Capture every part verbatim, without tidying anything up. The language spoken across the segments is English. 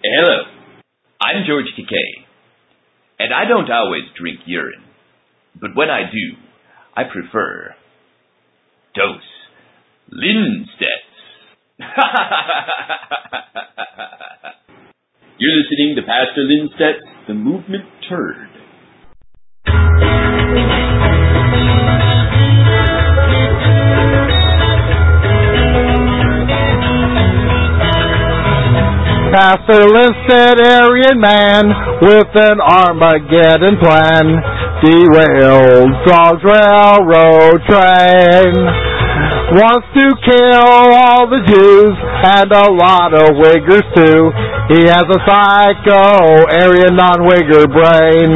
Hello, I'm George Takei, and I don't always drink urine, but when I do, I prefer Dos Lindstedts. You're listening to Pastor Lindstedt, the Movement Turd. Pastor Lindstedt, Aryan man, with an Armageddon plan, derailed Zog's railroad train. Wants to kill all the Jews and a lot of Wiggers too. He has a psycho, Aryan non-Wigger brain.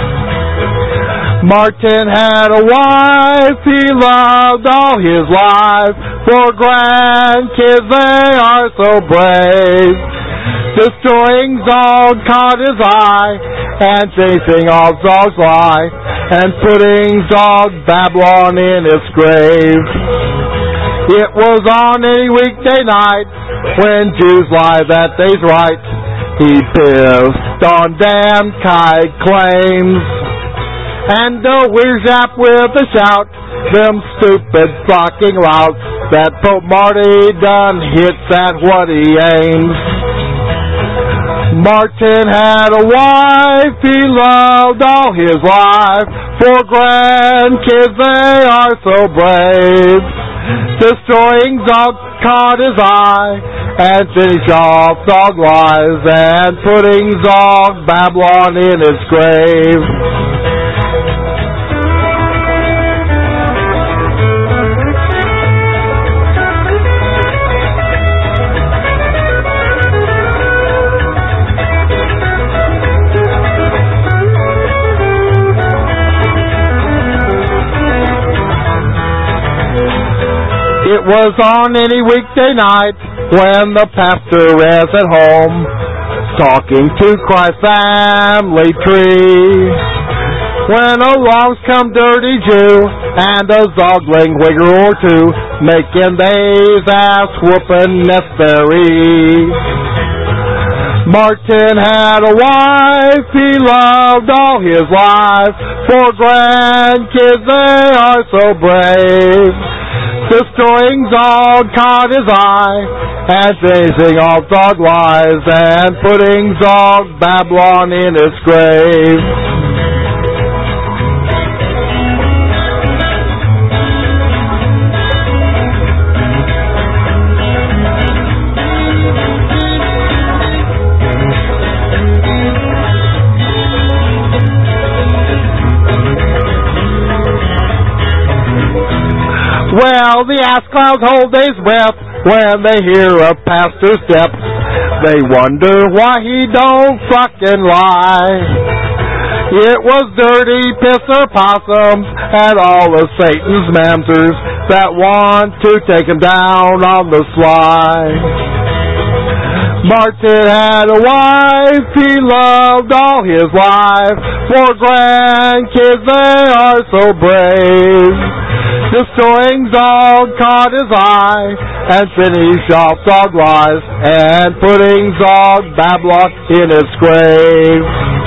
Martin had a wife he loved all his life. For grandkids they are so brave. Destroying Zog caught his eye, and chasing off Zog's lie, and putting Zog Babylon in its grave. It was on any weekday night, when Jews lie that they's right. He pissed on damn kite claims, and the Weerzap with a shout, them stupid fucking routes, that Pope Marty done hits at what he aims. Martin had a wife he loved all his life. For grandkids they are so brave. Destroying Zog caught his eye, and finish off Zog lies, and putting Zog Babylon in its grave. It was on any weekday night when the pastor is at home, talking to Christ's family tree. When along come dirty Jew and a Zogling Wigger or two, making they's ass whooping necessary. Martin had a wife he loved all his life. For grandkids they are so brave. Destroying Zog caught his eye, and finishing off Zog lies, and putting Zog Babylon in its grave. Well, the ass clouds hold their breath when they hear a pastor's step. They wonder why he don't fucking lie. It was dirty pisser possums and all of Satan's mamters that want to take him down on the sly. Martin had a wife he loved all his life. For grandkids they are so brave. Destroying Zog caught his eye, and finish off Zog lies, and putting Zog Babylon in its grave.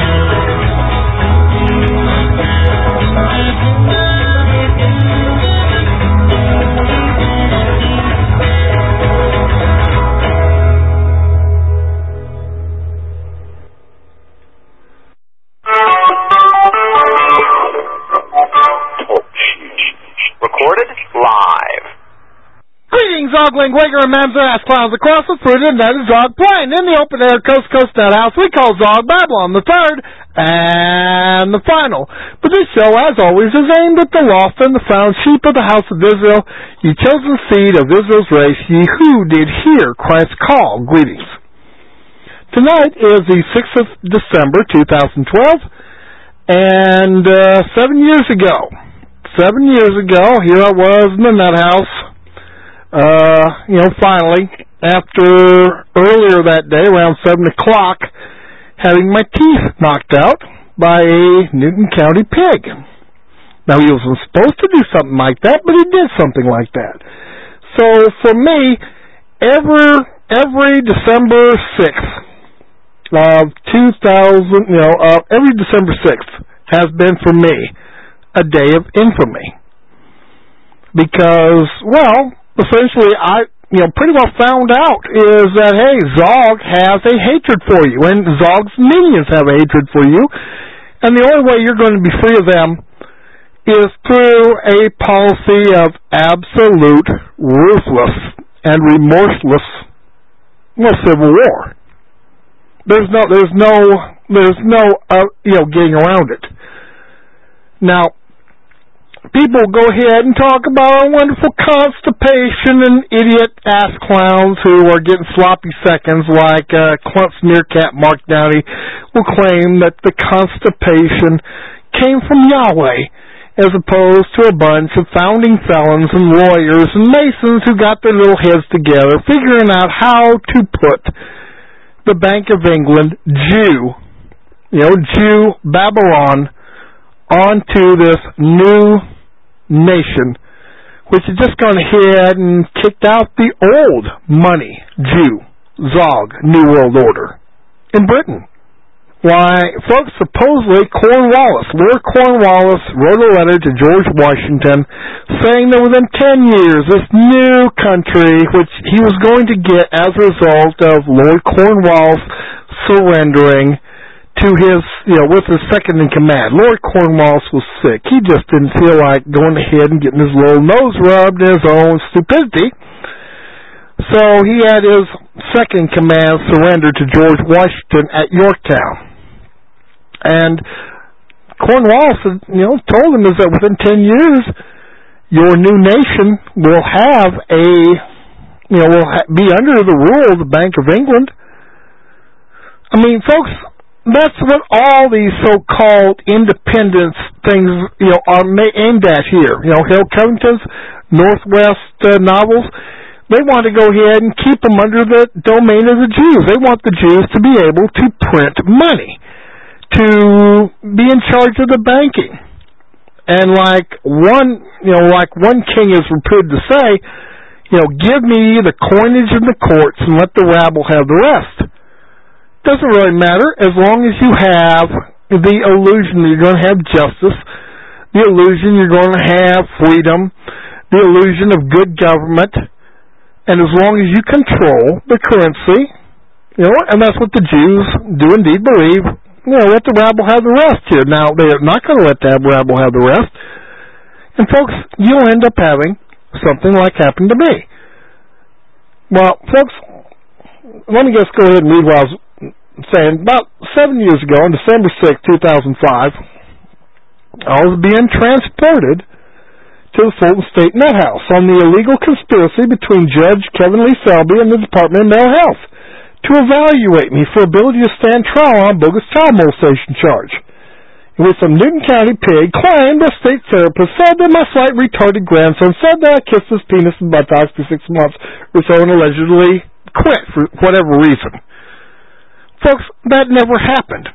Zogling, Wigger, and Mamzer ass clowns across the fruited and netted Zog plain. In the open air coast coast nut house we call Zog Babylon, the third and the final. But this show, as always, is aimed at the lost and the found sheep of the house of Israel, ye chosen seed of Israel's race, ye who did hear Christ's call. Greetings. Tonight is the sixth of December, two thousand twelve, and uh, seven years ago, seven years ago, here I was in the nut house. Uh, you know, finally, after earlier that day, around seven o'clock, having my teeth knocked out by a Newton County pig. Now, he wasn't supposed to do something like that, but he did something like that. So, for me, every, every December sixth, of two thousand, you know, uh, every December sixth has been for me a day of infamy. Because, well, essentially I, you know, pretty well found out is that, hey, Zog has a hatred for you, and Zog's minions have a hatred for you, and the only way you're going to be free of them is through a policy of absolute, ruthless, and remorseless, well, civil war. There's no, there's no, there's no, uh, you know, getting around it. Now, people go ahead and talk about our wonderful constipation and idiot-ass clowns who are getting sloppy seconds like uh, Clump's meerkat Mark Downey will claim that the constipation came from Yahweh as opposed to a bunch of founding felons and lawyers and masons who got their little heads together figuring out how to put the Bank of England, Jew, you know, Jew, Babylon, onto this new nation, which had just gone ahead and kicked out the old money, Jew, Zog, New World Order, in Britain. Why, folks, supposedly Cornwallis, Lord Cornwallis, wrote a letter to George Washington saying that within ten years, this new country, which he was going to get as a result of Lord Cornwallis surrendering to his, you know, with his second in command. Lord Cornwallis was sick. He just didn't feel like going ahead and getting his little nose rubbed in his own stupidity. So he had his second in command surrender to George Washington at Yorktown. And Cornwallis, you know, told him is that within ten years, your new nation will have a, you know, will ha- be under the rule of the Bank of England. I mean, folks, that's what all these so-called independence things, you know, are ma- aimed at here. You know, Harold Covington's Northwest uh, novels, they want to go ahead and keep them under the domain of the Jews. They want the Jews to be able to print money, to be in charge of the banking. And like one, you know, like one king is reputed to say, you know, give me the coinage in the courts and let the rabble have the rest. Doesn't really matter as long as you have the illusion that you're going to have justice, the illusion you're going to have freedom, the illusion of good government, and as long as you control the currency, you know, and that's what the Jews do indeed believe, you know, let the rabble have the rest here. Now, they're not going to let the rabble have the rest. And folks, you'll end up having something like happened to me. Well, folks, let me just go ahead and read what I was saying. About seven years ago, on December sixth, two thousand five, I was being transported to the Fulton State Nut House on the illegal conspiracy between Judge Kevin Lee Selby and the Department of Mental Health to evaluate me for ability to stand trial on bogus child molestation charge. In which some Newton County pig claimed a state therapist said that my slight retarded grandson said that I kissed his penis and buttocks for six months or so and allegedly quit for whatever reason. Folks, that never happened.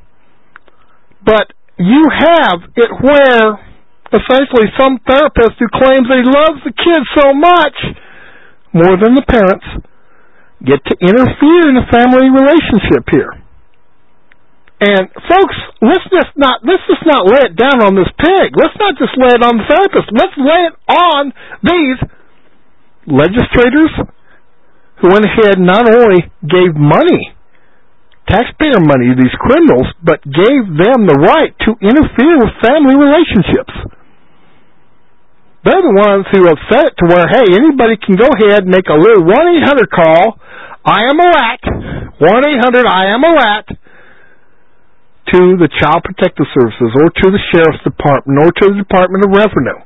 But you have it where essentially some therapist who claims that he loves the kids so much, more than the parents, get to interfere in a family relationship here. And folks, let's just not let's just not lay it down on this pig. Let's not just lay it on the therapist. Let's lay it on these legislators who went ahead and not only gave money, taxpayer money to these criminals, but gave them the right to interfere with family relationships. They're the ones who have set it to where, hey, anybody can go ahead and make a little one eight hundred call, I am a rat, one eight hundred I am a rat, to the Child Protective Services or to the Sheriff's Department or to the Department of Revenue.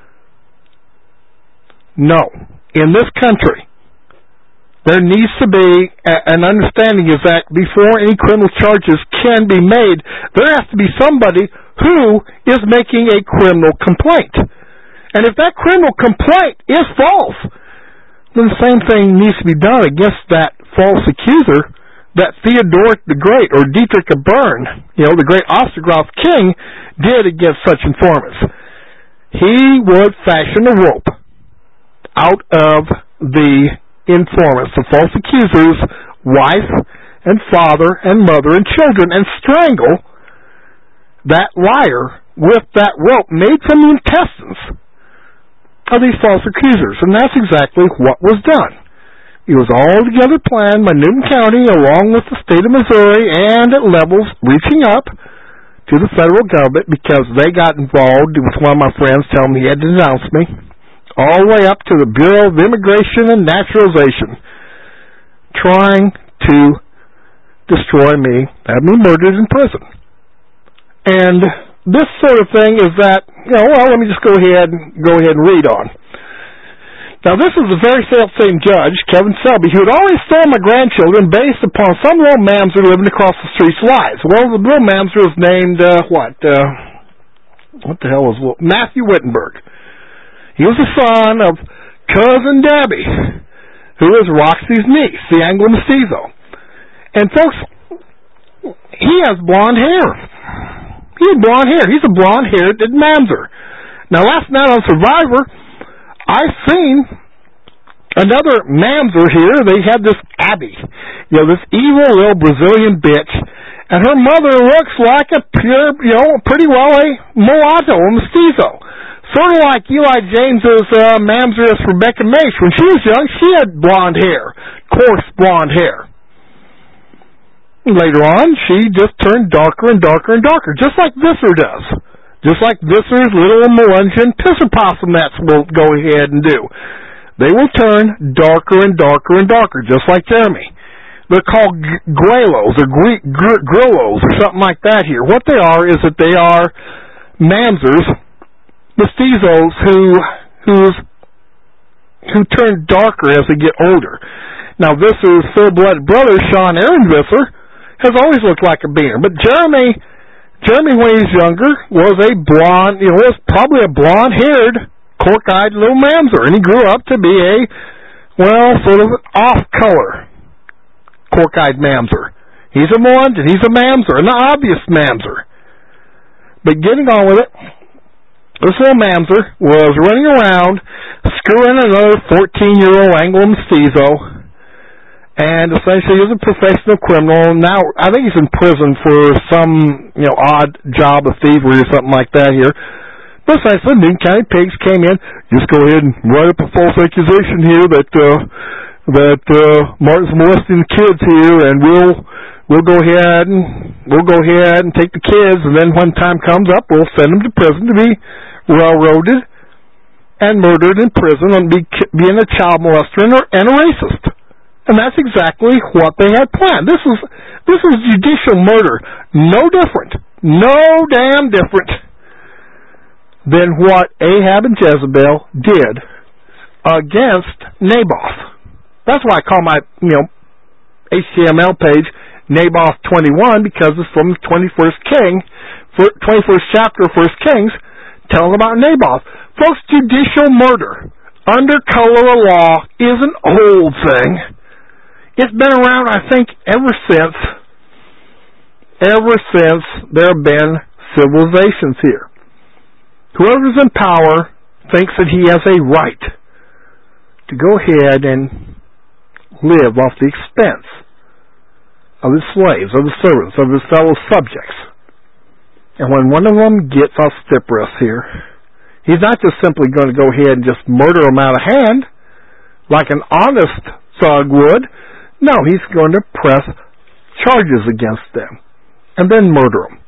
No. In this country, there needs to be an understanding is that before any criminal charges can be made, there has to be somebody who is making a criminal complaint. And if that criminal complaint is false, then the same thing needs to be done against that false accuser that Theodoric the Great, or Dietrich of Bern, you know, the great Ostrogoth king, did against such informants. He would fashion a rope out of the informants, the false accuser's wife and father and mother and children and strangle that liar with that rope made from the intestines of these false accusers. And that's exactly what was done. It was all together planned by Newton County along with the state of Missouri and at levels reaching up to the federal government because they got involved with one of my friends telling me he had to denounce me, all the way up to the Bureau of Immigration and Naturalization, trying to destroy me, have me murdered in prison. And this sort of thing is that, you know, well, let me just go ahead and go ahead and read on. Now, this is the very same judge, Kevin Selby, who had already stolen my grandchildren based upon some little mamzer living across the street's lies. Well, the little mamzer was named, uh, what? Uh, what the hell was Matthew Wittenberg. He was the son of Cousin Debbie, who is Roxy's niece, the Anglo-Mestizo. And, folks, he has blonde hair. He has blonde hair. He's a blonde-haired mamzer. Now, last night on Survivor, I seen another mamzer here. They had this Abby, you know, this evil little Brazilian bitch, and her mother looks like a pure, you know, pretty well a mulatto, a mestizo. Sort of like Eli James's uh, mamzeress Rebecca Mace. When she was young, she had blonde hair, coarse blonde hair. Later on, she just turned darker and darker and darker, just like Visser does. Just like Visser's little Melungeon pisser possum nets will go ahead and do. They will turn darker and darker and darker, just like Jeremy. They're called Guelos or Grillos or something like that here. What they are is that they are mamzers, mestizos who who's, who turn darker as they get older. Now, Visser's full-blooded brother, Sean Aaron Visser, has always looked like a beaner. But Jeremy... Jeremy, when he was younger, was a blonde, you know, was probably a blonde-haired, cork-eyed little mamzer, and he grew up to be a, well, sort of off-color cork-eyed mamzer. He's a Melungeon, he's a mamzer, an obvious mamzer. But getting on with it, this little mamzer was running around, screwing another fourteen-year-old Anglo-Mestizo, and essentially he's a professional criminal. Now, I think he's in prison for some, you know, odd job of thievery or something like that here. But essentially, Newton County Pigs came in, just go ahead and write up a false accusation here that, uh, that, uh, Martin's molesting the kids here, and we'll, we'll go ahead and, we'll go ahead and take the kids, and then when time comes up, we'll send them to prison to be railroaded and murdered in prison and be, being a child molester and a, and a racist. And that's exactly what they had planned. This is this is judicial murder. No different. No damn different than what Ahab and Jezebel did against Naboth. That's why I call my, you know, H T M L page Naboth twenty-one, because it's from the twenty-first king, twenty-first chapter of First Kings, telling about Naboth. Folks, judicial murder under color of law is an old thing. It's been around, I think, ever since, ever since there have been civilizations here. Whoever's in power thinks that he has a right to go ahead and live off the expense of his slaves, of his servants, of his fellow subjects. And when one of them gets obstreperous here, he's not just simply going to go ahead and just murder them out of hand like an honest thug would. No, he's going to press charges against them and then murder them.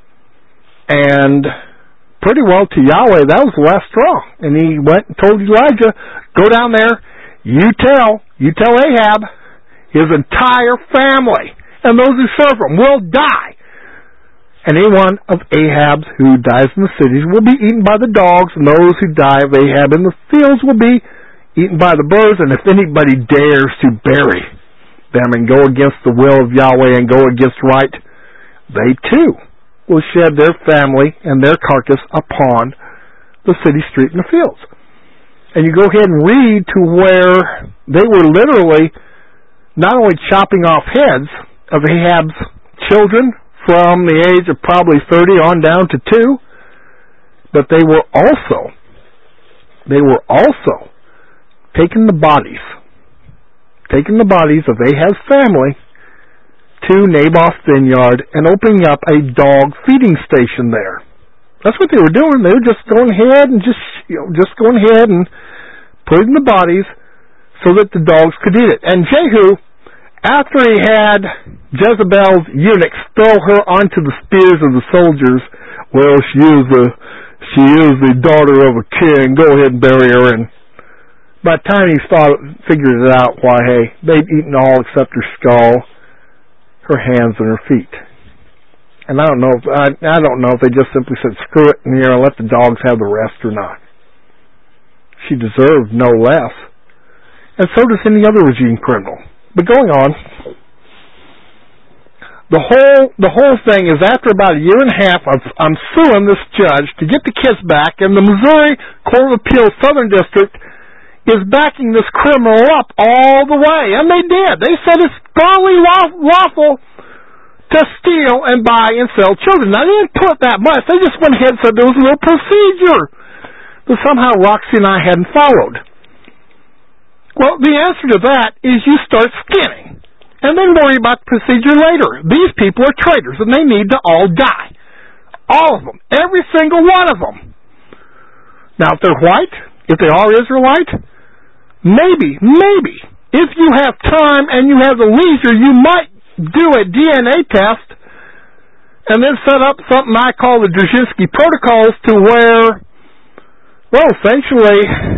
And pretty well to Yahweh, that was the last straw. And he went and told Elijah, go down there, you tell, you tell Ahab, his entire family and those who serve him will die. And any one of Ahab's who dies in the cities will be eaten by the dogs, and those who die of Ahab in the fields will be eaten by the birds. And if anybody dares to bury them and go against the will of Yahweh and go against right, they too will shed their family and their carcass upon the city street and the fields. And you go ahead and read to where they were literally not only chopping off heads of Ahab's children from the age of probably thirty on down to two, but they were also they were also taking the bodies taking the bodies of Ahab's family to Naboth's vineyard and opening up a dog feeding station there. That's what they were doing. They were just going ahead and just, you know, just going ahead and putting the bodies so that the dogs could eat it. And Jehu, after he had Jezebel's eunuchs throw her onto the spears of the soldiers, well, she is the she is the daughter of a king. Go ahead and bury her. And by the time he thought, figured it out, why, hey, they'd eaten all except her skull, her hands, and her feet. And I don't know if I, I don't know if they just simply said, screw it, and you know, let the dogs have the rest or not. She deserved no less, and so does any other regime criminal. But going on, the whole the whole thing is after about a year and a half, I'm, I'm suing this judge to get the kids back, and the Missouri Court of Appeals Southern District is backing this criminal up all the way, and they did. They said it's thoroughly lawful to steal and buy and sell children. Now, they didn't put that much. They just went ahead and said there was a little procedure that somehow Roxy and I hadn't followed. Well, the answer to that is you start skinning, and then worry about the procedure later. These people are traitors, and they need to all die. All of them. Every single one of them. Now, if they're white, if they are Israelite, maybe, maybe, if you have time and you have the leisure, you might do a D N A test and then set up something I call the Dzerzhinsky protocols to where, well, essentially,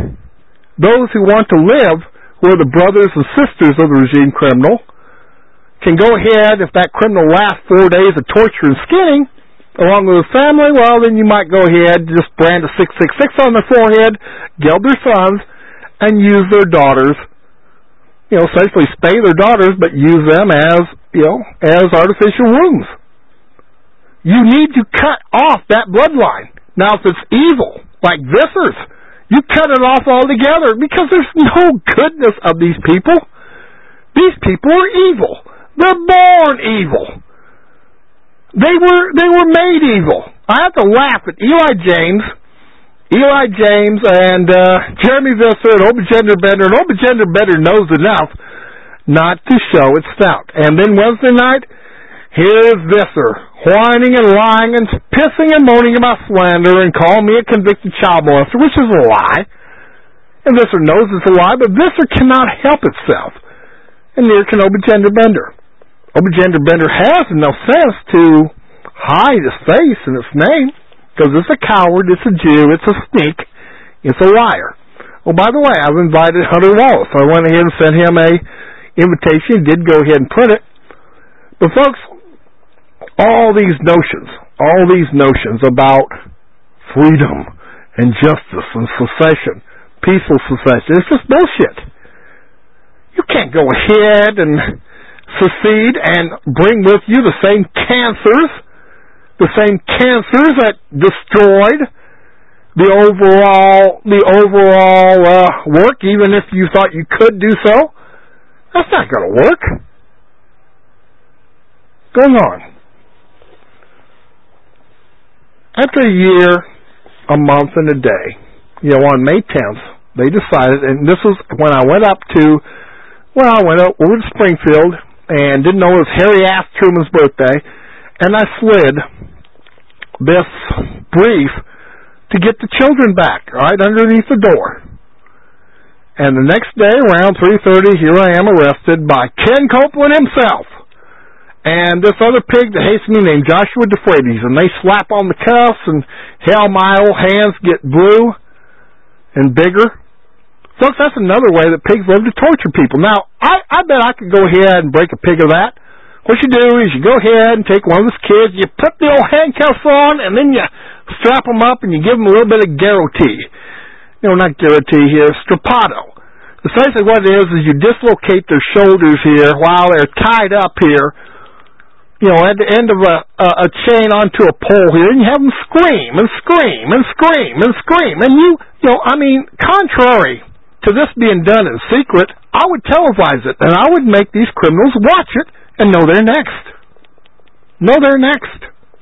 those who want to live, who are the brothers and sisters of the regime criminal, can go ahead, if that criminal lasts four days of torture and skinning, along with his family, well, then you might go ahead, just brand a six six six on their forehead, geld their sons, and use their daughters, you know, essentially spay their daughters, but use them as, you know, as artificial wombs. You need to cut off that bloodline. Now, if it's evil, like Visser's, you cut it off altogether, because there's no goodness of these people. These people are evil. They're born evil. They were they were made evil. I have to laugh at Eli James, Eli James, and uh, Jeremy Visser, and Obagender Bender. And Obagender Bender knows enough not to show its snout. And then Wednesday night, here's Visser whining and lying and pissing and moaning about slander and calling me a convicted child molester, which is a lie. And Visser knows it's a lie, but Visser cannot help itself. And neither can Obagender Bender. Obagender Bender has enough sense to hide his face and its name, because it's a coward, it's a Jew, it's a sneak, it's a liar. Oh, by the way, I've invited Hunter Wallace. I went ahead and sent him a invitation. He did go ahead and print it. But folks, all these notions, all these notions about freedom and justice and secession, peaceful secession, it's just bullshit. You can't go ahead and secede and bring with you the same cancers, the same cancers that destroyed the overall the overall uh, work, even if you thought you could do so. That's not going to work. Going on. After a year, a month, and a day, you know, on May tenth, they decided, and this was when I went up to, well, I went up over to Springfield, and didn't know it was Harry-ass Truman's birthday, and I slid this brief to get the children back, right underneath the door. And the next day, around three thirty, here I am arrested by Ken Copeland himself, and this other pig that hates me named Joshua DeFreitas, and they slap on the cuffs, and hell, my old hands get blue and bigger. Folks, that's another way that pigs love to torture people. Now, I, I bet I could go ahead and break a pig of that. What you do is you go ahead and take one of his kids, you put the old handcuffs on, and then you strap them up and you give them a little bit of guarantee. You know, not guarantee here, strapato. Essentially what it is is you dislocate their shoulders here while they're tied up here, you know, at the end of a, a, a chain onto a pole here, and you have them scream and scream and scream and scream. And you, you know, I mean, contrary to this being done in secret, I would televise it, and I would make these criminals watch it and know they're next. Know they're next.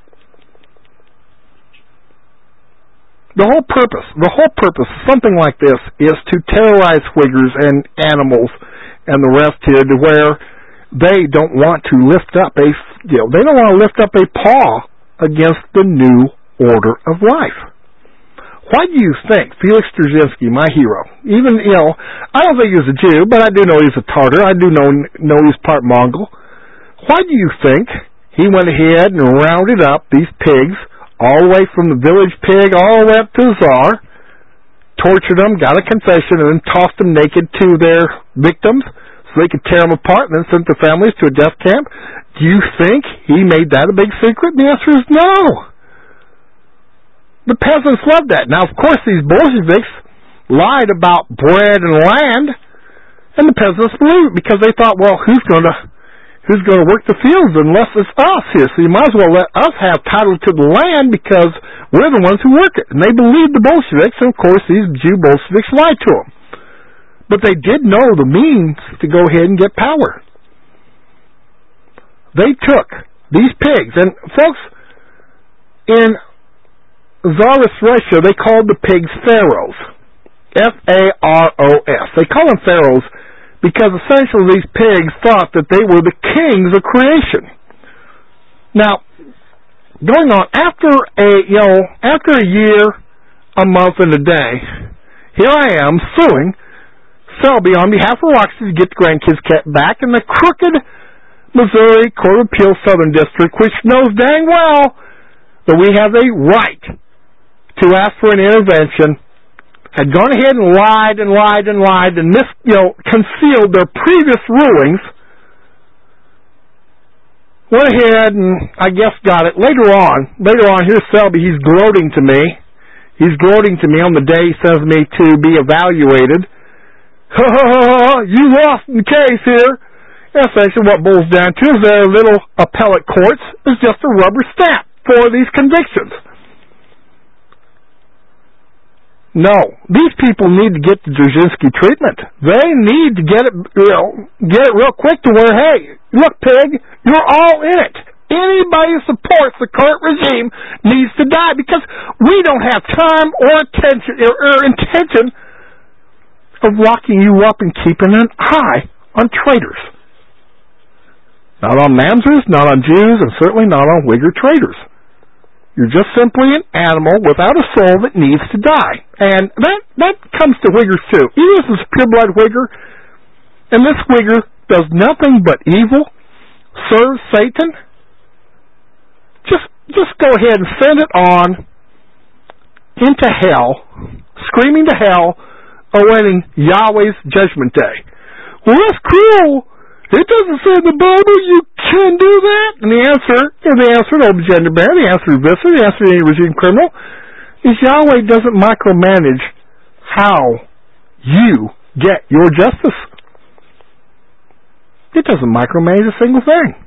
The whole purpose, the whole purpose of something like this is to terrorize Whiggers and animals and the rest here, to where they don't want to lift up a, you know, they don't want to lift up a paw against the new order of life. Why do you think Felix Dzerzhinsky, my hero, even, you know, I don't think he was a Jew, but I do know he's a Tartar. I do know, know he's part Mongol. Why do you think he went ahead and rounded up these pigs all the way from the village pig all the way up to the Tsar, tortured them, got a confession, and then tossed them naked to their victims so they could tear them apart and then sent their families to a death camp? Do you think he made that a big secret? And the answer is no. The peasants loved that. Now, of course, these Bolsheviks lied about bread and land, and the peasants believed it because they thought, well, who's going to who's going to work the fields unless it's us here? So you might as well let us have title to the land because we're the ones who work it. And they believed the Bolsheviks, and of course, these Jew Bolsheviks lied to them. But they did know the means to go ahead and get power. They took these pigs, and folks, in Tsarist Russia, they called the pigs pharaohs. F A R O S. They call them pharaohs because essentially these pigs thought that they were the kings of creation. Now, going on, after a, you know, after a year, a month, and a day, here I am suing Selby on behalf of Roxy to get the grandkids kept back in the crooked Missouri Court of Appeals Southern District, which knows dang well that we have a right to ask for an intervention, had gone ahead and lied and lied and lied and mis, you know, concealed their previous rulings, went ahead and I guess got it. Later on, later on, here's Selby. He's gloating to me. He's gloating to me on the day he sends me to be evaluated. Ha ha ha! You lost the case here. Essentially, what boils down to is their little appellate courts is just a rubber stamp for these convictions. No, these people need to get the Dzerzhinsky treatment. They need to get it, you know, get it real quick to where, hey, look, pig, you're all in it. Anybody who supports the current regime needs to die because we don't have time or attention or, or intention of locking you up and keeping an eye on traitors. Not on Mamzers, not on Jews, and certainly not on Uyghur traitors. You're just simply an animal without a soul that needs to die. And that, that comes to Uyghurs too. Even if it's a pure-blood Uyghur, and this Uyghur does nothing but evil, serves Satan, just just go ahead and send it on into hell, screaming to hell, awaiting Yahweh's judgment day. Well, that's cruel. It doesn't say in the Bible you can do that. And the answer, and the answer to Obed Bear, the answer to this, the answer to any regime criminal, is Yahweh doesn't micromanage how you get your justice. It doesn't micromanage a single thing.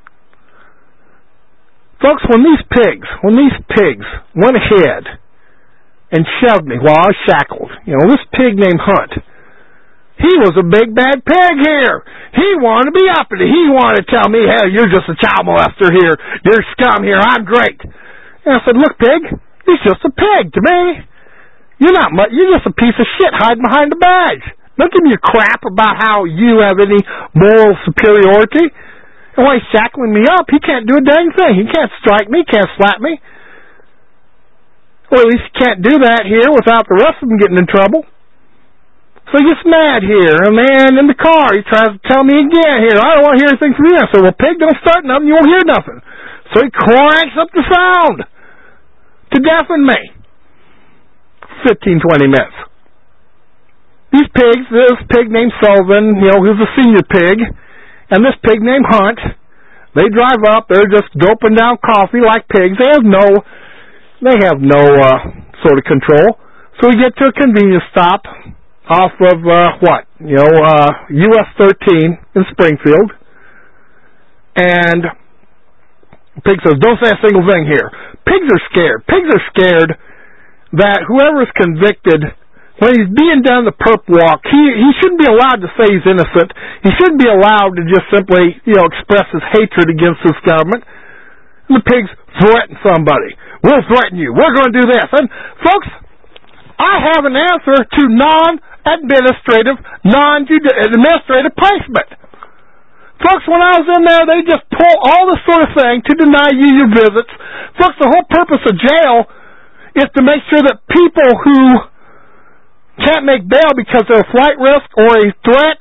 Folks, when these pigs, when these pigs went ahead and shoved me while I was shackled, you know, this pig named Hunt, he was a big bad pig here. He wanted to be uppity. He wanted to tell me, hey, you're just a child molester here. You're scum here. I'm great. And I said, look, pig, he's just a pig to me. You're not much. You're just a piece of shit hiding behind a badge. Don't give me a crap about how you have any moral superiority. And while he's shackling me up, he can't do a dang thing. He can't strike me, can't slap me. Or at least he can't do that here without the rest of them getting in trouble. So he gets mad here, and then in the car he tries to tell me again here, I don't want to hear anything from you. I said, well, pig, don't start nothing, you won't hear nothing. So he cranks up the sound to deafen me. fifteen, twenty minutes. These pigs, this pig named Sullivan, you know, who's a senior pig, and this pig named Hunt, they drive up, they're just gulping down coffee like pigs. They have no, they have no uh, sort of control. So we get to a convenience stop off of, uh, what, you know, uh, U S thirteen in Springfield. And Pig says, don't say a single thing here. Pigs are scared. Pigs are scared that whoever is convicted, when he's being done the perp walk, he, he shouldn't be allowed to say he's innocent. He shouldn't be allowed to just simply, you know, express his hatred against this government. And the pigs threaten somebody. We'll threaten you. We're going to do this. And, folks, I have an answer to non-administrative, non-administrative punishment. Folks, when I was in there, they just pull all this sort of thing to deny you your visits. Folks, the whole purpose of jail is to make sure that people who can't make bail because they're a flight risk or a threat,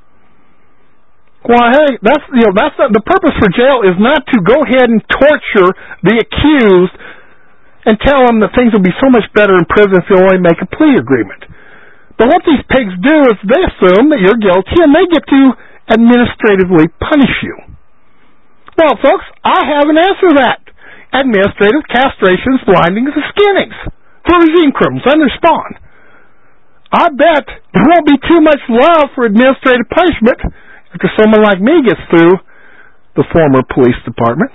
well, hey, that's, you know, that's not, the purpose for jail is not to go ahead and torture the accused and tell them that things will be so much better in prison if you only make a plea agreement. But what these pigs do is they assume that you're guilty and they get to administratively punish you. Well, folks, I have an answer to that. Administrative castrations, blindings, and skinnings for regime criminals and their spawn. I bet there won't be too much love for administrative punishment after someone like me gets through the former police department.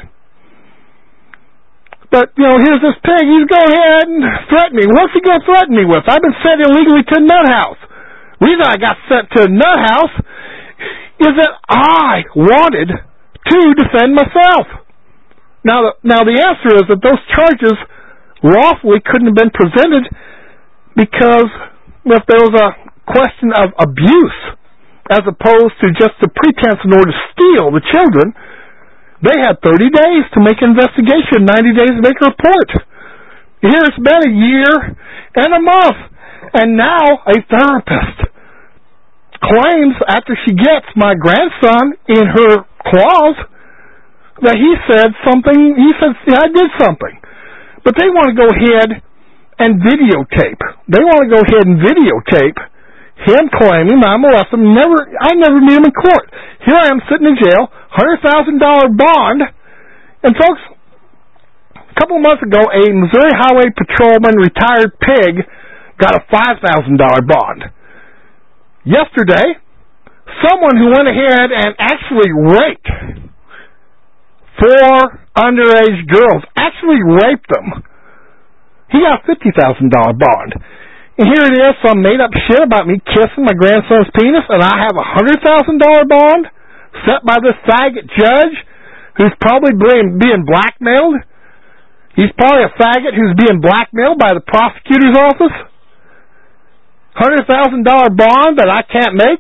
But, you know, here's this pig. He's going ahead and threaten me. What's he going to threaten me with? I've been sent illegally to a nut house. The reason I got sent to a nut house is that I wanted to defend myself. Now, the, now the answer is that those charges lawfully couldn't have been presented because if there was a question of abuse as opposed to just the pretense in order to steal the children, they had thirty days to make an investigation, ninety days to make a report. Here it's been a year and a month, and now a therapist claims after she gets my grandson in her claws that he said something, he said, yeah, I did something. But they want to go ahead and videotape. They want to go ahead and videotape him claiming I molested him. Never, I never meet him in court. Here I am sitting in jail, one hundred thousand dollars bond. And folks, a couple of months ago, a Missouri Highway Patrolman, retired pig, got a five thousand dollars bond. Yesterday, someone who went ahead and actually raped four underage girls, actually raped them, he got a fifty thousand dollars bond. And here it is, some made-up shit about me kissing my grandson's penis, and I have a one hundred thousand dollars bond set by this faggot judge who's probably being, being blackmailed. He's probably a faggot who's being blackmailed by the prosecutor's office. one hundred thousand dollars bond that I can't make.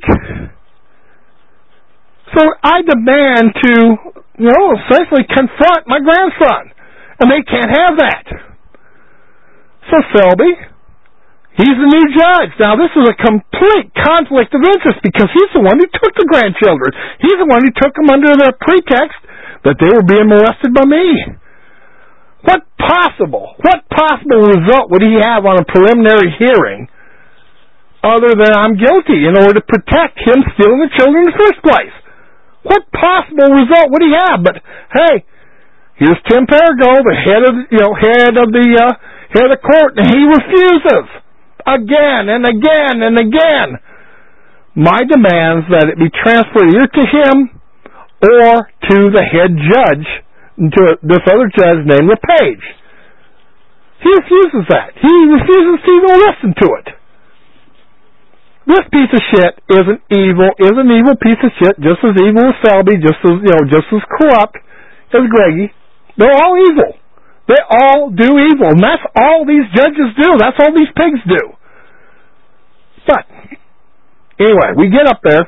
So I demand to, you know, essentially confront my grandson, and they can't have that. So Selby, he's the new judge. Now, this is a complete conflict of interest because he's the one who took the grandchildren. He's the one who took them under the pretext that they were being molested by me. What possible, what possible result would he have on a preliminary hearing other than I'm guilty in order to protect him stealing the children in the first place? What possible result would he have? But, hey, here's Tim Perigo, the head of, you know, head of the, uh, head of the court, and he refuses. Again and again and again. My demands that it be transferred either to him or to the head judge, to this other judge named LePage. He refuses that. He refuses to even listen to it. This piece of shit is an evil, is an evil piece of shit, just as evil as Selby, just as, you know, just as corrupt as Greggy. They're all evil. They all do evil, and that's all these judges do. That's all these pigs do. But anyway, we get up there.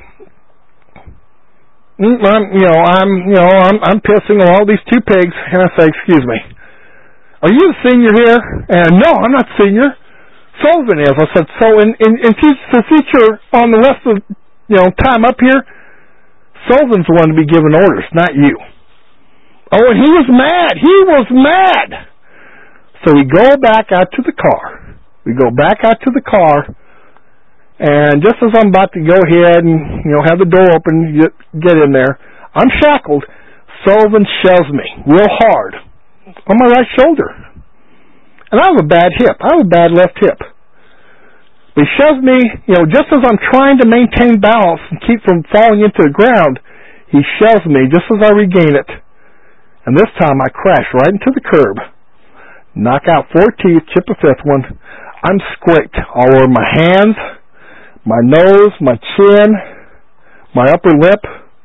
I'm, you know, I'm, you know, I'm, I'm pissing on all these two pigs, and I say, "Excuse me, are you a senior here?" And no, I'm not senior. Sullivan is. I said, "So in in, in the future, on the rest of, you know, time up here, Sullivan's the one to be giving orders, not you." Oh, and he was mad. He was mad. So we go back out to the car. We go back out to the car, and just as I'm about to go ahead and, you know, have the door open, get, get in there, I'm shackled. Sullivan shoves me real hard on my right shoulder. And I have a bad hip. I have a bad left hip. He shoves me, you know, just as I'm trying to maintain balance and keep from falling into the ground, he shoves me just as I regain it. And this time I crash right into the curb. Knock out four teeth, chip a fifth one. I'm scraped all over my hands, my nose, my chin, my upper lip.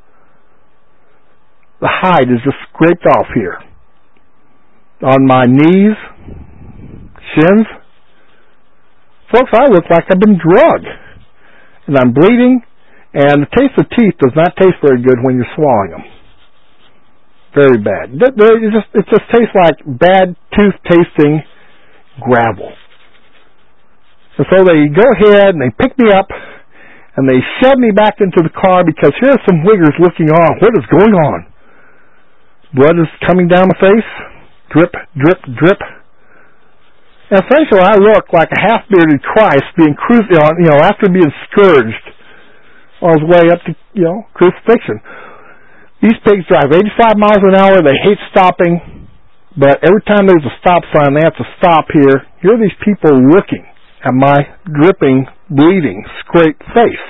The hide is just scraped off here. On my knees, shins. Folks, I look like I've been drugged. And I'm bleeding, And the taste of teeth does not taste very good when you're swallowing them. Very bad. It just, it just tastes like bad tooth-tasting gravel. And so they go ahead and they pick me up and they shove me back into the car because here's some wiggers looking on. What is going on? Blood is coming down my face. Drip, drip, drip. And essentially I look like a half-bearded Christ being cruci- you know, after being scourged on his way up to, you know, crucifixion. These pigs drive eighty-five miles an hour. They hate stopping. But every time there's a stop sign, they have to stop here. Here are these people looking at my dripping, bleeding, scraped face.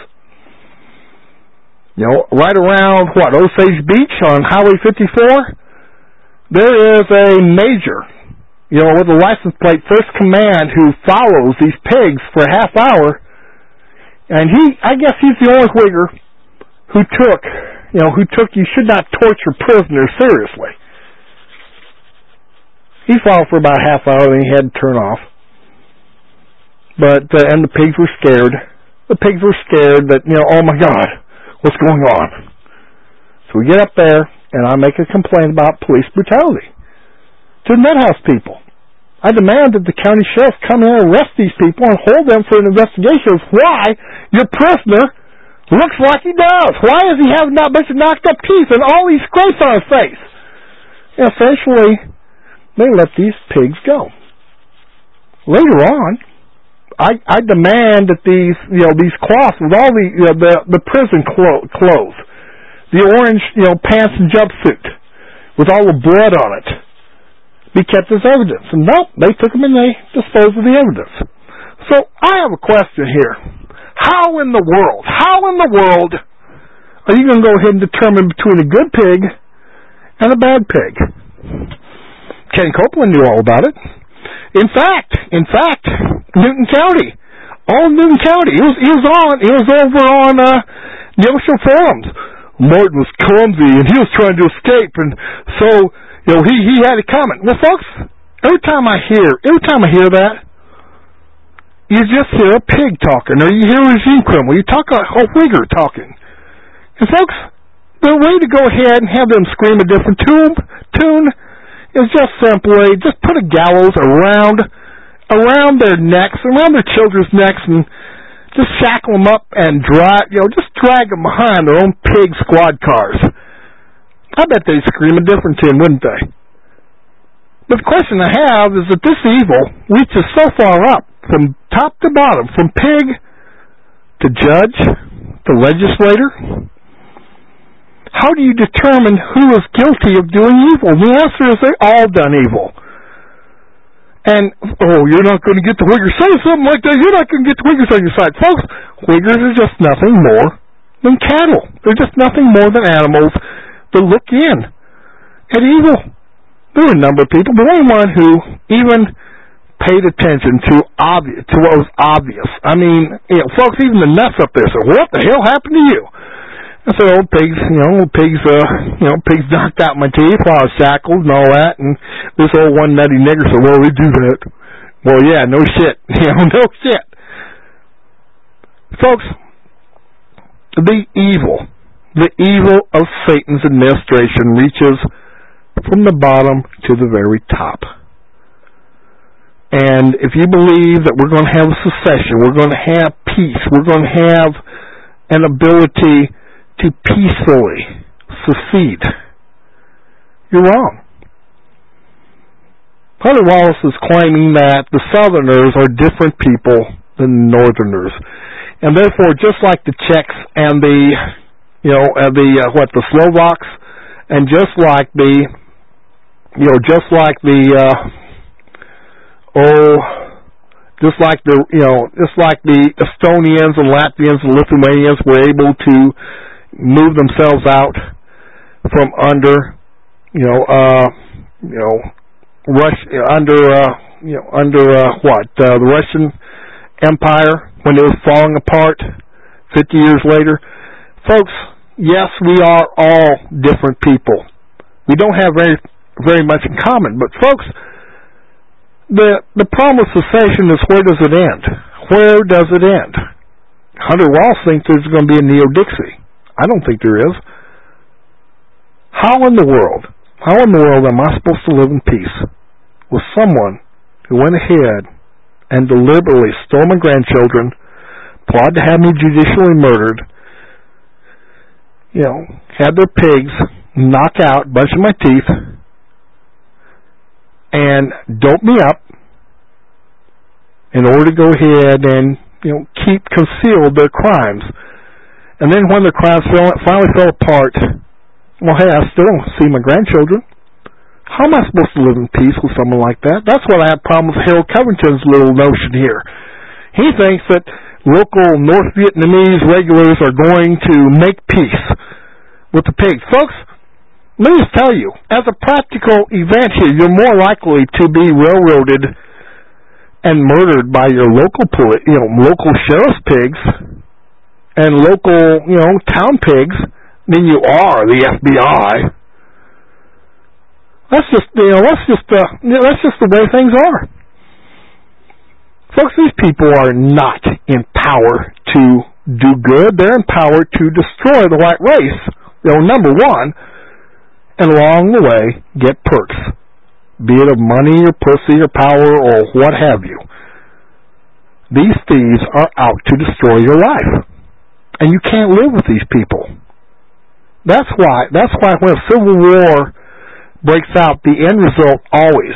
You know, right around, what, Osage Beach on Highway fifty-four, there is a major, you know, with a license plate, First Command, who follows these pigs for a half hour. And he, I guess he's the only wigger who took, you know, who took you should not torture prisoners seriously. He followed for about a half hour, then he had to turn off. But, uh, and the pigs were scared. The pigs were scared that, you know, oh my God, what's going on? So we get up there, and I make a complaint about police brutality to the Nut House people. I demand that the county sheriff come in and arrest these people and hold them for an investigation of why your prisoner looks like he does. Why does he have not bunch of knocked up teeth and all these scrapes on his face? And essentially, they let these pigs go. Later on, I, I demand that these, you know, these cloths with all the, you know, the, the prison clo- clothes, the orange, you know, pants and jumpsuit with all the blood on it, be kept as evidence. And nope, they took them and they disposed of the evidence. So I have a question here. How in the world, how in the world are you going to go ahead and determine between a good pig and a bad pig? Ken Copeland knew all about it. In fact, in fact, Newton County, all of Newton County, he was, he was on, he was over on uh, the Ocean Forums. Martin was clumsy and he was trying to escape, and so, you know, he, he had a comment. Well, folks, every time I hear, every time I hear that, you just hear a pig talking, or you hear a regime criminal, you talk a, a wigger talking. And folks, the way to go ahead and have them scream a different tune, tune is just simply, just put a gallows around, around their necks, around their children's necks, and just shackle them up and drag, you know, just drag them behind their own pig squad cars. I bet they'd scream a different tune, wouldn't they? But the question I have is that this evil reaches so far up, from top to bottom, from pig to judge to legislator. How do you determine who is guilty of doing evil? The answer is they all done evil. And, oh, you're not going to get the Wiggers. Say something like that. You're not going to get the Wiggers on your side. Folks, Wiggers are just nothing more than cattle. They're just nothing more than animals that look in at evil. There were a number of people, but anyone who even paid attention to obvious, to what was obvious. I mean, you know, folks, even the nuts up there said, what the hell happened to you? I said, old pigs, you know, pigs, uh, you know, pigs knocked out my teeth while I was shackled and all that, and this old one nutty nigger said, well, we do that. Well, yeah, no shit. You know, no shit. Folks, the evil, the evil of Satan's administration reaches from the bottom to the very top. And if you believe that we're going to have a secession, we're going to have peace, we're going to have an ability to peacefully secede, you're wrong. Hunter Wallace is claiming that the Southerners are different people than the Northerners, and therefore, just like the Czechs and the, you know, uh, the uh, what the Slovaks, and just like the, you know, just like the, uh, oh, just like the, you know, just like the Estonians and Latvians and Lithuanians were able to move themselves out from under, you know, uh, you know, Rush under, uh, you know, under uh, what uh, the Russian Empire when it was falling apart fifty years later. Folks, yes, we are all different people. We don't have very, very much in common, but folks, the the problem with secession is, where does it end? Where does it end? Hunter Ross thinks there's going to be a Neo-Dixie. I don't think there is. How in the world, how in the world am I supposed to live in peace with someone who went ahead and deliberately stole my grandchildren, plotted to have me judicially murdered, you know, had their pigs knock out a bunch of my teeth, and dope me up in order to go ahead and, you know, keep concealed their crimes. And then when their crimes finally fell apart, well, hey, I still don't see my grandchildren. How am I supposed to live in peace with someone like that? That's what I have problems with Harold Covington's little notion here. He thinks that local North Vietnamese regulars are going to make peace with the pigs. Folks, let me just tell you, as a practical event here, you're more likely to be railroaded and murdered by your local, poli- you know, local sheriff's pigs and local, you know, town pigs than you are the F B I. That's just, you know, that's just, uh, you know, that's just the way things are. Folks, these people are not in power to do good. They're in power to destroy the white race, you know, number one, and along the way, get perks, be it of money or pussy or power or what have you. These thieves are out to destroy your life, and you can't live with these people. That's why, that's why when a civil war breaks out, the end result always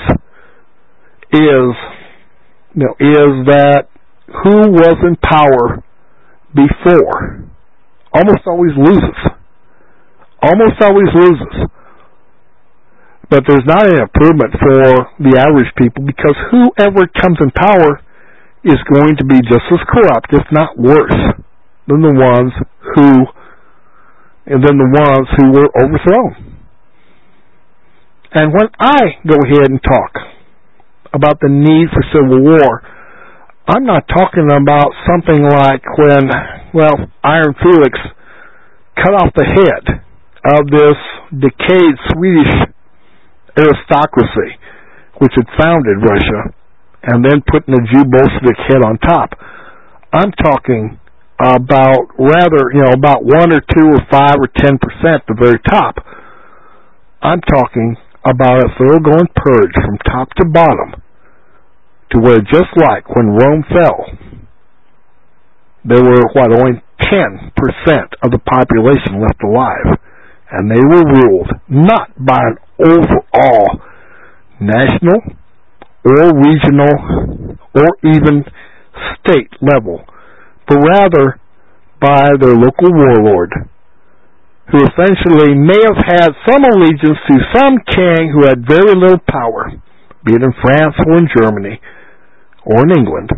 is, you know, is that who was in power before almost always loses. Almost always loses. But there's not an improvement for the average people, because whoever comes in power is going to be just as corrupt, if not worse, than the ones who and than the ones who were overthrown. And when I go ahead and talk about the need for civil war, I'm not talking about something like when, well, Iron Felix cut off the head of this decayed Swedish aristocracy which had founded Russia and then putting a Jew Bolshevik head on top. I'm talking about rather, you know, about one or two or five or ten percent, the very top. I'm talking about a thoroughgoing purge from top to bottom, to where just like when Rome fell, there were, what, only ten percent of the population left alive, and they were ruled not by an overall national or regional or even state level, but rather by their local warlord, who essentially may have had some allegiance to some king who had very little power, be it in France or in Germany or in England.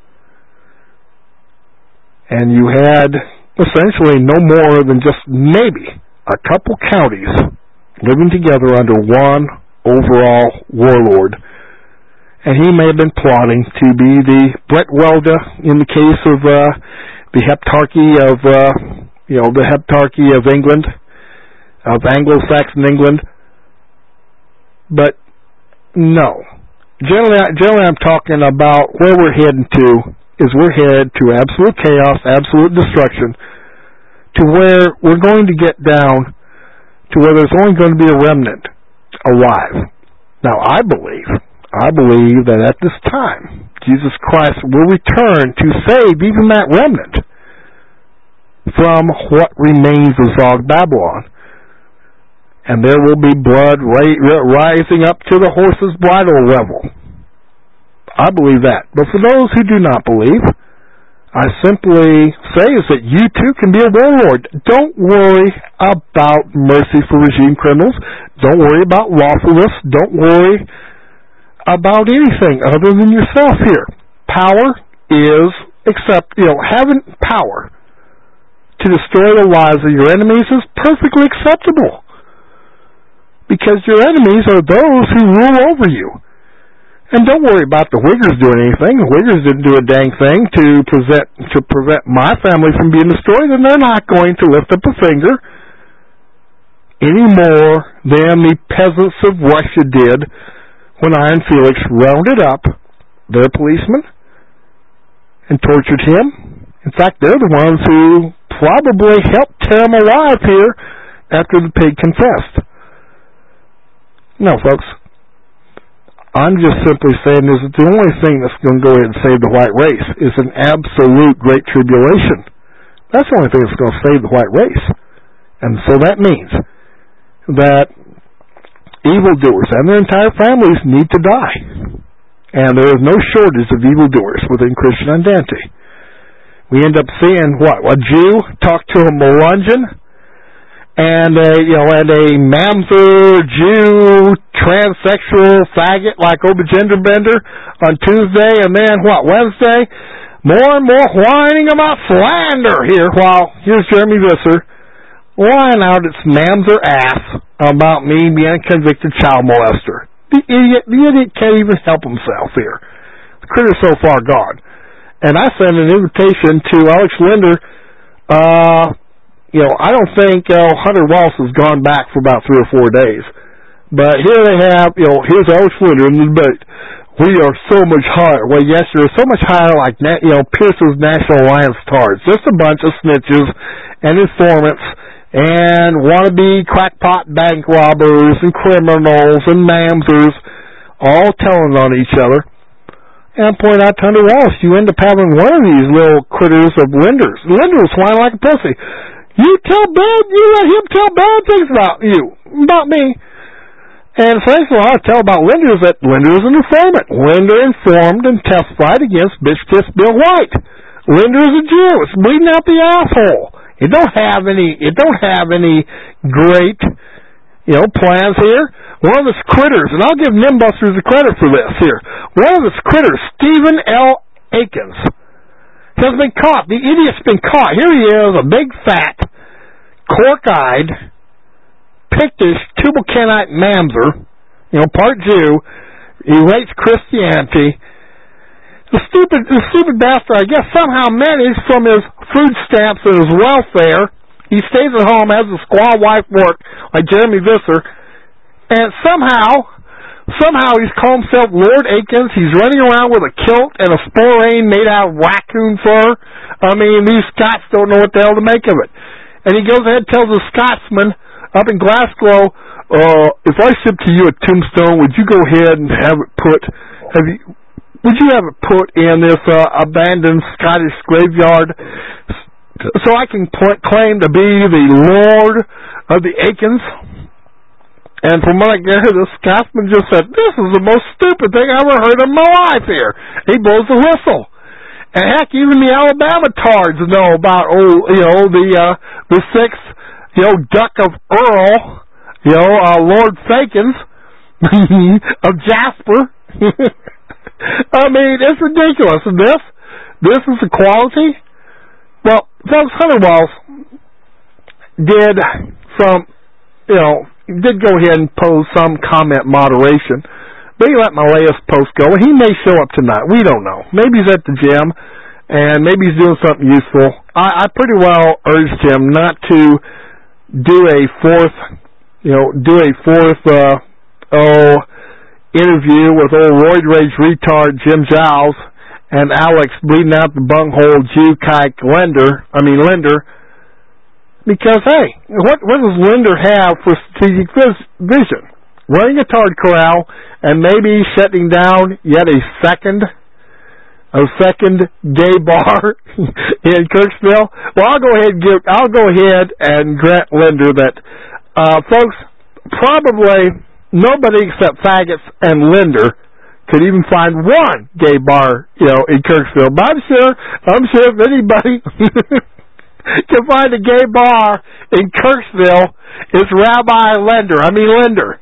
And you had essentially no more than just maybe a couple counties living together under one overall warlord. And he may have been plotting to be the Brett Welder in the case of uh, the heptarchy of, uh, you know, the heptarchy of England, of Anglo-Saxon England. But no. Generally, generally I'm talking about where we're heading to is we're headed to absolute chaos, absolute destruction, to where we're going to get down to where there's only going to be a remnant alive. Now, I believe, I believe that at this time, Jesus Christ will return to save even that remnant from what remains of Zog Babylon. And there will be blood ra- rising up to the horse's bridle level. I believe that. But for those who do not believe, I simply say is that you too can be a warlord. Don't worry about mercy for regime criminals. Don't worry about lawfulness. Don't worry about anything other than yourself here. Power is, except, you know, having power to destroy the lives of your enemies is perfectly acceptable. Because your enemies are those who rule over you. And don't worry about the Wiggers doing anything. The Wiggers didn't do a dang thing to present, to prevent my family from being destroyed, and they're not going to lift up a finger any more than the peasants of Russia did when Iron Felix rounded up their policeman and tortured him In fact, they're the ones who probably helped tear him alive here after the pig confessed. No, folks. I'm just simply saying is that the only thing that's going to go ahead and save the white race is an absolute great tribulation. That's the only thing that's going to save the white race. And so that means that evildoers and their entire families need to die. And there is no shortage of evildoers within Christian identity. We end up seeing what? A Jew talk to a Melungeon, and a, you know, and a mamzer, Jew, transsexual faggot like Obagender Bender on Tuesday, and then what, Wednesday? More and more whining about slander here, while here's Jeremy Visser lying out its mamzer ass about me being a convicted child molester. The idiot, the idiot can't even help himself here. The critter's so far gone. And I sent an invitation to Alex Linder. Uh, you know, I don't think uh, Hunter Walsh has gone back for about three or four days. But here they have, you know, here's Alex Linder in the debate. We are so much higher. Well, yes, you're so much higher like, you know, Pierce's National Alliance tards. Just a bunch of snitches and informants and wannabe crackpot bank robbers and criminals and mamzers all telling on each other. And point out to Hunter Walsh, you end up having one of these little critters of Linders. Linder was whining like a pussy. You tell bad, you let him tell bad things about you, about me. And first of all, I tell about Linder is that Linder is an informant. Linder informed and testified against Bitch Kiss Bill White. Linder is a Jew. It's bleeding out the asshole. It don't have any, it don't have any great, you know, plans here. One of his critters, and I'll give Nimbusters the credit for this here. One of his critters, Stephen L. Akins, has been caught. The idiot's been caught. Here he is, a big, fat, cork-eyed, Pictish, Tubal-Cainite mamzer, you know, part Jew. He hates Christianity. The stupid, the stupid bastard, I guess, somehow managed from his food stamps and his welfare. He stays at home, has a squaw wife work, like Jeremy Visser. And somehow, somehow he's called himself Lord Akins. He's running around with a kilt and a sporane made out of raccoon fur. I mean, these Scots don't know what the hell to make of it. And he goes ahead and tells the Scotsman up in Glasgow, uh, if I ship to you a tombstone, would you go ahead and have it put, have you, would you have it put in this uh, abandoned Scottish graveyard so I can pl- claim to be the Lord of the Akins? And from what I gather, the Scotsman just said, this is the most stupid thing I ever heard in my life here. He blows the whistle. And heck, even the Alabama tards know about, oh, you know, the, uh, the sixth, you know, Duck of Earl, you know, uh, Lord Fakins of Jasper. I mean, it's ridiculous. And this, this is equality? Well, folks, Hunter Walsh did some, you know, did go ahead and pose some comment moderation, but he let my latest post go. He may show up tonight. We don't know. Maybe he's at the gym, and maybe he's doing something useful. I, I pretty well urged him not to do a fourth, you know, do a fourth, uh, oh, interview with old roid rage retard Jim Giles and Alex bleeding out the bunghole Jew kike Linder, I mean Linder, because, hey, what, what does Linder have for strategic vision? Running a tard corral and maybe shutting down yet a second, a second gay bar in Kirksville? Well, I'll go ahead and give, I'll go ahead and grant Linder that, uh, folks, probably nobody except faggots and Linder could even find one gay bar, you know, in Kirksville. But I'm sure, I'm sure if anybody can find a gay bar in Kirksville, it's Rabbi Linder. I mean Linder.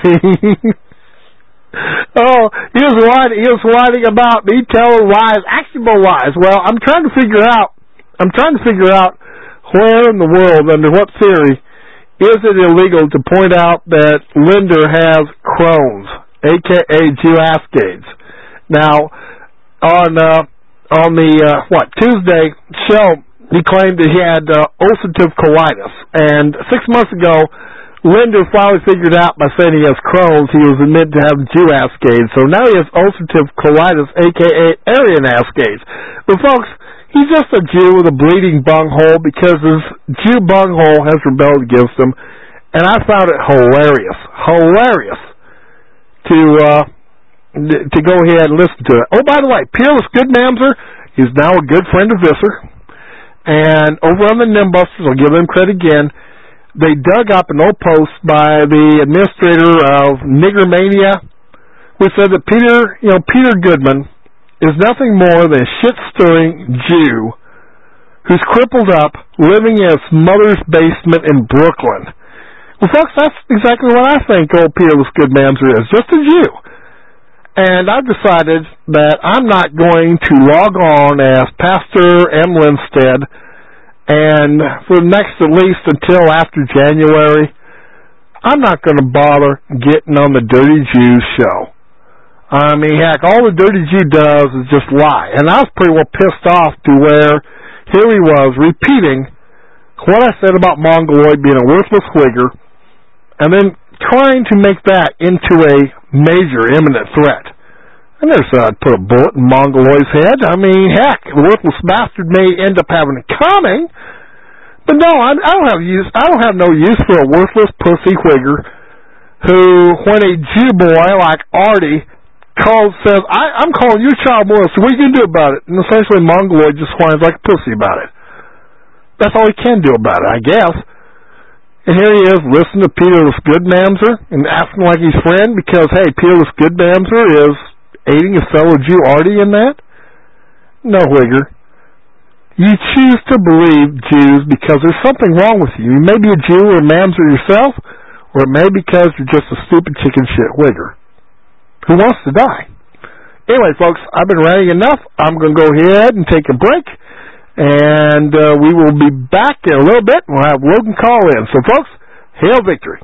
Oh, he was writing, he was writing about me telling lies, actionable lies. Well, I'm trying to figure out, I'm trying to figure out where in the world, under what theory, is it illegal to point out that Linder has Crohn's, a k a. Jew-Ascades. Now, on, uh, on the, uh, what, Tuesday show, he claimed that he had uh, ulcerative colitis. And six months ago, Linder finally figured out by saying he has Crohn's, he was admitted to have Jew-Ascades. So now he has ulcerative colitis, a k a. Aryan Ascades. But folks, He's just a Jew with a bleeding bunghole because his Jew bunghole has rebelled against him. And I found it hilarious, hilarious to uh, to go ahead and listen to it. Oh, by the way, Peerless Goodmamser is now a good friend of Visser. And over on the Nimbusters, I'll give them credit again, they dug up an old post by the administrator of Niggermania, which said that Peter, you know, Peter Goodman is nothing more than a shit-stirring Jew who's crippled up, living in his mother's basement in Brooklyn. Well, folks, that's exactly what I think old Peerless Goodmamser is, just a Jew. And I've decided that I'm not going to log on as Pastor M. Lindstead, and for the next at least until after January, I'm not going to bother getting on the Dirty Jews show. I mean, heck, all the Dirty Jew does is just lie. And I was pretty well pissed off to where here he was repeating what I said about Mongoloid being a worthless Whigger, and then trying to make that into a major imminent threat. I never said I'd put a bullet in Mongoloid's head. I mean, heck, the worthless bastard may end up having it coming, but no, I, I don't have use. I don't have no use for a worthless pussy Whigger who, when a Jew boy like Artie calls, says, I, I'm calling you child molester, what are you going to do about it? And essentially Mongoloid just whines like a pussy about it. That's all he can do about it, I guess. And here he is, listening to Peerless Goodmamser and acting like he's friend because, hey, Peerless Goodmamser is aiding his fellow Jew Artie in that? No, Whigger. You choose to believe Jews because there's something wrong with you. You may be a Jew or a Mamser yourself, or it may be because you're just a stupid chicken shit Whigger who wants to die. Anyway, folks, I've been ranting enough. I'm going to go ahead and take a break. And uh, we will be back in a little bit, and we'll have Logan call in. So, folks, hail victory.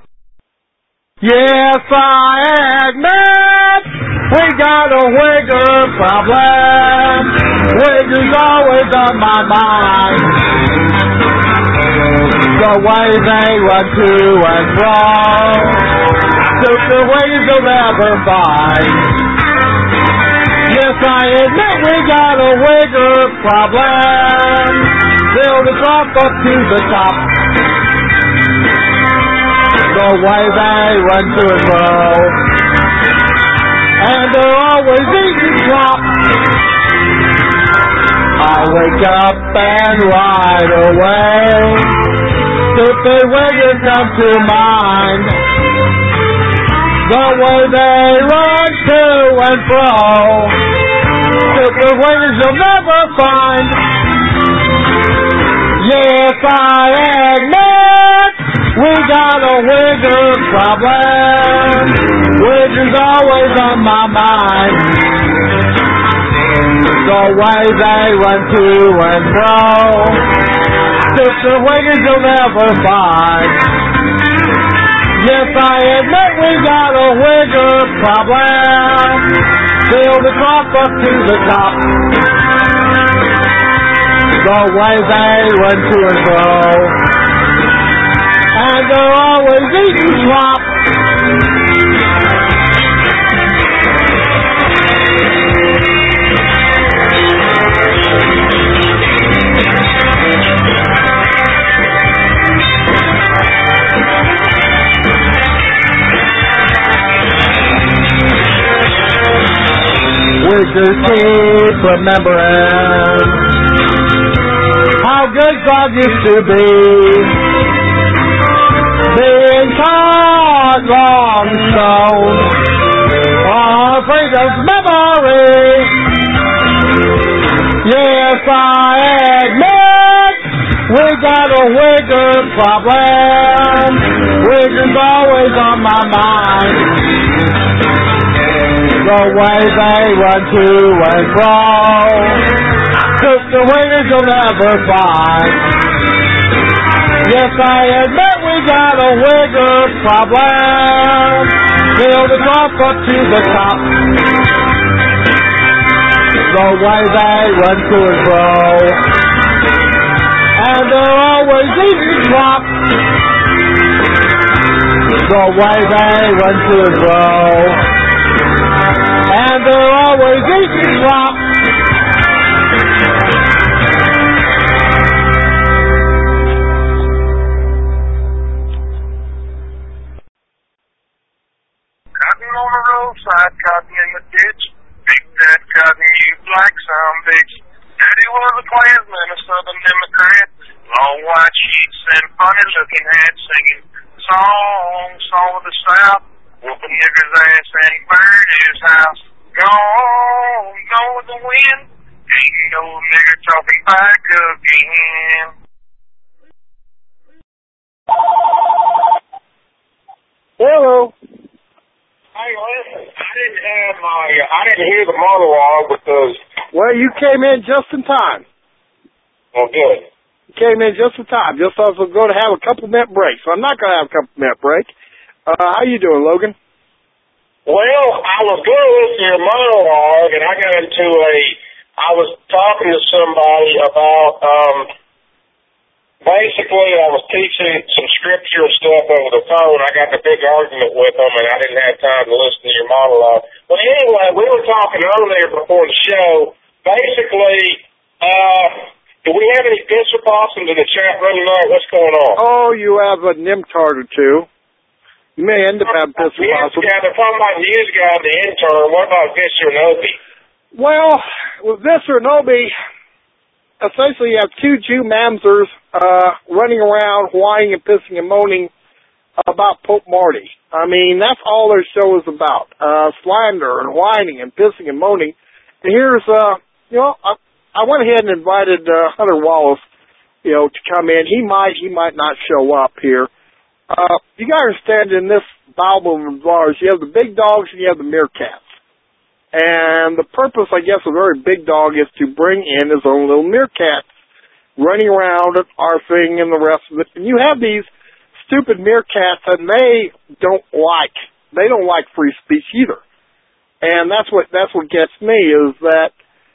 Yes, I admit we got a Whigger problem. Whigger's always on my mind. The way they run to and fro, suit the ways they'll never find. Yes, I admit we got a Whigger problem. Build us up up to the top. The way they run to and fro, and they're always eating slop. I wake up and right away, stupid Whiggers come to mind. The way they run to and fro, stupid Whiggers you'll never find. Yes, I admit we got a Whigger problem. Whigger's always on my mind. The way they run to and fro, stupid Whiggers you'll never find. Yes, I admit we got a Whigger problem. Build the top up to the top. The way they run to and fro, and they're always eating slop. Whiggers keep remembering how good God used to be, being taught long stone on freedom's memory. Yes, I admit we got a Whigger problem. Whigger's always on my mind. The way they run to and fro, took the Whiggers you'll never find. Yes, I admit we got a Whigger problem. Build the top up to the top. The way they run to and fro, and they're always eating slop. The way they run to and fro, and they're always eating slop. cotton in the ditch. Pick that cotton, you black some bitch. Daddy was a Klansman, a Southern Democrat. Long white sheets and funny-looking hats, singing song, song of the South. Whoop a nigger's ass and burn his house. Gone, gone with the wind. Ain't no nigger talking back again. Hello. Hey, listen, I didn't have my, I didn't hear the monologue because... Well, you came in just in time. Well, good. You came in just in time. Just as I was going to have a couple-minute break, so I'm not going to have a couple-minute break. Uh, how you doing, Logan? Well, I was going to listen to your monologue, and I got into a, I was talking to somebody about, um, basically I was teaching some scripture stuff over the phone. I got in a big argument with them, and I didn't have time to listen to your monologue. But anyway, we were talking earlier before the show. Basically, uh, do we have any Bishop Awesome in the chat room tonight? What's going on? Oh, you have a Nimtard or two. You may end up having Bishop Awesome. Yeah, they're talking about news guy, the intern. What about Visser and Obi? Well, with Visser and Obi, essentially you have two Jew mamzers uh, running around whining and pissing and moaning about Pope Marty. I mean, that's all their show is about, uh, slander and whining and pissing and moaning. And here's, uh, you know, I, I went ahead and invited uh, Hunter Wallace, you know, to come in. He might, he might not show up here. Uh, you got to understand in this Bible of ours, you have the big dogs and you have the meerkats. And the purpose, I guess, of a very big dog is to bring in his own little meerkats running around and arfing and the rest of it. And you have these stupid meerkats and they don't like, they don't like free speech either. And that's what, that's what gets me is that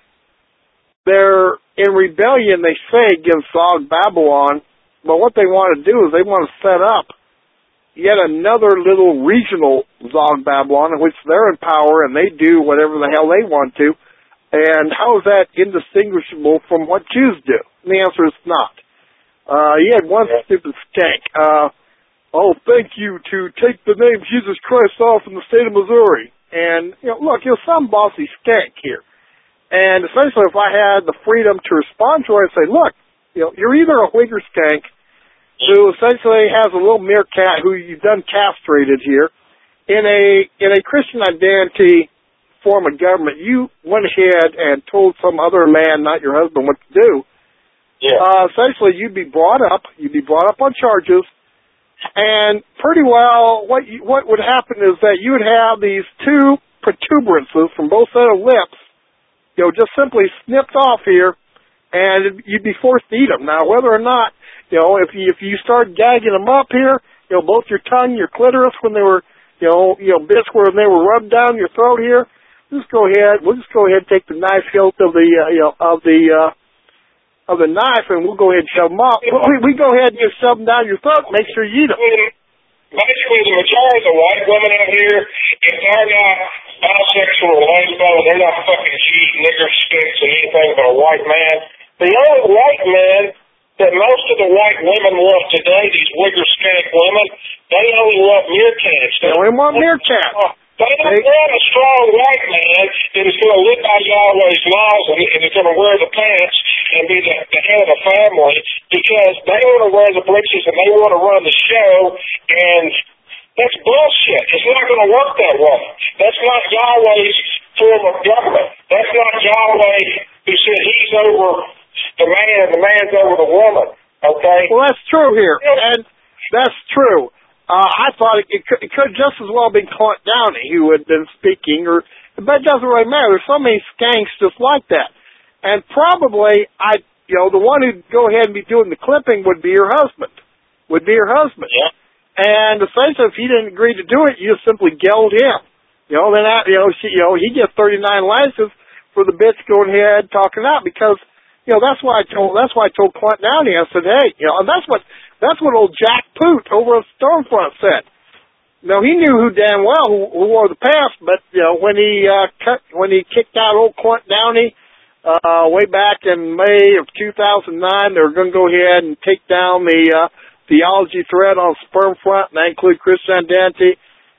they're in rebellion, they say, against Zog Babylon, but what they want to do is they want to set up yet another little regional Zog Babylon in which they're in power and they do whatever the hell they want to. And how is that indistinguishable from what Jews do? And the answer is not. Uh, he had one stupid skank. Uh, oh, thank you to take the name Jesus Christ off in the state of Missouri. And, you know, look, you're some bossy skank here. And essentially, if I had the freedom to respond to it, I'd say, look, you know, you're either a Uyghur skank who essentially has a little meerkat who you've done castrated here in a in a Christian identity form of government. You went ahead and told some other man, not your husband, what to do. Yeah. Uh, essentially, you'd be brought up. You'd be brought up on charges. And pretty well, what you, what would happen is that you would have these two protuberances from both sets of lips, you know, just simply snipped off here, and you'd be forced to eat them. Now, whether or not, you know, if you if you start gagging them up here, you know, both your tongue, your clitoris, when they were, you know, you know, bits where they were rubbed down your throat here, just go ahead. We'll just go ahead and take the knife hilt of the, uh, you know, of the. Uh, of the knife, and we'll go ahead and shove them off. We, we go ahead and just shove them down your throat and make sure you eat them. Basically, the majority of the white women out here, if they're not bisexual or lesbo, they're not fucking cheat, nigger, skinks, and anything but a white man. The only white men that most of the white women love today, these wigger skank women, they only love meerkats. They only want meerkats. They don't want a strong white man that is going to live by Yahweh's laws and, and is going to wear the pants and be the, the head of the family, because they want to wear the breeches and they want to run the show, and that's bullshit. It's not going to work that way. That's not Yahweh's form of government. That's not Yahweh who said he's over the man and the man's over the woman. Okay? Well, that's true here, and that's true. Uh, I thought it, it, could, it could just as well have been Clint Downey who had been speaking, or but it doesn't really matter. There's so many skanks just like that. And probably, I, you know, the one who'd go ahead and be doing the clipping would be your husband. Would be your husband. Yeah. And essentially, if he didn't agree to do it, you just simply gelled him. You know, then, that, you know, she, you know, he gets thirty-nine lashes for the bitch going ahead talking out, because, you know, that's why I told, that's why I told Clint Downey, I said, hey, you know, and that's what, that's what old Jack Poot over at Stormfront said. Now, he knew who damn well who, who wore the pants, but, you know, when he, uh, cut, when he kicked out old Clint Downey, Uh, way back in May of two thousand nine, they were going to go ahead and take down the uh, theology thread on Sperm Front, and that include Christian identity.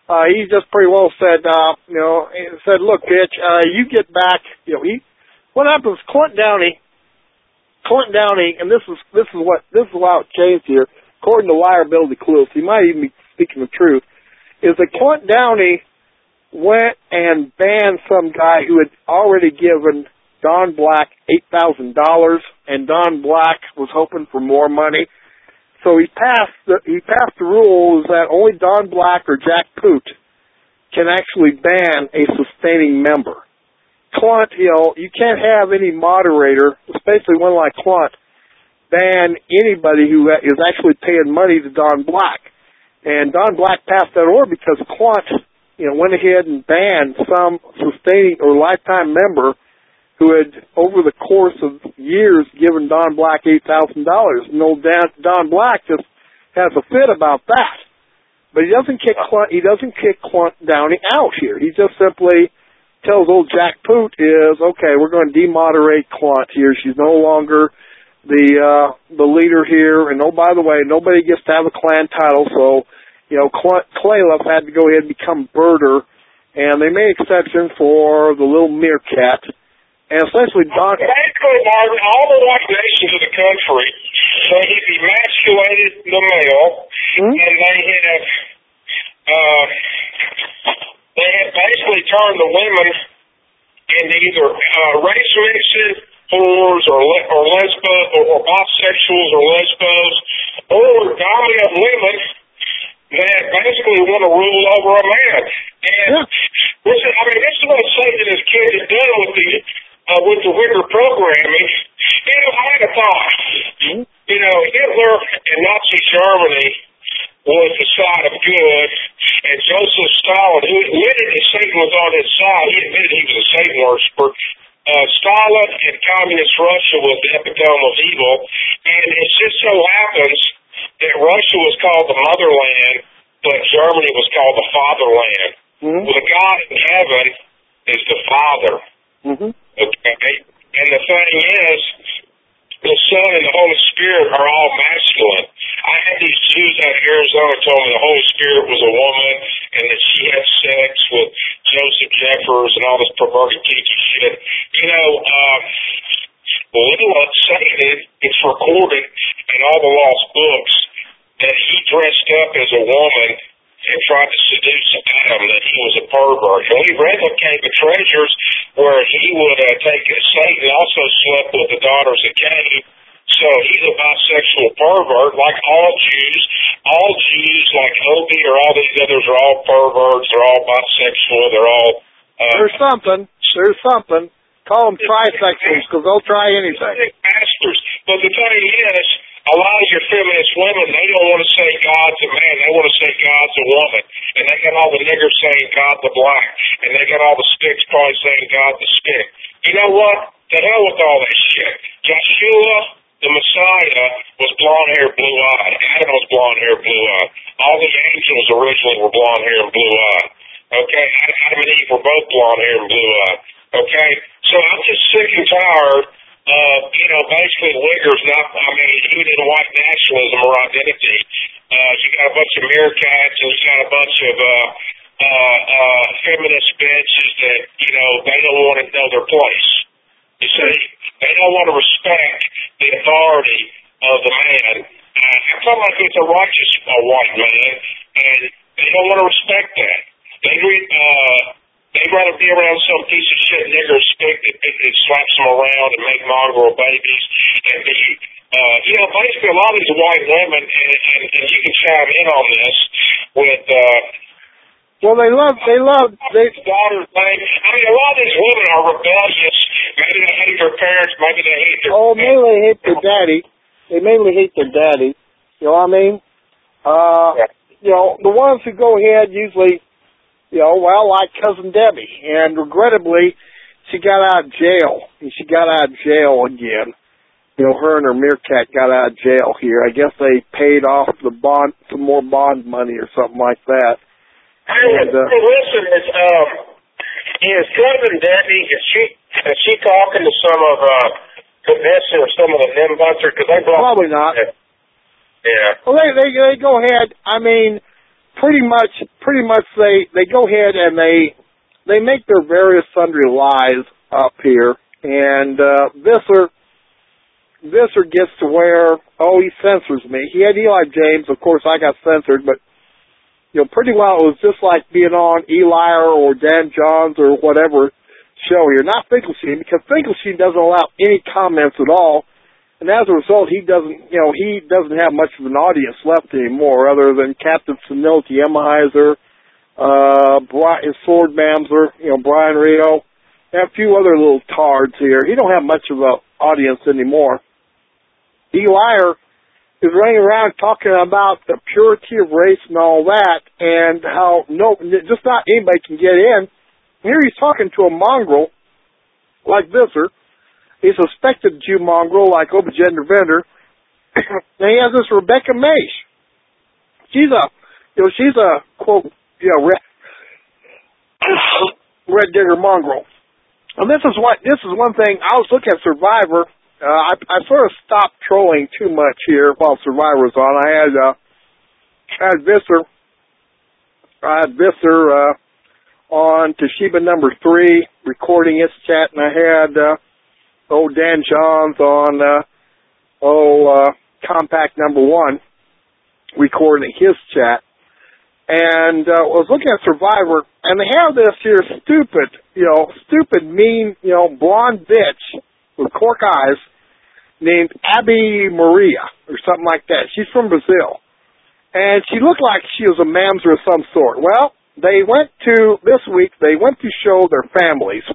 uh, he just pretty well said, uh, you know, he said, look, bitch, uh, you get back, you know, he, what happens, Clint Downey, Clint Downey, and this is, this is what, this is how it changed here, according to Liability Clues, he might even be speaking the truth, is that Clint Downey went and banned some guy who had already given Don Black eight thousand dollars, and Don Black was hoping for more money. So he passed the, he passed the rules that only Don Black or Jack Poot can actually ban a sustaining member. Clunt, you know, you can't have any moderator, especially one like Clunt, ban anybody who is actually paying money to Don Black. And Don Black passed that order because Clunt, you know, went ahead and banned some sustaining or lifetime member who had, over the course of years, given Don Black eight thousand dollars. And old Dan, Don Black just has a fit about that. But he doesn't kick Clunt, he doesn't kick Clint Downey out here. He just simply tells old Jack Poot is, okay, we're going to demoderate Clint here. She's no longer the uh, the leader here. And, oh, by the way, nobody gets to have a clan title, so, you know, Clayliff had to go ahead and become Birder. And they made exception for the little meerkat. And essentially, Don... Basically, Marvin, all the white nations of the country, they have emasculated the male, hmm? and they have, uh, they have basically turned the women into either uh, race mixing, whores, or, le- or lesbos, or, or bisexuals, or lesbos, or dominant women that basically want to rule over a man. And yeah. this is, I mean, this is what Satan and his kids have done with the Uh, with the Wicker programming. You know, I had a thought. Mm-hmm. You know, Hitler and Nazi Germany was the side of good, and Joseph Stalin, who admitted that Satan was on his side, he admitted he was a Satan worshiper. Uh, Stalin and Communist Russia was the epitome of evil, and it just so happens that Russia was called the motherland, but Germany was called the fatherland. Mm-hmm. Well, the God in heaven is the Father. Mm-hmm. Okay? And the thing is, the Son and the Holy Spirit are all masculine. I had these Jews out of Arizona told me the Holy Spirit was a woman and that she had sex with Joseph Jeffers and all this perverted kinky shit. You know, um, Lilith stated, it's recorded in all the lost books, that he dressed up as a woman and tried to seduce Adam, that he was a pervert. And we read the Cave of Treasures where he would uh, take Satan also slept with the daughters of Cain. So he's a bisexual pervert, like all Jews. All Jews, like Obi or all these others, are all perverts. They're all bisexual. They're all... Uh, There's something. There's something. Call them trisexuals because they'll try anything. Masters. But the thing is, a lot of your feminist women, they don't want to say God's a man. They want to say God's a woman. And they got all the niggers saying God the black. And they got all the sticks probably saying God the stick. You know what? The hell with all that shit. Yeshua, the Messiah, was blonde hair, blue eyed. Adam was blonde hair, blue eyed. All the angels originally were blonde hair and blue eyed. Okay? Adam and Eve were both blonde hair and blue eyed. Okay? So I'm just sick and tired. Uh, you know, basically, Wiggers not, I mean, even in white nationalism or identity, uh, you got a bunch of meerkats and you got a bunch of, uh, uh, uh, feminist bitches that, you know, they don't want to know their place. You see, they don't want to respect the authority of the man. Uh, I'm talking like it's a righteous uh, white man, and they don't want to respect that. They read, uh, They'd rather be around some piece of shit nigger stick that, that, that slaps them around and make mongrel babies. And the, uh, you know, basically a lot of these white women, and, and, and you can chime in on this with, uh, well, they love, they love, they, daughter's name. I mean, a lot of these women are rebellious. Maybe they hate their parents, maybe they hate their... Oh, maybe they hate their daddy. They mainly hate their daddy. You know what I mean? Uh, yeah. You know, the ones who go ahead usually... You know, well, like Cousin Debbie. And regrettably, she got out of jail. And she got out of jail again. You know, her and her meerkat got out of jail here. I guess they paid off the bond, some more bond money or something like that. Hey, and, uh, hey listen, is, um, is Cousin Debbie, is she, is she talking to some of, uh, Vanessa or some of the Nimbusters? Cause they brought probably not. Yeah. Well, they, they, they go ahead. I mean, pretty much, pretty much they, they go ahead and they, they make their various sundry lies up here. And, uh, Visser, Visser gets to where, oh, he censors me. He had Eli James. Of course, I got censored, but, you know, pretty well it was just like being on Eli or Dan Johns or whatever show here. Not Finkelstein, because Finkelstein doesn't allow any comments at all. And as a result, he doesn't, you know, he doesn't have much of an audience left anymore other than Captain Senility Emmeheiser, uh, Brian, Sword Mamser, you know, Brian Rio, and a few other little tards here. He don't have much of an audience anymore. Eli is running around talking about the purity of race and all that, and how no, just not anybody can get in. Here he's talking to a mongrel like Visser, a suspected Jew mongrel like Obagender Vendor, and he has this Rebecca Maish. She's a, you know, she's a quote, you know, red, red digger mongrel. And this is what this is one thing. I was looking at Survivor. Uh, I, I sort of stopped trolling too much here while Survivor was on. I had, uh, I had Visser, I had Visser, uh, on Toshiba number three, recording his chat, and I had, uh, old Dan Johns on, uh, oh, uh, Compact number one, recording his chat. And, uh, I was looking at Survivor, and they have this here stupid, you know, stupid, mean, you know, blonde bitch with cork eyes named Abby Maria or something like that. She's from Brazil. And she looked like she was a mamzer of some sort. Well, they went to, this week, they went to show their families.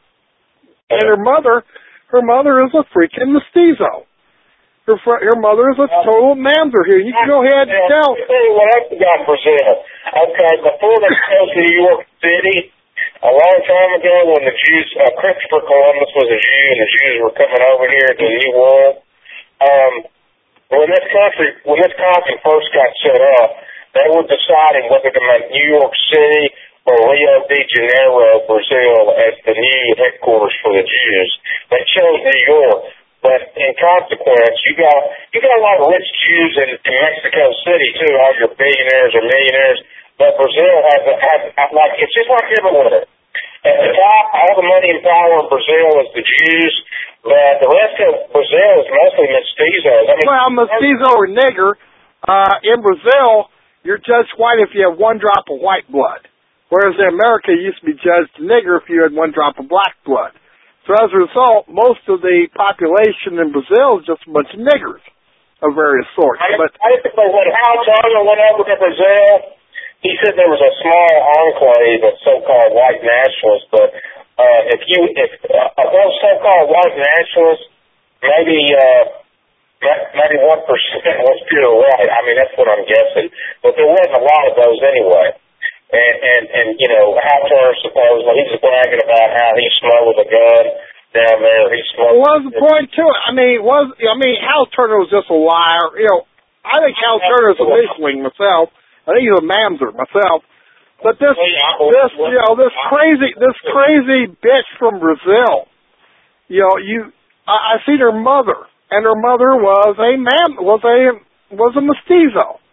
And her mother, her mother is a freaking mestizo. Her fr- her mother is a total mamzer here. You can go ahead and tell. Let me tell you what else got in Brazil. Okay, before they came to New York City, a long time ago when the Jews, uh, Christopher Columbus was a Jew and the Jews were coming over here to the New World, um, when this country, when this country first got set up, they were deciding whether to make New York City or Rio de Janeiro, Brazil, as the new headquarters for the Jews. They chose New York. But in consequence, you got you got a lot of rich Jews in, in Mexico City too, all your billionaires or millionaires. But Brazil has, a, has like it's just like everywhere. At the top, all the money and power in Brazil is the Jews, but the rest of Brazil is mostly mestizos. I mean, well, mestizo or nigger. Uh, in Brazil, you're judged white if you have one drop of white blood, whereas in America, you used to be judged nigger if you had one drop of black blood. So as a result, most of the population in Brazil is just a bunch of niggers of various sorts. I, but I think when Hal Turner went over to Brazil, he said there was a small enclave of so-called white nationalists. But uh, if you, if uh, those so-called white nationalists, maybe uh, maybe one percent was pure white. I mean, that's what I'm guessing. But there wasn't a lot of those anyway. And, and, and, you know, Hal Turner supposedly, he's bragging about how he smuggled a gun down there. He smuggled... What was the point to it? I mean, was, I mean, Hal Turner was just a liar. You know, I think Hal Turner is a mishling myself. I think he's a mamzer myself. But this, this, you know, this crazy, this crazy bitch from Brazil, you know, you, I, I seen her mother, and her mother was a mam, was a, was a mestizo.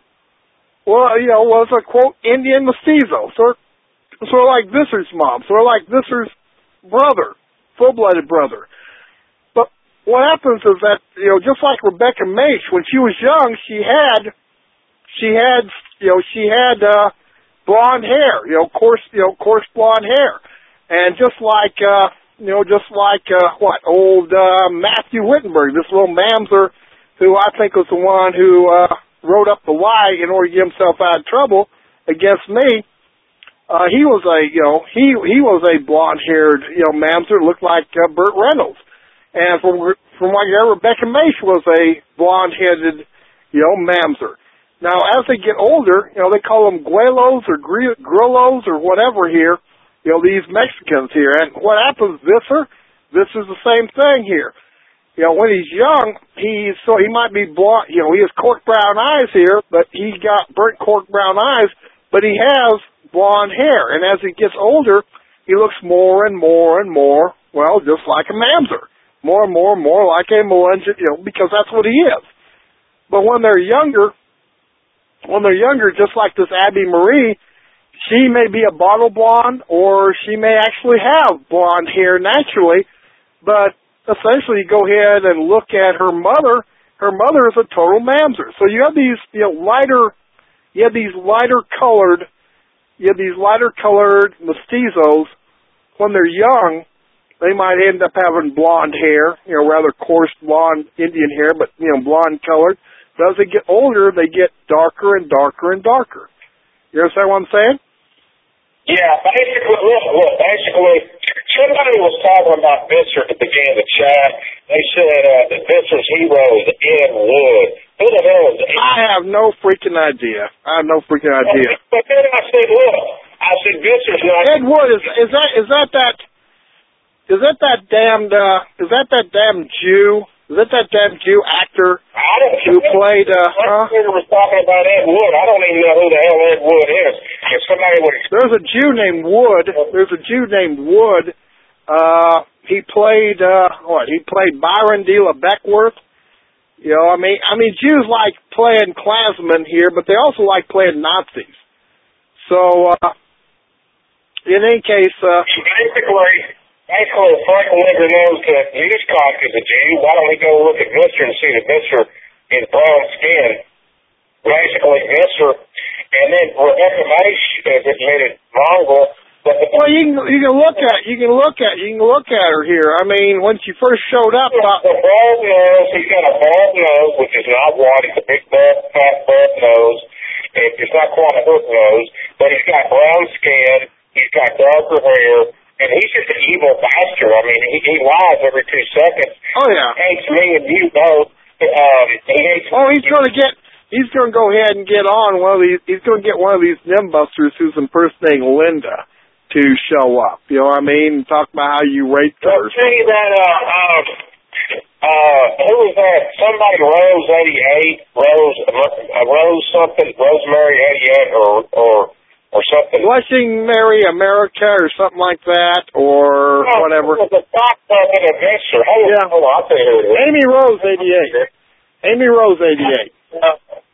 Well, you know, was a, quote, Indian mestizo, sort, sort of like Visser's mom, sort of like Visser's brother, full-blooded brother. But what happens is that, you know, just like Rebecca Maish, when she was young, she had, she had, you know, she had, uh, blonde hair, you know, coarse, you know, coarse blonde hair. And just like, uh, you know, just like, uh, what, old, uh, Matthew Wittenberg, this little mamzer, who I think was the one who, uh, wrote up the lie in order to get himself out of trouble against me. Uh, he was a, you know, he, he was a blonde-haired, you know, mamzer, looked like uh, Burt Reynolds. And from, from what you hear, Rebecca Maish was a blonde-headed, you know, mamzer. Now, as they get older, you know, they call them guelos or grillos or whatever here, you know, these Mexicans here. And what happens, Visser, this is the same thing here. You know, when he's young, he's, so he might be blonde, you know, he has cork brown eyes here, but he got burnt cork brown eyes, but he has blonde hair. And as he gets older, he looks more and more and more, well, just like a mamzer. More and more and more like a Melange, you know, because that's what he is. But when they're younger, when they're younger, just like this Abby Marie, she may be a bottle blonde or she may actually have blonde hair naturally, but essentially you go ahead and look at her mother. Her mother is a total mamzer. So you have these, you know, lighter, you have these lighter colored, you have these lighter colored mestizos. When they're young, they might end up having blonde hair, you know, rather coarse blonde Indian hair, but, you know, blonde colored. But as they get older, they get darker and darker and darker. You understand what I'm saying? Yeah, basically, look, look, basically, somebody was talking about Visser at the beginning of the chat. They said uh, that Visser's hero is Ed Wood. Who the hell is Ed? I have no freaking idea. I have no freaking idea. But then I said, look, I said Visser's not... Ed Wood, is, is that is that that... Is that that damned, uh, is that that damn Jew? Is that that damn Jew actor I don't who played, uh, huh? I was talking about Ed Wood. I don't even know who the hell Ed Wood is. If somebody would... There's a Jew named Wood. There's a Jew named Wood. Uh, he played, uh, what? He played Byron D. LaBeckworth. You know, I mean, I mean, Jews like playing Klansmen here, but they also like playing Nazis. So, uh, in any case, uh... Basically... Basically, Frank Linder knows that Newscock is a Jew. Why don't we go look at Visser and see that Visser is brown skin? Basically, Visser, and then Rebecca Mace is admitted Mongol. But the, well, you can you can look at you can look at you can look at her here. I mean, when she first showed up, uh, the bald nose. He's got a bald nose, which is not white. It's a big, bald, fat, bald nose. It's not quite a hook nose, but he's got brown skin. He's got darker hair. And he's just an evil bastard. I mean, he, he lies every two seconds. Oh, yeah. He hates me and you both. Um, he hates oh, he's going to get, he's going to go ahead and get on one of these, he's going to get one of these nimbusters who's impersonating Linda to show up. You know what I mean? Talk about how you raped her. I'll tell you that, uh, um, uh, who was that? Somebody, Rose eighty-eight, Rose, uh, Rose something, Rosemary eighty-eight, or, or, or something. Blushing Mary America or something like that, or no, whatever. It was a stock market investor. Hold yeah. on, hold on, I'll tell you who it is. Amy Rose eighty-eight. Amy Rose eighty-eight. Uh,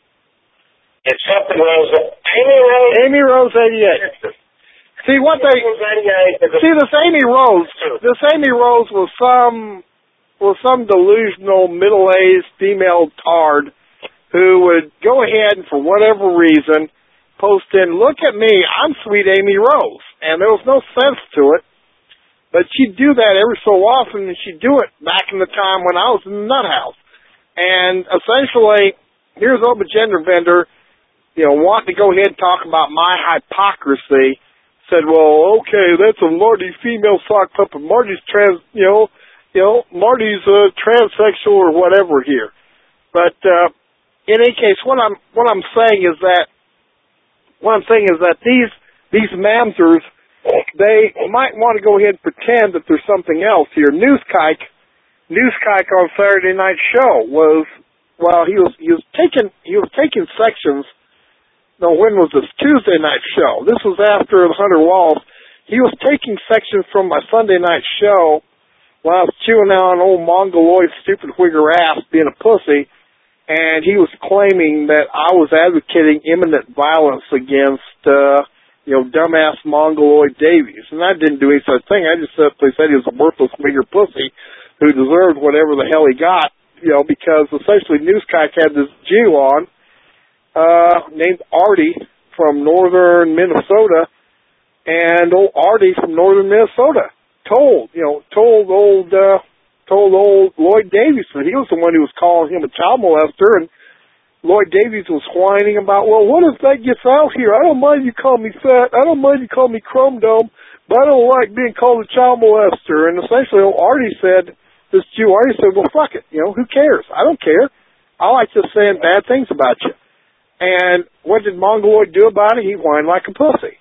it's something Rose. Amy Rose. Amy Rose eighty-eight. See what they see. This Amy Rose. This Amy Rose was some was some delusional middle-aged female tard who would go ahead and for whatever reason post in, look at me, I'm sweet Amy Rose. And there was no sense to it. But she'd do that every so often, and she'd do it back in the time when I was in the nut house. And essentially, here's Oba Gender Vendor, you know, wanting to go ahead and talk about my hypocrisy, said, well, okay, that's a Marty female sock puppet. Marty's trans, you know, you know, Marty's uh, transsexual or whatever here. But uh, in any case, what I'm what I'm saying is that What I'm saying is that these these mamzers, they might want to go ahead and pretend that there's something else here. Newskike, Newskike on Saturday Night Show was, well, he was he was taking he was taking sections. No, when was this? Tuesday Night Show. This was after the Hunter Walls. He was taking sections from my Sunday Night Show while I was chewing on old mongoloid stupid whigger ass being a pussy. And he was claiming that I was advocating imminent violence against, uh, you know, dumbass Mongoloid Davies. And I didn't do any such thing. I just simply said he was a worthless nigger pussy who deserved whatever the hell he got, you know, because essentially Newskike had this Jew on, uh, named Artie from northern Minnesota. And old Artie from northern Minnesota told, you know, told old, uh, told old Lloyd Davies that he was the one who was calling him a child molester, and Lloyd Davies was whining about, well, what if that gets out here? I don't mind you call me fat. I don't mind you call me chrome dome, but I don't like being called a child molester. And essentially, old Artie said, this Jew Artie said, well, fuck it. You know, who cares? I don't care. I like just saying bad things about you. And what did Mongoloid do about it? He whined like a pussy.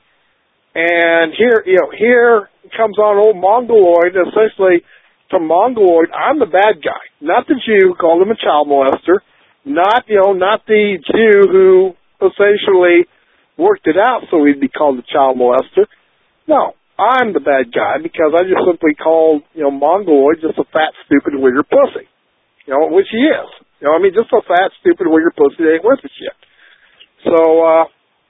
And here, you know, here comes on old Mongoloid, essentially, to Mongoloid, I'm the bad guy, not the Jew who called him a child molester, not, you know, not the Jew who essentially worked it out so he'd be called a child molester. No, I'm the bad guy because I just simply called, you know, Mongoloid just a fat, stupid, wigger pussy. You know, which he is. You know, I mean, just a fat, stupid, wigger pussy that ain't worth a shit. So, uh,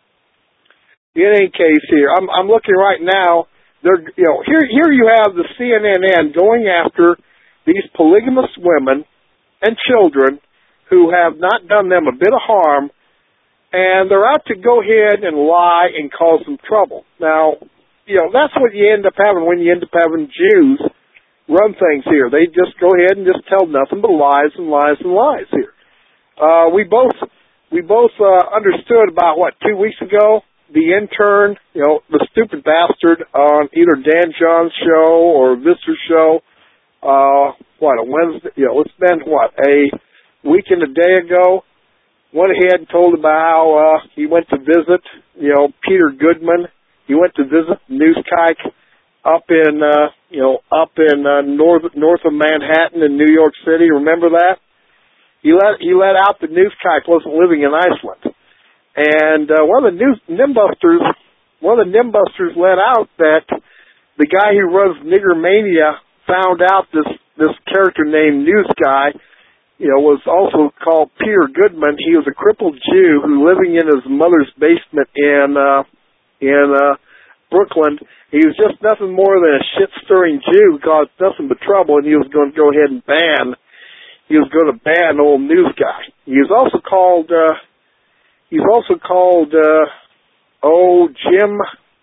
in any case here, I'm, I'm looking right now. They're, you know, here, here you have the C N N going after these polygamous women and children who have not done them a bit of harm, and they're out to go ahead and lie and cause them trouble. Now, you know, that's what you end up having when you end up having Jews run things here. They just go ahead and just tell nothing but lies and lies and lies here. Uh, we both, we both, uh, understood about, what, two weeks ago, the intern, you know, the stupid bastard on either Dan John's show or Viscer's show, uh, what, a Wednesday, you know, it's been, what, a week and a day ago, went ahead and told about how, uh, he went to visit, you know, Peter Goodman. He went to visit Newskike up in, uh, you know, up in, uh, north, north of Manhattan in New York City. Remember that? He let, he let out that Newskike wasn't living in Iceland. And, uh, one of the news, Nimbusters, one of the Nimbusters let out that the guy who runs Nigger Mania found out this, this character named Newsguy, you know, was also called Peter Goodman. He was a crippled Jew who living in his mother's basement in, uh, in, uh, Brooklyn. He was just nothing more than a shit-stirring Jew who caused nothing but trouble, and he was going to go ahead and ban, he was going to ban old news guy. He was also called, uh, he's also called, uh, oh, Jim,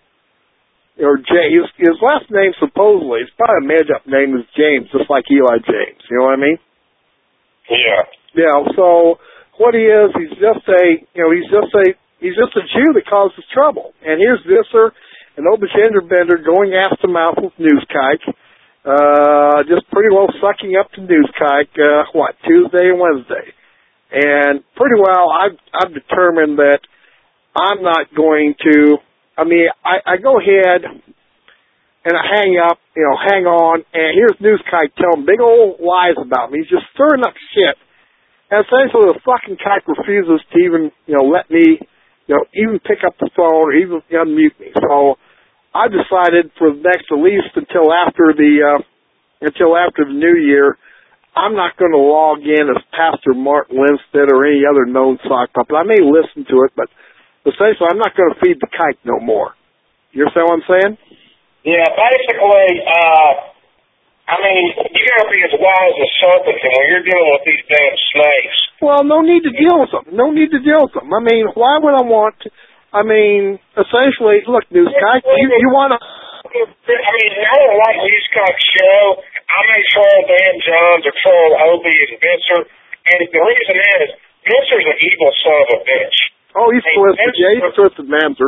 or Jay, his, his last name supposedly, it's probably a made-up name, is James, just like Eli James, you know what I mean? Yeah. Yeah, so what he is, he's just a, you know, he's just a, he's just a Jew that causes trouble. And here's Viscer, an old gender bender going ass to mouth with Newskike, uh, just pretty well sucking up to Newskike, uh, what, Tuesday and Wednesday. And pretty well, I've, I've determined that I'm not going to, I mean, I, I go ahead and I hang up, you know, hang on, and here's Newskike telling big old lies about me. He's just stirring up shit. And essentially the fucking kike refuses to even, you know, let me, you know, even pick up the phone or even unmute me. So I decided for the next, at least until after the, uh, until after the new year, I'm not going to log in as Pastor Martin Lindstedt or any other known sock puppet. I may listen to it, but essentially I'm not going to feed the kike no more. You understand what I'm saying? Yeah, basically, uh, I mean, you got to be as wise as serpents, and when you're dealing with these damn snakes. Well, no need to deal with them. No need to deal with them. I mean, why would I want to, I mean, essentially, look, Newskike, you, you want to... I mean, I don't like Newskike's show. I make sure Dan Johns or Troll Obie and Viscer, and the reason is, Viscer's an evil son of a bitch. Oh, he's hey, twisted. Yeah, he's twisted Mamser.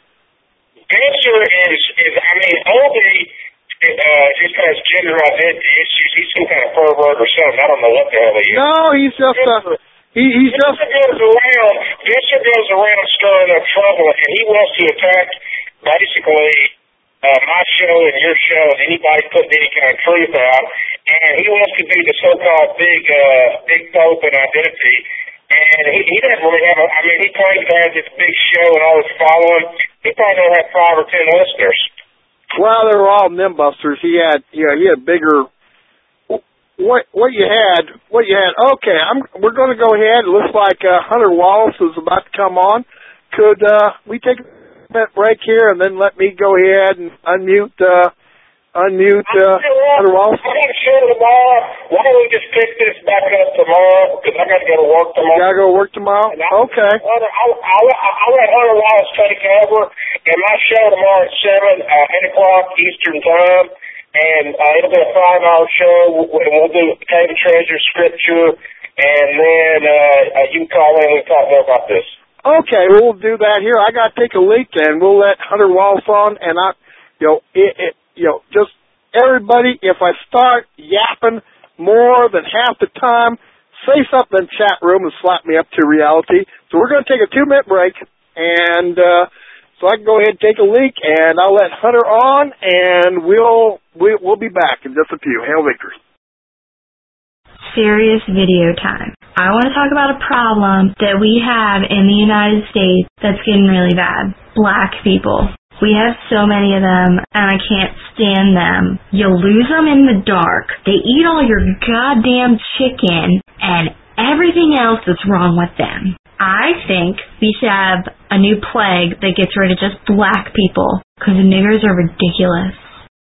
Viscer is, is, I mean, Obie, uh, just has gender identity issues. He's some kind of pervert or something. I don't know what the hell he is. No, he's just, uh, he, he's just... Viscer goes around, Viscer goes around stirring up trouble, and he wants to attack, basically, uh, my show and your show and anybody putting any kind of truth out, and he wants to be the so-called big, uh, big pope in identity. And he, he doesn't really have a, I mean, he claims to have this big show and all this following. He probably don't have five or ten listeners. Well, they were all Nimbusters. He had, you know, he had bigger, what, what you had, what you had, okay, I'm, we're going to go ahead. It looks like, uh, Hunter Wallace is about to come on. Could, uh, we take a minute break here and then let me go ahead and unmute, uh, unmute, uh, Hunter Wallace? I'm not sure tomorrow. Why don't we just pick this back up tomorrow? Because I got to go to work tomorrow. You got to go to work tomorrow? Okay. I'll, I'll, I'll, I'll let Hunter Wallace take over. And my show tomorrow at seven, uh, eight o'clock Eastern time. And uh, it'll be a five-hour show. We'll, we'll do Cave of Treasure, Scripture. And then uh, uh, you can call in and talk more about this. Okay, we'll do that here. I got to take a leak, and we'll let Hunter Wallace on. And I, you know, it, it you know, just everybody, if I start yapping more than half the time, say something in the chat room and slap me up to reality. So we're going to take a two-minute break, and uh, so I can go ahead and take a leak, and I'll let Hunter on, and we'll we'll, we'll be back in just a few. Hail victory. Serious video time. I want to talk about a problem that we have in the United States that's getting really bad. Black people. We have so many of them, and I can't stand them. You lose them in the dark. They eat all your goddamn chicken and everything else that's wrong with them. I think we should have a new plague that gets rid of just black people, because the niggers are ridiculous.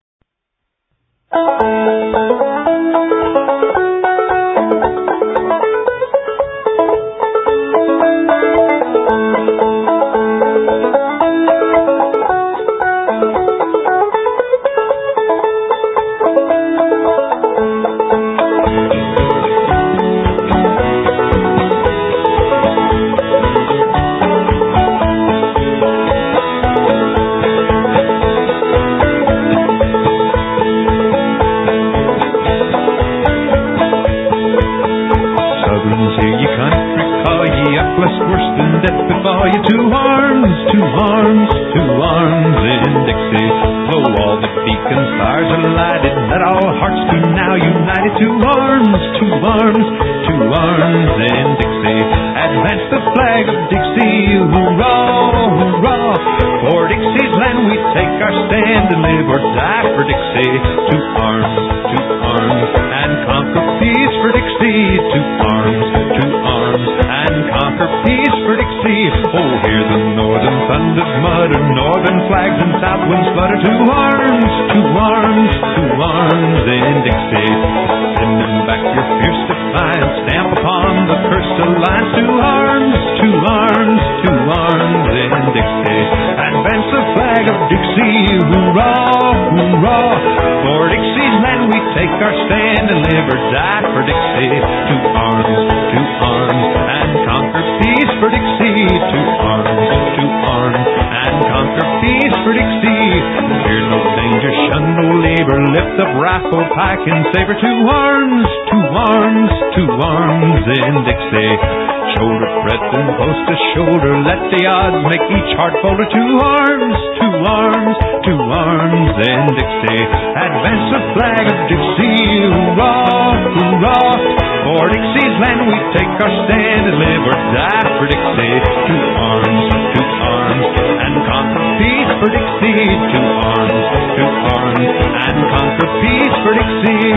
Saber, two arms, two arms, two arms in Dixie. Shoulder breadth and post to shoulder, let the odds make each heart bolder. Two arms, two arms, two arms in Dixie. Advance the flag of Dixie, hoorah, hoorah. For Dixie's land we take our stand and live or die for Dixie. Two arms, two arms, and conquer peace for Dixie. Two arms, two arms, and conquer peace for Dixie.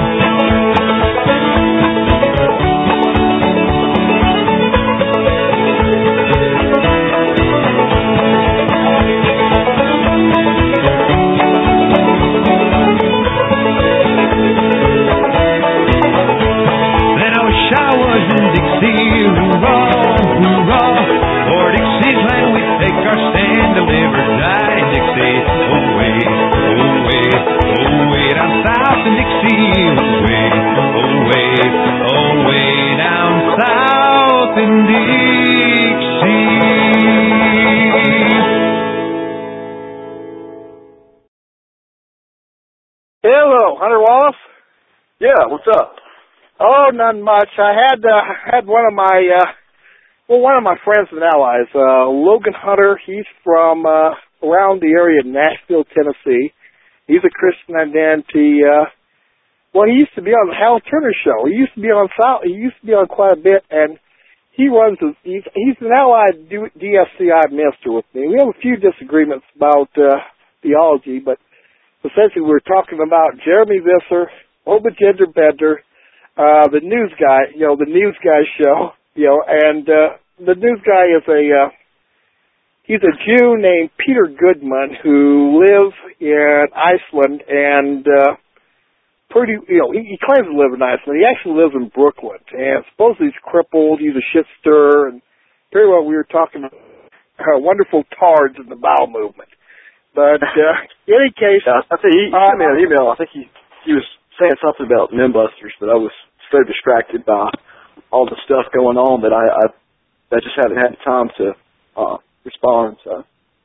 Yeah, what's up? Oh, nothing much. I had uh, had one of my uh, well, one of my friends and allies, uh, Logan Hunter. He's from uh, around the area of Nashville, Tennessee. He's a Christian identity. Uh, well, he used to be on the Hal Turner show. He used to be on He used to be on quite a bit, and he runs. A, he's, he's an allied D S C I minister with me. We have a few disagreements about uh, theology, but essentially we're talking about Jeremy Visser, Oba Gender Bender, uh, the news guy, you know, the news guy show, you know, and uh, the news guy is a, uh, he's a Jew named Peter Goodman who lives in Iceland and uh, pretty, you know, he, he claims to live in Iceland. He actually lives in Brooklyn, and supposedly he's crippled, he's a shit stirrer, and very well we were talking about uh, wonderful tards in the bowel movement. But uh, in any case... Yeah, I think he, he sent me an email. I think he, he was saying something about Nimbusters, but I was so distracted by all the stuff going on that I, I, I just haven't had time to uh, respond. So,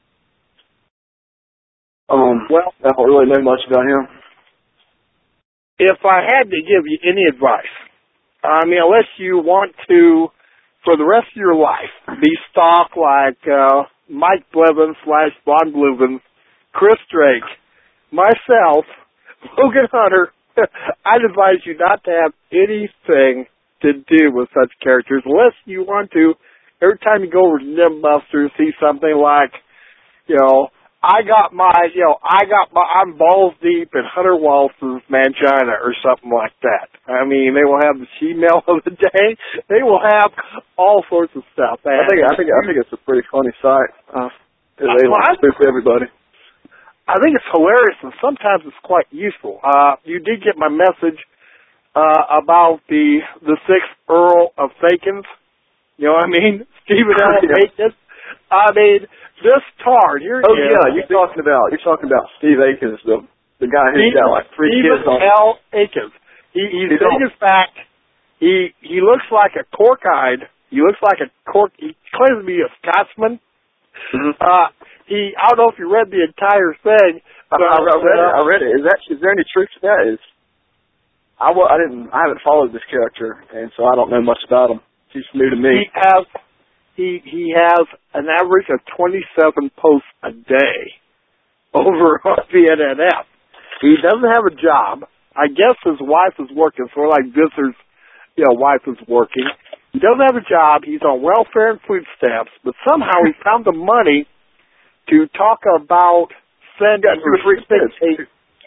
um, well, I don't really know much about him. If I had to give you any advice, I mean, unless you want to, for the rest of your life, be stock like uh, Mike Blevins slash Von Blevins, Chris Drake, myself, Logan Hunter, I'd advise you not to have anything to do with such characters unless you want to. Every time you go over to Nimbusters, see something like, you know, I got my, you know, I got my, I'm balls deep in Hunter Walsh's Mangina or something like that. I mean, they will have the she-mail of the day. They will have all sorts of stuff. I think, I think, I think it's a pretty funny site. Uh, they well, like to spook everybody. I think it's hilarious, and sometimes it's quite useful. Uh, you did get my message uh, about the the sixth Earl of Fakins. You know what I mean? Stephen L. Fakins. I mean, this tard here. Oh is, yeah, you're talking about you're talking about Steve Akins, the the guy who's Stephen, got like three Stephen kids on. L. Akins. He, he's He's big as back. He he looks like a cork-eyed. He looks like a cork. He claims to be a Scotsman. Mm-hmm. Uh, he. I don't know if you read the entire thing. I, I, I read it. I read it. Is that is there any truth to that? Is I, I didn't I haven't followed this character, and so I don't know much about him. He's new to me. He has he he has an average of twenty-seven posts a day over on V N N F. He doesn't have a job. I guess his wife is working, so like Visser's, you know, wife is working. He doesn't have a job. He's on welfare and food stamps, but somehow he found the money to talk about sending a,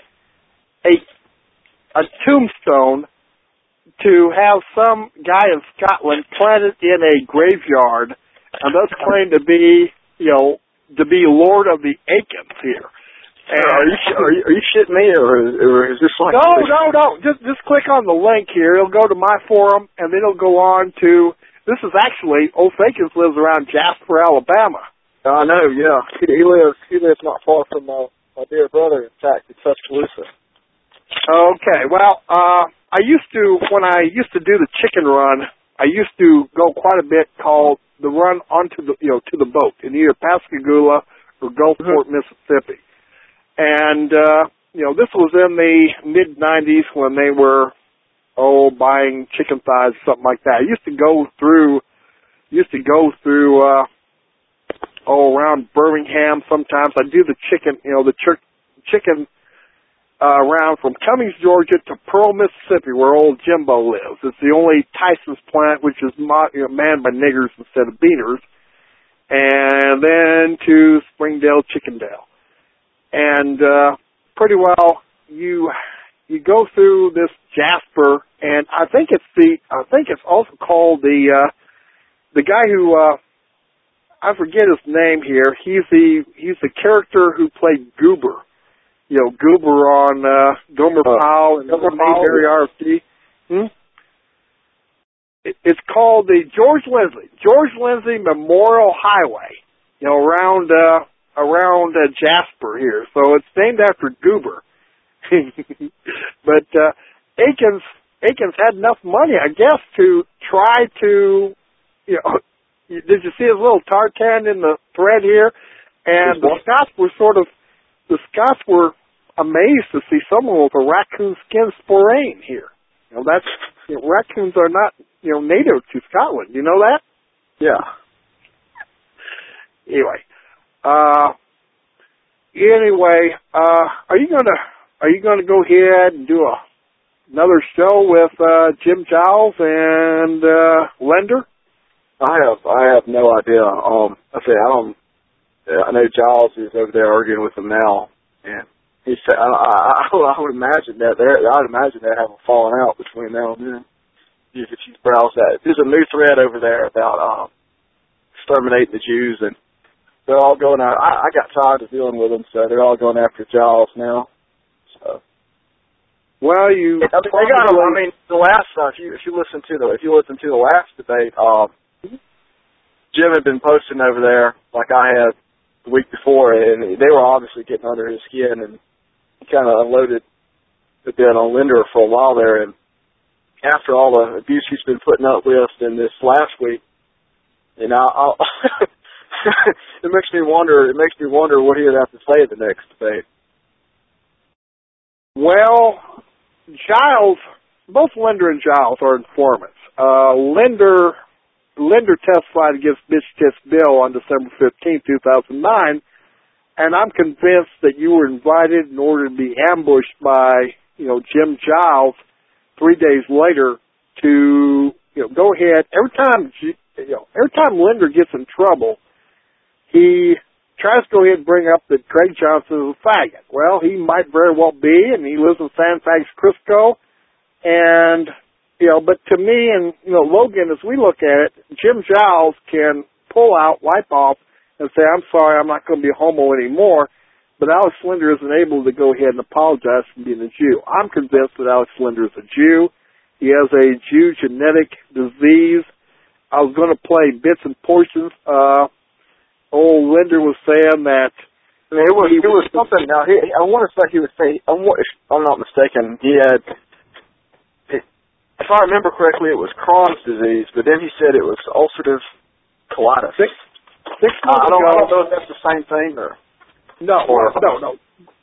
a a tombstone to have some guy in Scotland planted in a graveyard, and thus claim to be, you know, to be Lord of the Akins here. And are you are you, are you shitting me, or, or is this like? No, no, no. Just just click on the link here. It'll go to my forum, and then it'll go on to. This is actually Old Akins lives around Jasper, Alabama. I know. Yeah, he, he lives. He lives not far from my my dear brother. In fact, in Tuscaloosa. Okay. Well, uh, I used to when I used to do the chicken run. I used to go quite a bit called the run onto the you know to the boat in either Pascagoula or Gulfport, mm-hmm. Mississippi. And, uh, you know, this was in the mid nineties when they were, oh, buying chicken thighs, something like that. I used to go through, used to go through, uh, oh, around Birmingham sometimes. I do the chicken, you know, the ch- chicken, uh, round from Cummings, Georgia to Pearl, Mississippi, where old Jimbo lives. It's the only Tyson's plant which is mo- you know, manned by niggers instead of beaners. And then to Springdale, Chickendale. And uh, pretty well, you you go through this Jasper, and I think it's the I think it's also called the uh, the guy who uh, I forget his name here. He's the he's the character who played Goober, you know Goober on uh, Gomer uh, Pyle and Gomer Pyle R F D. Hmm? It, it's called the George Lindsay George Lindsay Memorial Highway. You know around. Uh, around uh, Jasper here. So it's named after Goober. But uh, Akins, Akins had enough money, I guess, to try to, you know, did you see his little tartan in the thread here? And the Scots were sort of, the Scots were amazed to see someone with a raccoon skin sporane here. You know, that's, you know, raccoons are not, you know, native to Scotland. You know that? Yeah. Anyway. Uh, anyway, uh, are you gonna, are you gonna go ahead and do a, another show with, uh, Jim Giles and, uh, Lender? I have, I have no idea. Um, I say, I don't, I know Giles is over there arguing with him now, and he said, I, I, I would imagine that they're, I would imagine they have a falling out between now and then. You could browse that. There's a new thread over there about, um, exterminating the Jews, and they're all going out. I, I got tired of dealing with them, so they're all going after Giles now. So, well, you. I mean, they got. I mean, the last. Uh, if you if you listen to the if you listen to the last debate, um, Jim had been posting over there like I had the week before, and they were obviously getting under his skin, and he kind of unloaded a bit on Linder for a while there. And after all the abuse he's been putting up with in this last week, you know, I'll. It makes me wonder. It makes me wonder what he would have to say at the next debate. Well, Giles, both Linder and Giles are informants. Uh, Linder, Linder testified against Bitch Tits Bill on December fifteenth, two thousand nine, and I'm convinced that you were invited in order to be ambushed by, you know, Jim Giles three days later to, you know, go ahead. Every time, you know, every time Linder gets in trouble, he tries to go ahead and bring up that Craig Johnson is a faggot. Well, he might very well be, and he lives in San Francisco. And, you know, but to me and, you know, Logan, as we look at it, Jim Giles can pull out, wipe off, and say, I'm sorry, I'm not going to be a homo anymore. But Alex Linder isn't able to go ahead and apologize for being a Jew. I'm convinced that Alex Linder is a Jew. He has a Jew genetic disease. I was going to play bits and portions. Uh, old Linder was saying that I mean, it was it was something. Now, he, I want to say he was saying. I'm, if I'm not mistaken, he had. It, if I remember correctly, it was Crohn's disease, but then he said it was ulcerative colitis. Six, six uh, I, don't, I don't know if that's the same thing or. No, or, no, no.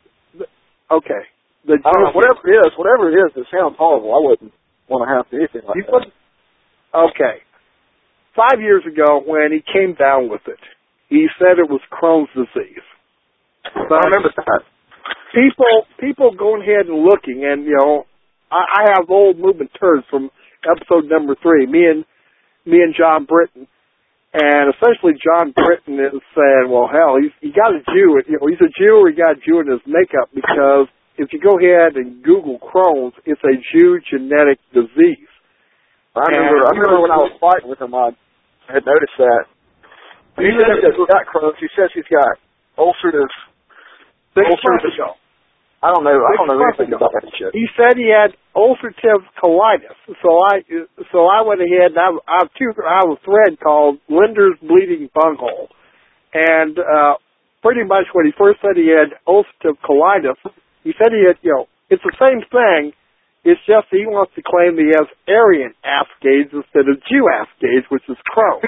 Okay. The I don't know, whatever it is, whatever it is, it sounds horrible. I wouldn't want to have anything like that. Okay. Five years ago, when he came down with it, he said it was Crohn's disease. But I remember that. People, people going ahead and looking, and, you know, I, I have old movement turds from episode number three, me and, me and John Britton. And essentially, John Britton is saying, well, hell, he's he got a Jew. You know, he's a Jew or he got a Jew in his makeup because if you go ahead and Google Crohn's, it's a Jew genetic disease. I remember, and, I remember when I was fighting with him, I had noticed that. He says he's got Crohn's. He says he's got ulcerative. ulcerative I don't know. I don't know anything about that shit. He said he had ulcerative colitis. So I, so I went ahead and I, I have two. I have a thread called Linder's Bleeding Bunghole, and uh, pretty much when he first said he had ulcerative colitis, he said he had. You know, it's the same thing. It's just he wants to claim that he has Aryan Ascades instead of Jew Ascades, which is Crohn's.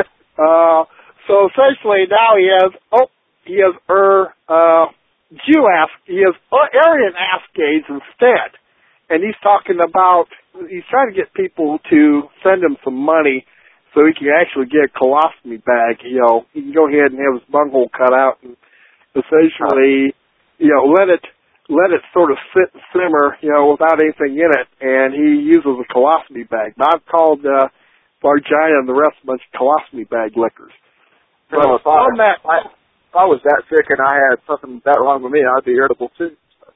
uh, so essentially now he has. Oh, he has er. Uh, Jew ask he has Aryan Ascades instead, and he's talking about he's trying to get people to send him some money so he can actually get a colostomy bag. You know, he can go ahead and have his bunghole cut out and essentially, you know, let it let it sort of sit and simmer, you know, without anything in it, and he uses a colostomy bag. Now, I've called uh, Vargina and the rest a bunch of colostomy bag lickers. But no, on that. I, If I was that sick and I had something that wrong with me, I'd be irritable too.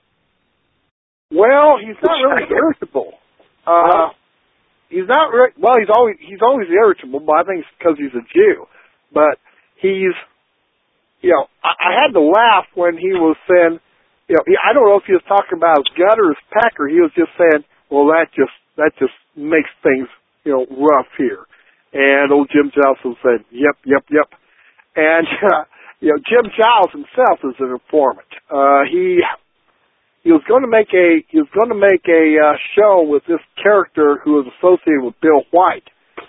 Well, he's not really irritable. Uh, he's not re- well. He's always he's always irritable, but I think it's because he's a Jew. But he's, you know, I, I had to laugh when he was saying, you know, he, I don't know if he was talking about his gut or his peck, or he was just saying, well, that just that just makes things, you know, rough here. And old Jim Johnson said, yep, yep, yep, and. Uh, You know, Jim Giles himself is an informant. Uh, he he was going to make a he was going to make a uh, show with this character who was associated with Bill White.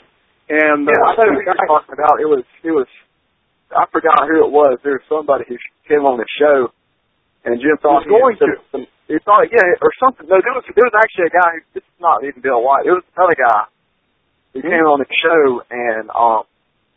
And uh, yeah, I know who you're talking about. It was it was I forgot who it was. There was somebody who came on the show, and Jim thought he was going to. Some, he thought yeah or something. No, there was there was actually a guy. Who, it's not even Bill White. It was another guy who mm-hmm. came on the show, and um,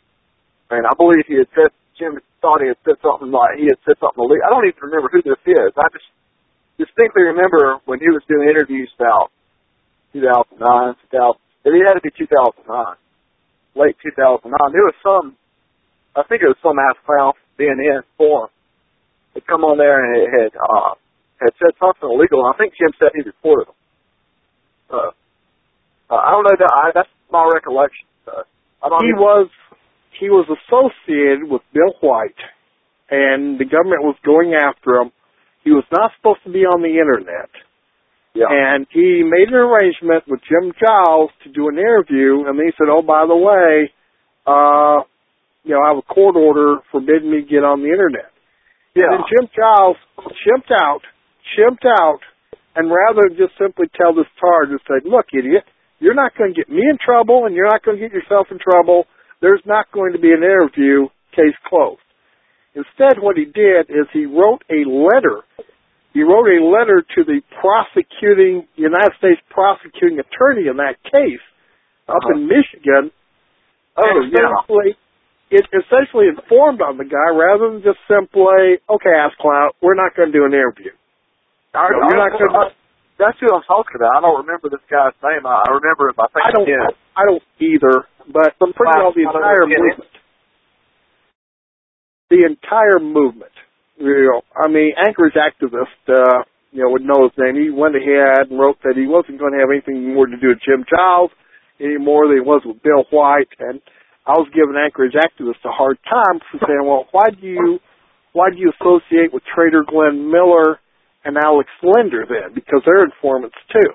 and I believe he had said. Jim thought he had said something like he had said something illegal. I don't even remember who this is. I just distinctly remember when he was doing interviews about two thousand nine, two thousand. It had to be two thousand nine, late two thousand nine. There was some, I think it was some ass clown being in forum. Had come on there and it had uh, had said something illegal. And I think Jim said he reported him. Uh, uh, I don't know that. I, that's my recollection. Uh, I don't. He even, was. He was associated with Bill White, and the government was going after him. He was not supposed to be on the Internet. Yeah. And he made an arrangement with Jim Giles to do an interview, and then he said, oh, by the way, uh, you know, I have a court order forbidding me to get on the Internet. Yeah. And then Jim Giles chimped out, chimped out, and rather than just simply tell this charge and say, look, idiot, you're not going to get me in trouble, and you're not going to get yourself in trouble. There's not going to be an interview, case closed. Instead, what he did is he wrote a letter. He wrote a letter to the prosecuting, United States prosecuting attorney in that case up uh-huh. in Michigan. Oh, essentially, yeah. It essentially informed on the guy rather than just simply, okay, ass clown, we're not going to do an interview. I, no, you're I, not going to. That's who I'm talking about. I don't remember this guy's name. I, I remember him. I think I don't. yeah. I don't either. But pretty well the entire movement. the entire movement. You know, I mean, Anchorage activist, uh, you know, would know his name. He went ahead and wrote that he wasn't going to have anything more to do with Jim Giles any more than he was with Bill White. And I was giving Anchorage activists a hard time for saying, well, why do you, why do you associate with Trader Glenn Miller and Alex Linder then? Because they're informants too.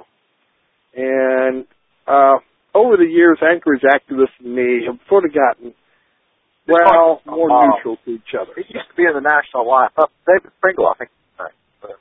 And uh, over the years, Anchorage activists and me have sort of gotten, well, more uh, neutral to each other. He used to be in the National Line. Oh, David Pringle, I think. Right.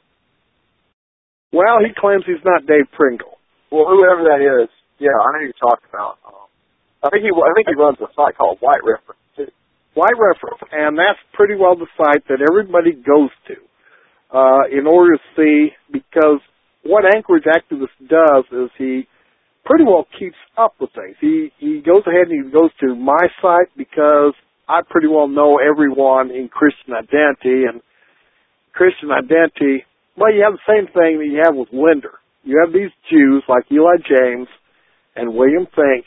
Well, he claims he's not Dave Pringle. Well, whoever that is, yeah, I know who you're talking about. Um, I think he, I think he runs a site called White Reference too. White Reference, and that's pretty well the site that everybody goes to uh, in order to see, because what Anchorage Activist does is he pretty well keeps up with things. He he goes ahead and he goes to my site because I pretty well know everyone in Christian Identity, and Christian Identity, well, you have the same thing that you have with Linder. You have these Jews like Eli James and William Fink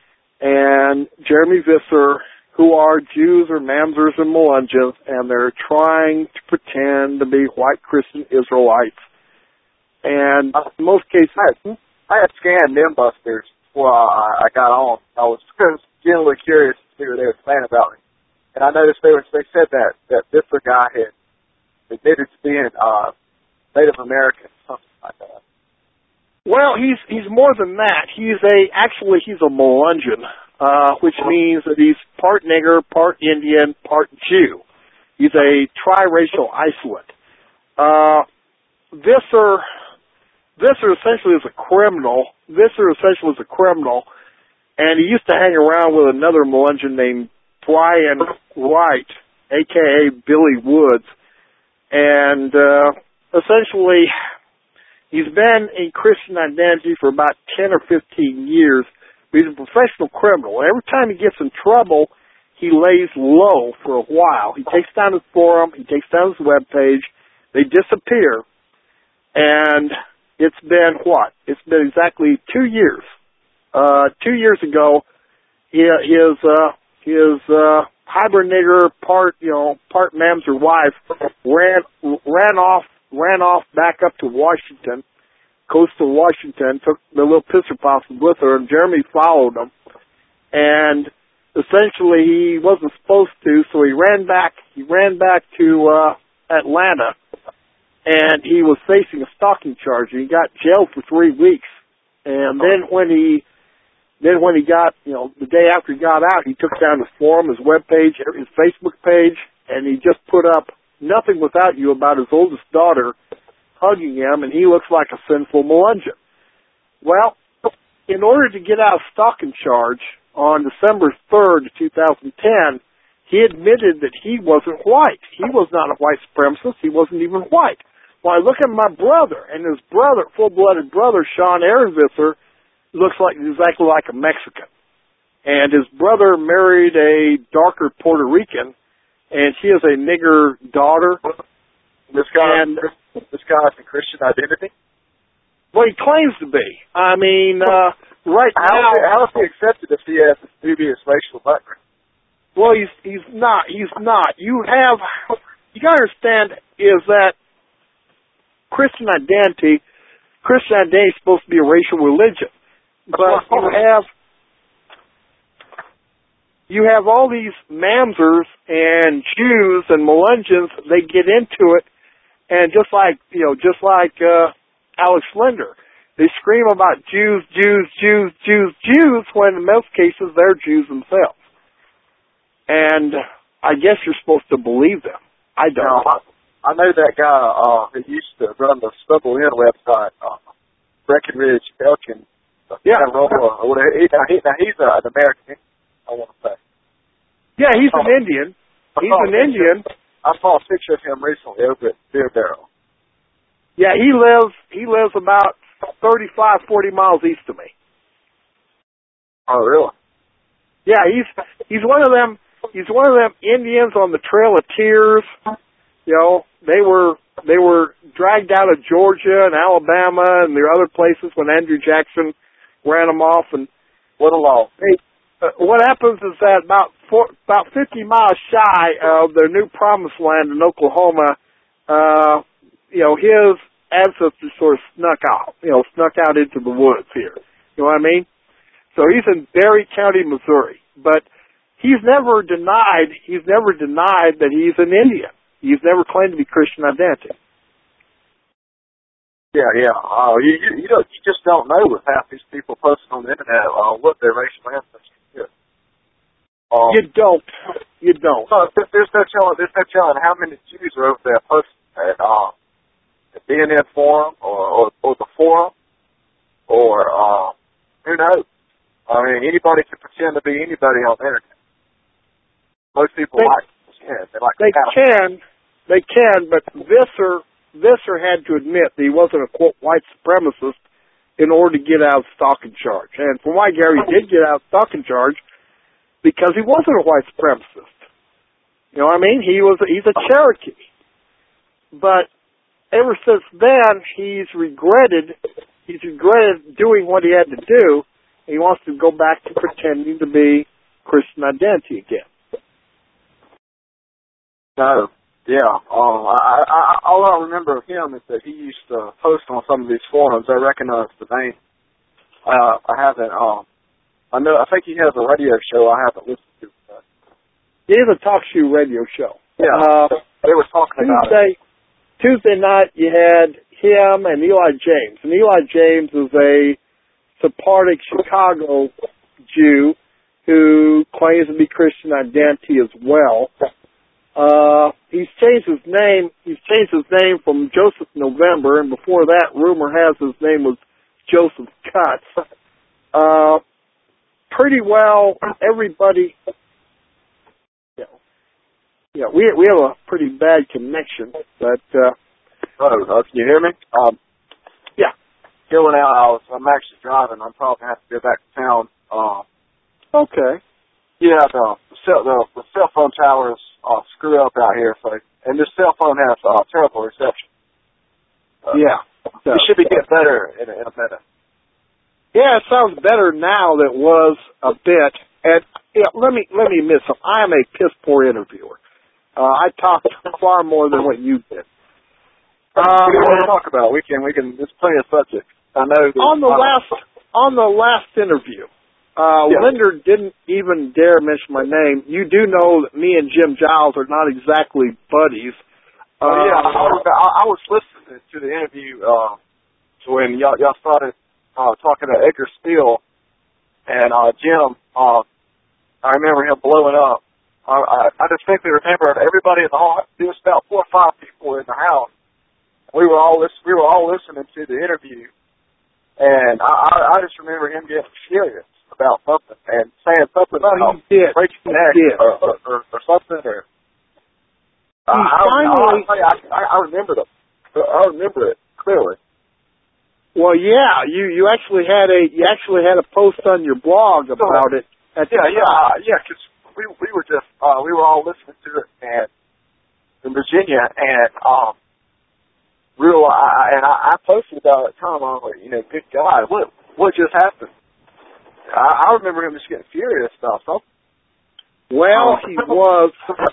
and Jeremy Visser, who are Jews or Mamzers and Melungeons, and they're trying to pretend to be white Christian Israelites. And in most cases, I had, I had scanned Nimbusters before I, I got on. I was generally curious to see what they were saying about me. And I noticed they were, they said that, that Visser guy had admitted to being uh, Native American, something like that. Well, he's he's more than that. He's a actually he's a Melungeon, uh, which means that he's part nigger, part Indian, part Jew. He's a triracial isolate. Uh, Visser, Visser essentially is a criminal. Visser essentially is a criminal, and he used to hang around with another Melungeon named Brian Wright, a k a. Billy Woods, and uh, essentially he's been in Christian Identity for about ten or fifteen years. He's a professional criminal. Every time he gets in trouble, he lays low for a while. He takes down his forum. He takes down his webpage. They disappear. And it's been what? It's been exactly two years. Uh, two years ago, he, his, uh, his, uh, hybrid nigger, part, you know, part Mamzer wife ran, ran off, ran off back up to Washington, coastal Washington, took the little pisser possum with her, and Jeremy followed him. And essentially he wasn't supposed to, so he ran back, he ran back to, uh, Atlanta, and he was facing a stalking charge, and he got jailed for three weeks. And then when he, then when he got, you know, the day after he got out, he took down his forum, his webpage, his Facebook page, and he just put up nothing without you about his oldest daughter hugging him, and he looks like a sinful Melungeon. Well, in order to get out of stalking charge, on December third, two thousand ten, he admitted that he wasn't white. He was not a white supremacist. He wasn't even white. Well, I look at my brother, and his brother, full-blooded brother, Sean Aaron Visser, looks like exactly like a Mexican. And his brother married a darker Puerto Rican, and she has a nigger daughter. This guy, and, this guy has a Christian identity? Well, he claims to be. I mean, uh, right how now... Is he, how is he accepted if he has a dubious racial background? Well, he's he's not. He's not. You have... You got to understand is that Christian identity, Christian identity is supposed to be a racial religion. But you have... You have all these Mamzers and Jews and Melungeons, they get into it, and just like, you know, just like uh, Alex Linder, they scream about Jews, Jews, Jews, Jews, Jews, when in most cases they're Jews themselves. And I guess you're supposed to believe them. I don't. No, I, I know that guy uh, who used to run the Stumble In website, uh, Breckenridge Elkin. Yeah. Or whatever. He, now, he, now he's uh, an American, I want to say. Yeah, he's an Indian. He's an Indian. I saw a picture of him recently over at Beer Barrel. Yeah, he lives he lives about thirty-five, forty miles east of me. Oh, really? Yeah, he's he's one of them he's one of them Indians on the Trail of Tears. You know, they were they were dragged out of Georgia and Alabama and the other places when Andrew Jackson ran them off, and what a law. They uh, what happens is that about four, about fifty miles shy of their new promised land in Oklahoma, uh, you know, his ancestors sort of snuck out, you know, snuck out into the woods here. You know what I mean? So he's in Berry County, Missouri, but he's never denied, he's never denied that he's an Indian. He's never claimed to be Christian identity. Yeah, yeah. Uh, you, you, you, don't, you just don't know with half these people posting on the internet uh, what their racial ancestry is. Um, you don't. You don't. No, there's no telling. There's no telling how many Jews are over there posting at uh, the B N N forum or, or, or the forum, or uh, who knows? I mean, anybody can pretend to be anybody on the internet. Most people they, like. Yeah, they like. They can. They can, but Visser. Visser had to admit that he wasn't a, quote, white supremacist in order to get out of stalking charge. And from what I gather, he did get out of stalking charge because he wasn't a white supremacist. You know what I mean? He was, he's a Cherokee. But ever since then, he's regretted, he's regretted doing what he had to do, and he wants to go back to pretending to be Christian identity again. No. Yeah, um, I, I, all I remember of him is that he used to post on some of these forums. I recognize the name. Uh, I haven't, um, I know, I think he has a radio show I haven't listened to. But. He has a talk show radio show. Yeah, uh, they were talking about Tuesday, it. Tuesday night you had him and Eli James. And Eli James is a Sephardic Chicago Jew who claims to be Christian identity as well. Uh, he's changed his name, he's changed his name from Joseph November, and before that, rumor has his name was Joseph Cutts. Uh, pretty well, everybody, you know, yeah, we, we have a pretty bad connection, but, uh, oh, uh, can you hear me? Um, yeah. Going out, I was, I'm actually driving, I'm probably going to have to go back to town. Um, okay. Yeah, the, the, cell, the, the cell phone towers uh, screw up out here, so, and this cell phone has uh, terrible reception. Uh, yeah. So, it should be getting better in a, in a minute. Yeah, it sounds better now than it was a bit. And yeah, let me let me admit something. I am a piss poor interviewer. Uh, I talked far more than what you did. Uh, what do you want to talk about? We can we can. There's plenty of subjects. I know. On the last on the last interview. Uh, yeah. Linder didn't even dare mention my name. You do know that me and Jim Giles are not exactly buddies. Oh, uh, yeah, I was, I, I was listening to the interview uh, when y'all, y'all started uh, talking to Edgar Steele and uh, Jim. Uh, I remember him blowing up. I, I, I distinctly remember everybody in the hall. There was about four or five people in the house. We were all listen, we were all listening to the interview, and I, I, I just remember him getting serious about something and saying something well, about he did. breaking He neck did. or, or, or, or something. Or he I, I, finally, I, I, I remember it. I remember it clearly. Well, yeah, you you actually had a you actually had a post on your blog about it. At yeah, the yeah, uh, yeah. Because we we were just uh, we were all listening to it and in Virginia and um real I, and I, I posted about it. Tom, I was like, you know, good God, what what just happened? I, I remember him just getting furious about something. Well, he was.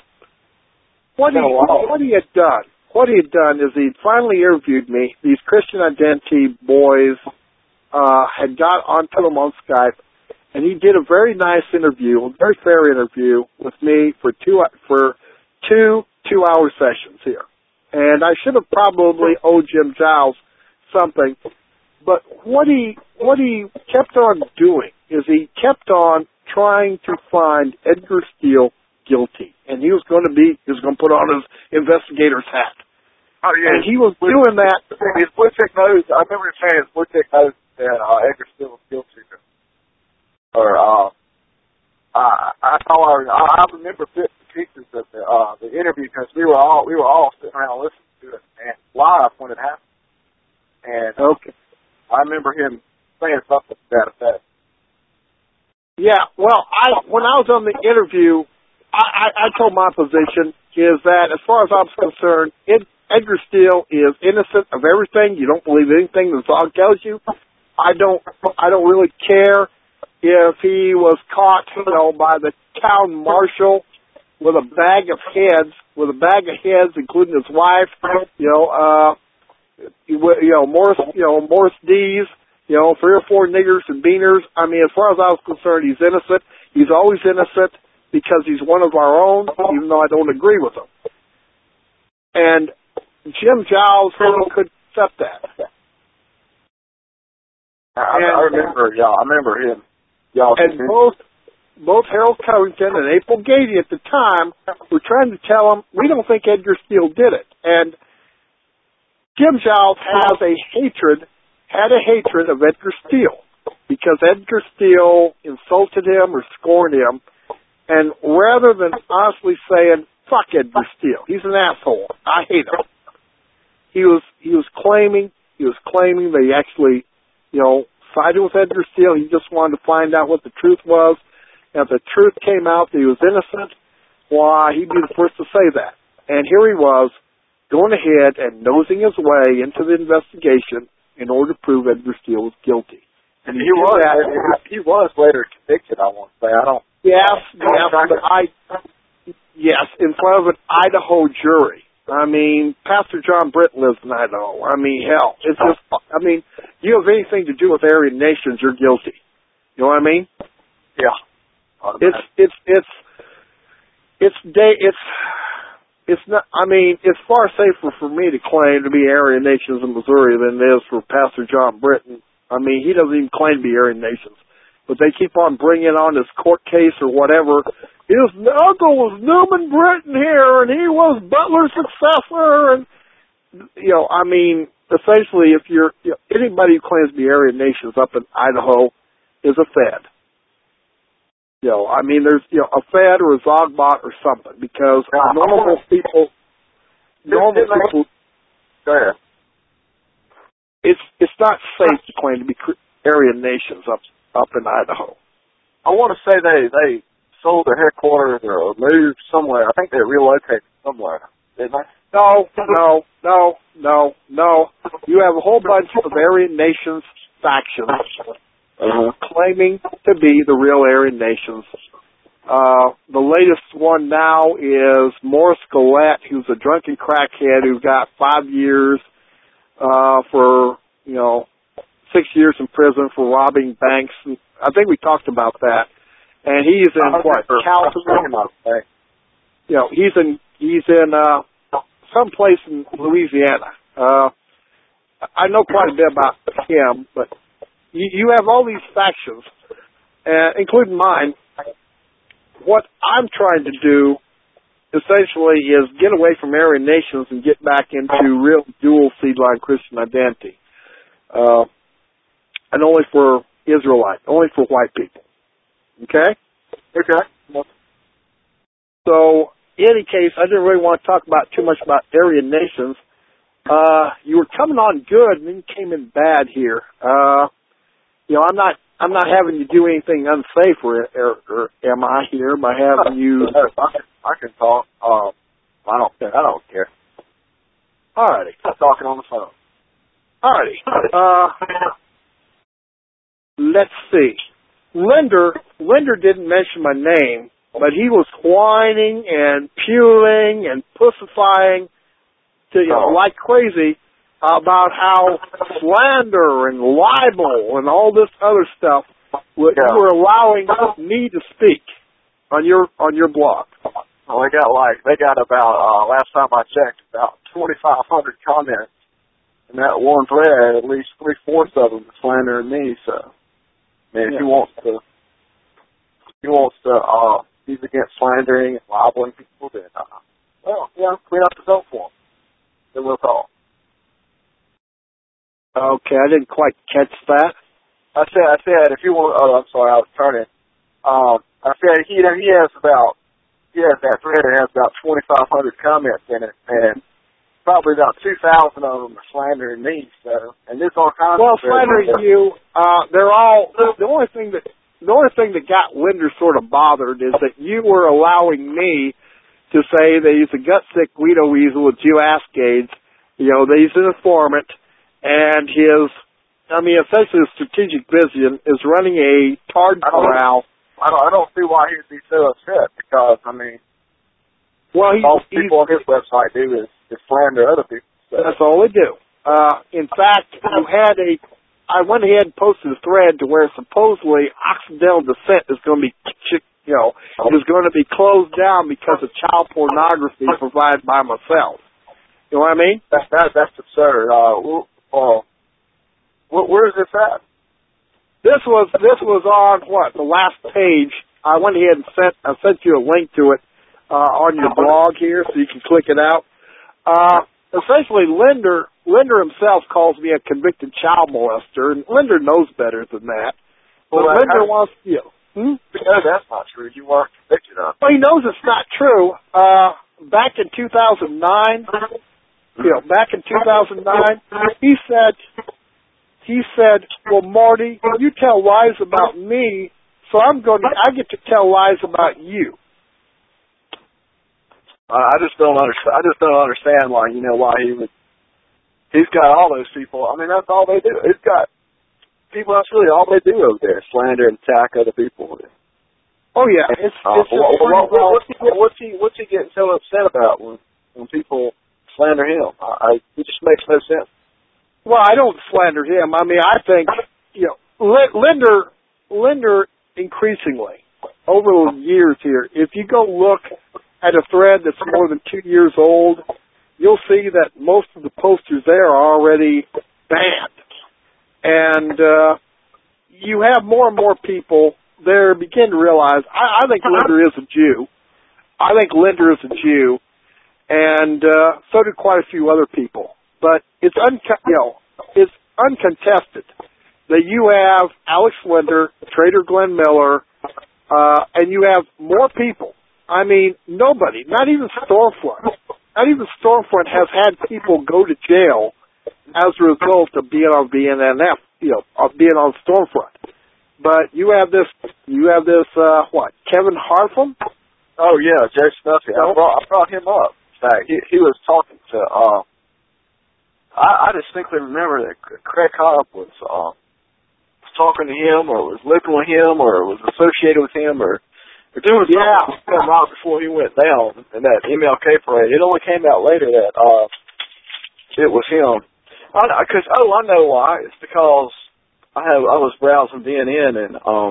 What he, what he had done, what he had done is he finally interviewed me. These Christian Identity boys uh, had got onto him on Skype, and he did a very nice interview, a very fair interview with me for two for two two-hour sessions here. And I should have probably owed Jim Giles something, but what he what he kept on doing is he kept on trying to find Edgar Steele guilty, and he was going to be he was going to put on his investigator's hat. Oh yeah, and he was doing that. His blue tick nose. I remember him saying his blue tick nose that uh, Edgar Steele was guilty. Or uh, I I I, I remember bits and pieces of the uh, the interview because we were all we were all sitting around listening to it and live when it happened. And okay, I remember him saying something to that effect. Yeah, well, I when I was on the interview, I, I, I told my position is that as far as I'm concerned, Ed, Edgar Steele is innocent of everything. You don't believe anything the dog tells you. I don't. I don't really care if he was caught, you know, by the town marshal with a bag of heads, with a bag of heads, including his wife, you know, uh, you know, Morris, you know, Morris D's, you know, three or four niggers and beaners. I mean, as far as I was concerned, he's innocent. He's always innocent because he's one of our own, even though I don't agree with him. And Jim Giles could accept that. I, I remember, yeah, I remember him. Y'all and both both Harold Covington and April Gady at the time were trying to tell him, we don't think Edgar Steele did it. And Jim Giles has a hatred, had a hatred of Edgar Steele because Edgar Steele insulted him or scorned him. And rather than honestly saying, fuck Edgar Steele, he's an asshole, I hate him, he was, he was claiming, he was claiming that he actually, you know, sided with Edgar Steele. He just wanted to find out what the truth was. And if the truth came out that he was innocent, why, he'd be the first to say that. And here he was, going ahead and nosing his way into the investigation in order to prove Edgar Steele was guilty. And he was, that, he was later convicted, I want to say. I don't... Yes, yes, but I... Yes, in front of an Idaho jury. I mean, Pastor John Britton lives in Idaho. I mean, hell, it's just, I mean, you have anything to do with Aryan nations, you're guilty. You know what I mean? Yeah. It's, it's, it's, it's, day, it's, it's not, I mean, it's far safer for me to claim to be Aryan nations in Missouri than it is for Pastor John Britton. I mean, he doesn't even claim to be Aryan nations. But they keep on bringing on this court case or whatever. His uncle was Newman Britton here, and he was Butler's successor. And, you know, I mean, essentially, if you're, you know, anybody who claims to be Aryan nations up in Idaho is a Fed. You know, I mean, there's, you know, a Fed or a Zogbot or something, because uh, normal people, normal people, go ahead. It's, it's not safe to claim to be Aryan nations up, up in Idaho. I want to say they, they sold their headquarters or moved somewhere. I think they relocated somewhere, didn't they? No, no, no, no, no. You have a whole bunch of Aryan nations factions uh, claiming to be the real Aryan nations. Uh, the latest one now is Morris Gillette, who's a drunken crackhead who got five years uh, for, you know, six years in prison for robbing banks. I think we talked about that. And he's in what? California. You know, he's in he's in uh, some place in Louisiana. Uh, I know quite a bit about him, but you, you have all these factions, uh, including mine. What I'm trying to do, essentially, is get away from Aryan nations and get back into real dual seed line Christian identity. Uh, and only for Israelite, only for white people. Okay? Okay. So, in any case, I didn't really want to talk about too much about Aryan nations. Uh, you were coming on good and then came in bad here. Uh, you know, I'm not, I'm not having you do anything unsafe, or, or, or am I here by having you? I can, I can talk. Um, I don't care. I don't care. Alrighty. I'm talking on the phone. Alrighty. Uh, let's see. Linder, Linder didn't mention my name, but he was whining and puling and pussifying to, you know, like crazy about how slander and libel and all this other stuff w- yeah. you were allowing me to speak on your on your blog. Well, they got like they got about uh, last time I checked about twenty-five hundred comments, and that one thread, at least three fourths of them are slandering me. So, I mean, if yeah. he wants to, if he wants to, uh, he's against slandering and libeling people, then, uh, well, yeah, clean up the vote for him. Then we'll talk. Okay, I didn't quite catch that. I said, I said, if you want, oh, I'm sorry, I was turning. Um, I said he he has about, he has that thread that has about twenty-five hundred comments in it, and probably about two thousand of them are slandering me. So, and there's all kinds. Well, of slandering you, uh, they're all the only thing that the only thing that got Linder sort of bothered is that you were allowing me to say that he's a gut sick Guido Weasel with Jew Ascades, you know, that he's an informant. And his I mean, essentially, the strategic vision is running a card corral. I don't, I don't see why he'd be so upset because, I mean, well, he, all people on his website do is, is slander other people. So. That's all they do. Uh, in fact, you had a, I went ahead and posted a thread to where supposedly Occidental Descent is going to be, you know, is going to be closed down because of child pornography provided by myself. You know what I mean? That, that, that's absurd. Uh, uh, where is this at? This was this was on what the last page. I went ahead and sent I sent you a link to it uh, on your blog here, so you can click it out. Uh, essentially, Linder Linder himself calls me a convicted child molester, and Linder knows better than that. But well, Linder wants you. Know, hmm? No, that's not true. You weren't convicted of it. Well, he knows it's not true. Uh, back in two thousand nine, you know, back in two thousand nine, he said. He said, well, Marty, you tell lies about me, so I'm going to, I get to tell lies about you. Uh, I just don't understand. I just don't understand why, you know, why he would, he's got all those people. I mean, that's all they do. He's got people, that's really all they do over there, slander and attack other people. Oh, yeah. It's, uh, it's well, well, well, what's, he, what's, he, what's he getting so upset about when, when people slander him? I, I, it just makes no sense. Well, I don't slander him. I mean, I think, you know, Linder, Linder increasingly, over the years here, if you go look at a thread that's more than two years old, you'll see that most of the posters there are already banned. And uh, you have more and more people there begin to realize, I, I think Linder is a Jew. I think Linder is a Jew. And uh, so do quite a few other people. But it's un- you know, it's uncontested that you have Alex Linder, Trader Glenn Miller, uh, and you have more people. I mean, nobody, not even Stormfront, not even Stormfront has had people go to jail as a result of being on B N N F, you know, of being on Stormfront. But you have this, you have this, uh, what, Kevin Hartham? Oh yeah, Jay Snuffy. I brought, I brought him up. In fact, he, he was talking to. Uh, I, I distinctly remember that Craig Cobb was uh, talking to him, or was living with him, or was associated with him, or, or doing yeah. something right before he went down in that M L K parade. It only came out later that uh, it was him. Because oh, I know why. It's because I have I was browsing D N N and um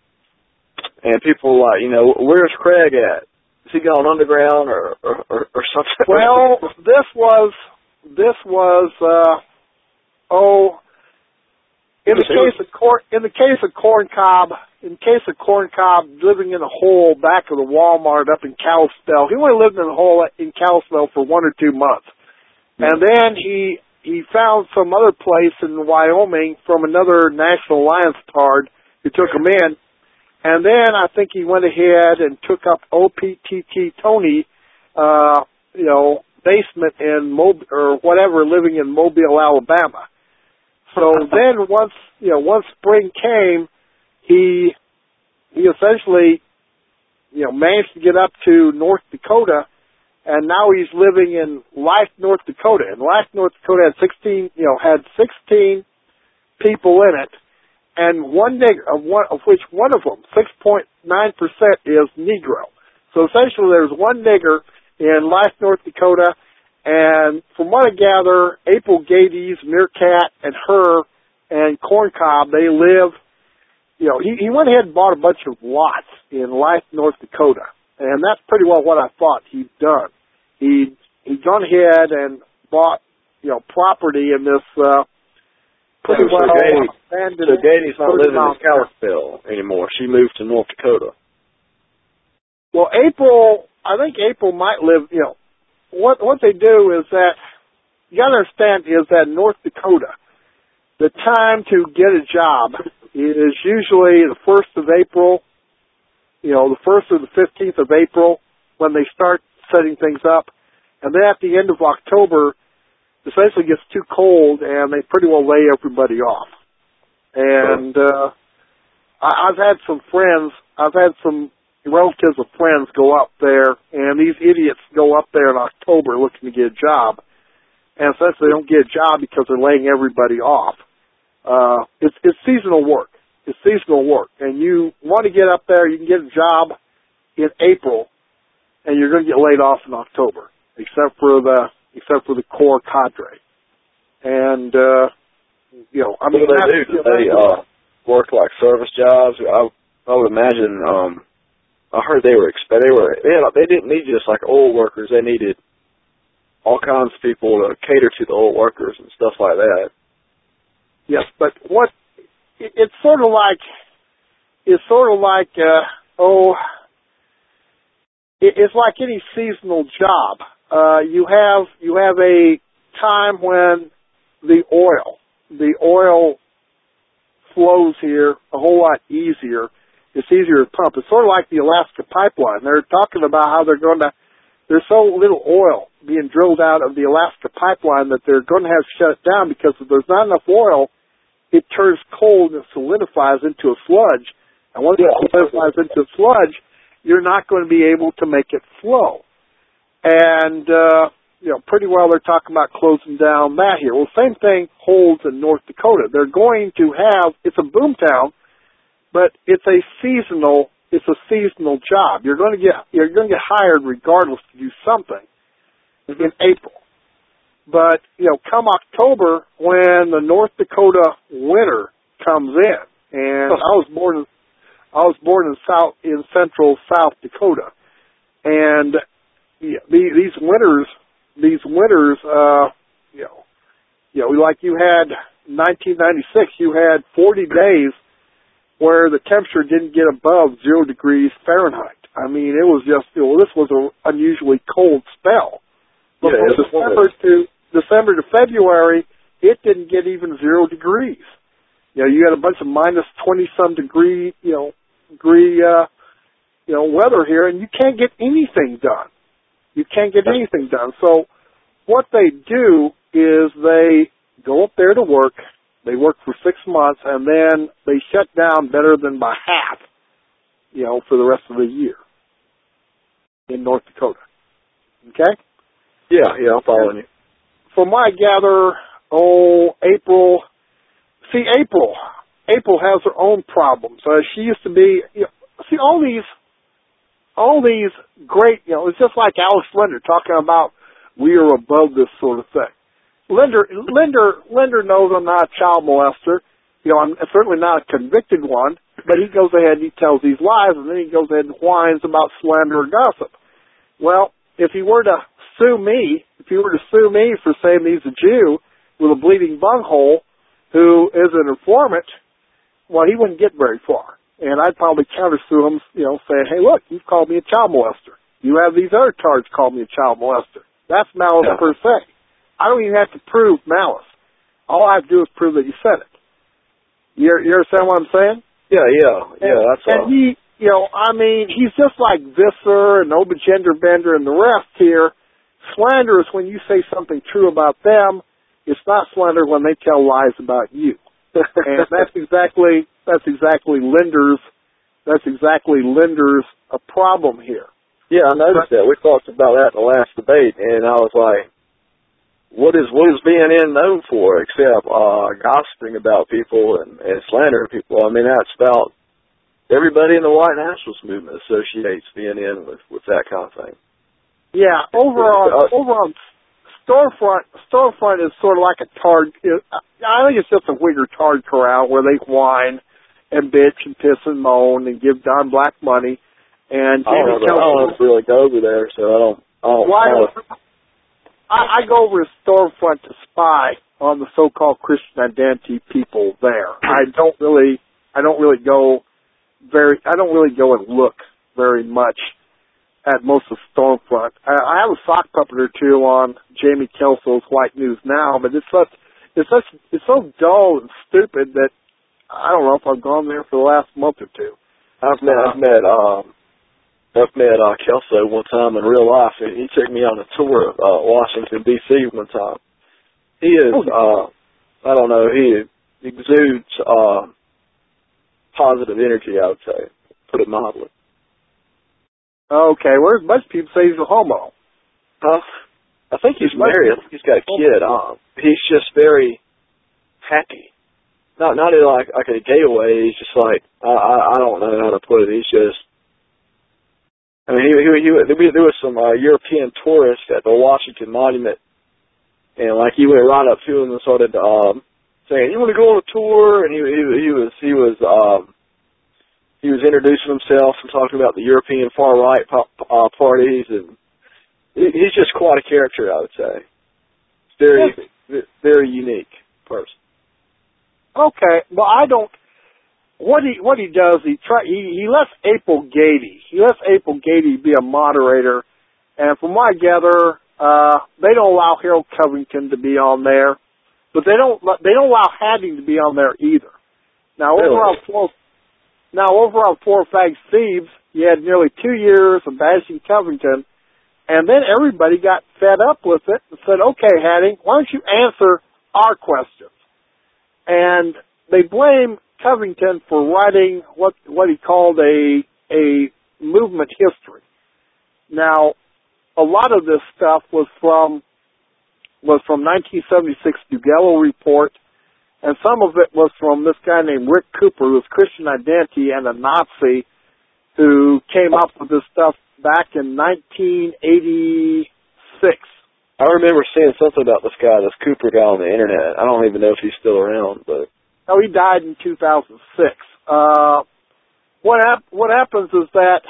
and people were like, you know, where's Craig at? Is he gone underground or or, or, or something? Well, this was. This was, uh, oh, in the case of corn, in the case of Corn Cob, in case of Corn Cob living in a hole back of the Walmart up in Kalispell. He only lived in a hole in Kalispell for one or two months, and then he he found some other place in Wyoming from another National Alliance card who took him in, and then I think he went ahead and took up O P T T Tony, uh, you know. basement in Mobile or whatever, living in Mobile, Alabama. So then once, you know, once spring came, he, he essentially, you know, managed to get up to North Dakota, and now he's living in Life, North Dakota. And Life, North Dakota had sixteen, you know, had sixteen people in it, and one nigger, of, one, of which one of them, six point nine percent is Negro. So essentially there's one nigger in Life, North Dakota, and from what I gather, April Gades, Meerkat, and her, and Corn Cob, they live, you know, he, he went ahead and bought a bunch of lots in Life, North Dakota, and that's pretty well what I thought he'd done. He, he'd gone ahead and bought, you know, property in this, uh, pretty so well Gades, abandoned. So Gades not living in Kalispell anymore. She moved to North Dakota. Well, April, I think April might live, you know, what what they do is that, you got to understand is that North Dakota, the time to get a job is usually the first of April, you know, the first or the fifteenth of April when they start setting things up. And then at the end of October, essentially gets too cold and they pretty well lay everybody off. And uh, I, I've had some friends, I've had some relatives of friends go up there, and these idiots go up there in October looking to get a job, and essentially they don't get a job because they're laying everybody off. uh, it's, it's seasonal work. It's seasonal work. And you want to get up there, you can get a job in April, and you're going to get laid off in October, except for the, except for the core cadre. And, uh, you know, I mean, what do they do? Do they, uh, work like service jobs? I, I would imagine, um, I heard they were, they were, they, had, they didn't need just like oil workers. They needed all kinds of people to cater to the oil workers and stuff like that. Yes, but what, it, it's sort of like, it's sort of like, uh, oh, it, it's like any seasonal job. Uh, you have, you have a time when the oil, the oil flows here a whole lot easier. It's easier to pump. It's sort of like the Alaska pipeline. They're talking about how they're going to, there's so little oil being drilled out of the Alaska pipeline that they're going to have to shut it down because if there's not enough oil, it turns cold and solidifies into a sludge. And once yeah. it solidifies into a sludge, you're not going to be able to make it flow. And, uh, you know, pretty well they're talking about closing down that here. Well, same thing holds in North Dakota. They're going to have, it's a boom town, but it's a seasonal, it's a seasonal job. You're going to get, you're going to get hired regardless to do something in April. But, you know, come October when the North Dakota winter comes in, and I was born in, I was born in South, in central South Dakota, and yeah, these winters, these winters, uh, you know, you know, like you had nineteen ninety-six, you had forty days where the temperature didn't get above zero degrees Fahrenheit. I mean, it was just, you know, this was an unusually cold spell. But yeah, from December to December to February, it didn't get even zero degrees. You know, you had a bunch of minus twenty some degree, you know, degree, uh, you know, weather here, and you can't get anything done. You can't get anything done. So what they do is they go up there to work. They work for six months, and then they shut down better than by half, you know, for the rest of the year in North Dakota. Okay? Yeah, yeah, I'm following you. From what I gather, oh, April, see, April, April has her own problems. Uh, she used to be, you know, see, all these, all these great, you know, it's just like Alex Linder talking about we are above this sort of thing. Linder, Linder, Linder knows I'm not a child molester. You know, I'm certainly not a convicted one, but he goes ahead and he tells these lies, and then he goes ahead and whines about slander or gossip. Well, if he were to sue me, if he were to sue me for saying he's a Jew with a bleeding bunghole who is an informant, well, he wouldn't get very far. And I'd probably countersue him, you know, saying, hey, look, you've called me a child molester. You have these other charges called me a child molester. That's malice yeah. per se. I don't even have to prove malice. All I have to do is prove that you said it. You, you understand what I'm saying? Yeah, yeah, yeah, and, that's And all. he, you know, I mean, he's just like Visser and Obagender Bender and the rest here. Slander is when you say something true about them. It's not slander when they tell lies about you. And that's exactly, that's exactly Linder's, that's exactly Linder's a problem here. Yeah, I noticed that. We talked about that in the last debate, and I was like, what is what is B N N known for except uh, gossiping about people and, and slandering people? I mean, that's about everybody in the white nationalist movement associates B N N with, with that kind of thing. Yeah, over on, over on Storefront, Storefront is sort of like a tard, I think it's just a Wigger tard corral where they whine and bitch and piss and moan and give Don Black money. And I don't, know, I don't really go over there, so I don't, I don't, well, I, I, don't I, I go over to Storefront to spy on the so-called Christian identity people there. I don't really, I don't really go very, I don't really go and look very much at most of Storefront. I, I have a sock puppet or two on Jamie Kelso's White News Now, but it's such, it's such, it's so dull and stupid that I don't know if I've gone there for the last month or two. I've met, I've met, um, I've met uh, Kelso one time in real life, and he took me on a tour of uh, Washington, D C one time. He is, uh, I don't know, he exudes uh, positive energy, I would say, put it mildly. Okay, well, there's a bunch of people say he's a homo. Huh? I think he's married. I think he's got a kid. Uh, he's just very happy. not not in like like a gay way. He's just like I I, I don't know how to put it. He's just. I mean, he he, he there was some uh, European tourists at the Washington Monument, and like he went right up to him and started um, saying, "You want to go on a tour?" And he he, he was he was um, he was introducing himself and talking about the European far right uh, parties, and he, he's just quite a character, I would say. Very very unique person. Okay, well, I don't. What he what he does, he try he, he lets April Gady. He lets April Gady be a moderator, and from what I gather, uh, they don't allow Harold Covington to be on there, but they don't they don't allow Hatting to be on there either. Now really? over on four, now over on Four Fags Thieves, you had nearly two years of bashing Covington, and then everybody got fed up with it and said, "Okay, Hatting, why don't you answer our questions?" And they blame Covington for writing what what he called a a movement history. Now, a lot of this stuff was from was from nineteen seventy-six Dugello Report, and some of it was from this guy named Rick Cooper, who was Christian Identity and a Nazi, who came up with this stuff back in nineteen eighty-six. I remember seeing something about this guy, this Cooper guy on the internet. I don't even know if he's still around, but. Oh, he died in two thousand six. Uh, what hap- what happens is that,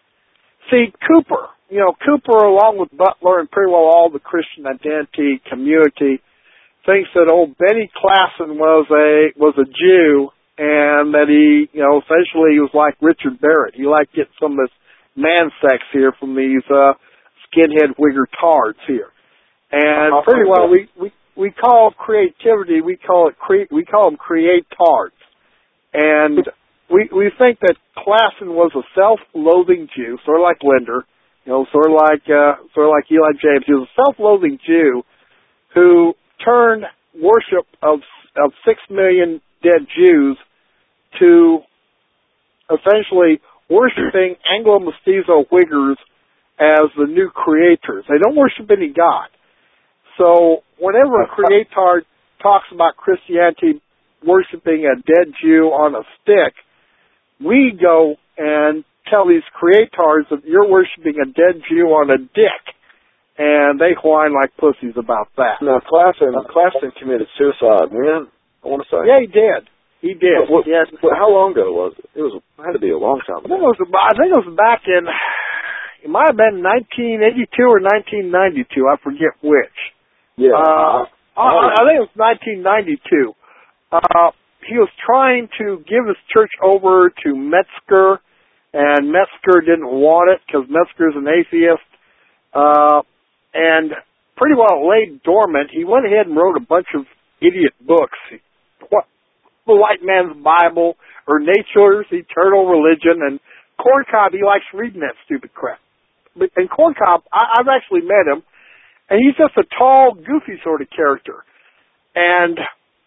see, Cooper, you know, Cooper, along with Butler and pretty well all the Christian Identity community, thinks that old Benny Klassen was a was a Jew, and that he, you know, essentially he was like Richard Barrett. He liked getting some of this man sex here from these uh, skinhead wigger tards here, and pretty well we we. We call creativity, we call it cre- we call them creatards. And we we think that Klassen was a self-loathing Jew, sort of like Linder, you know, sort of like uh, sort of like Eli James. He was a self-loathing Jew who turned worship of of six million dead Jews to essentially worshiping Anglo-Mestizo Wiggers as the new creators. They don't worship any God. So whenever a creator talks about Christianity worshiping a dead Jew on a stick, we go and tell these creators that you're worshiping a dead Jew on a dick, and they whine like pussies about that. Now, Klassen, Klassen committed suicide, man. I want to say. Yeah, he did. He did. What, yes. what, how long ago was it? It was it had to be a long time ago. I think it was. I think it was back in. It might have been nineteen eighty-two or nineteen ninety-two. I forget which. Yeah, uh, I, I, I think it was nineteen ninety-two. Uh, he was trying to give his church over to Metzger, and Metzger didn't want it because Metzger's an atheist. Uh, and pretty well laid dormant. He went ahead and wrote a bunch of idiot books. What, The White Man's Bible, or Nature's Eternal Religion, and Corncob, he likes reading that stupid crap. But, and Corncob, I, I've actually met him. And he's just a tall, goofy sort of character. And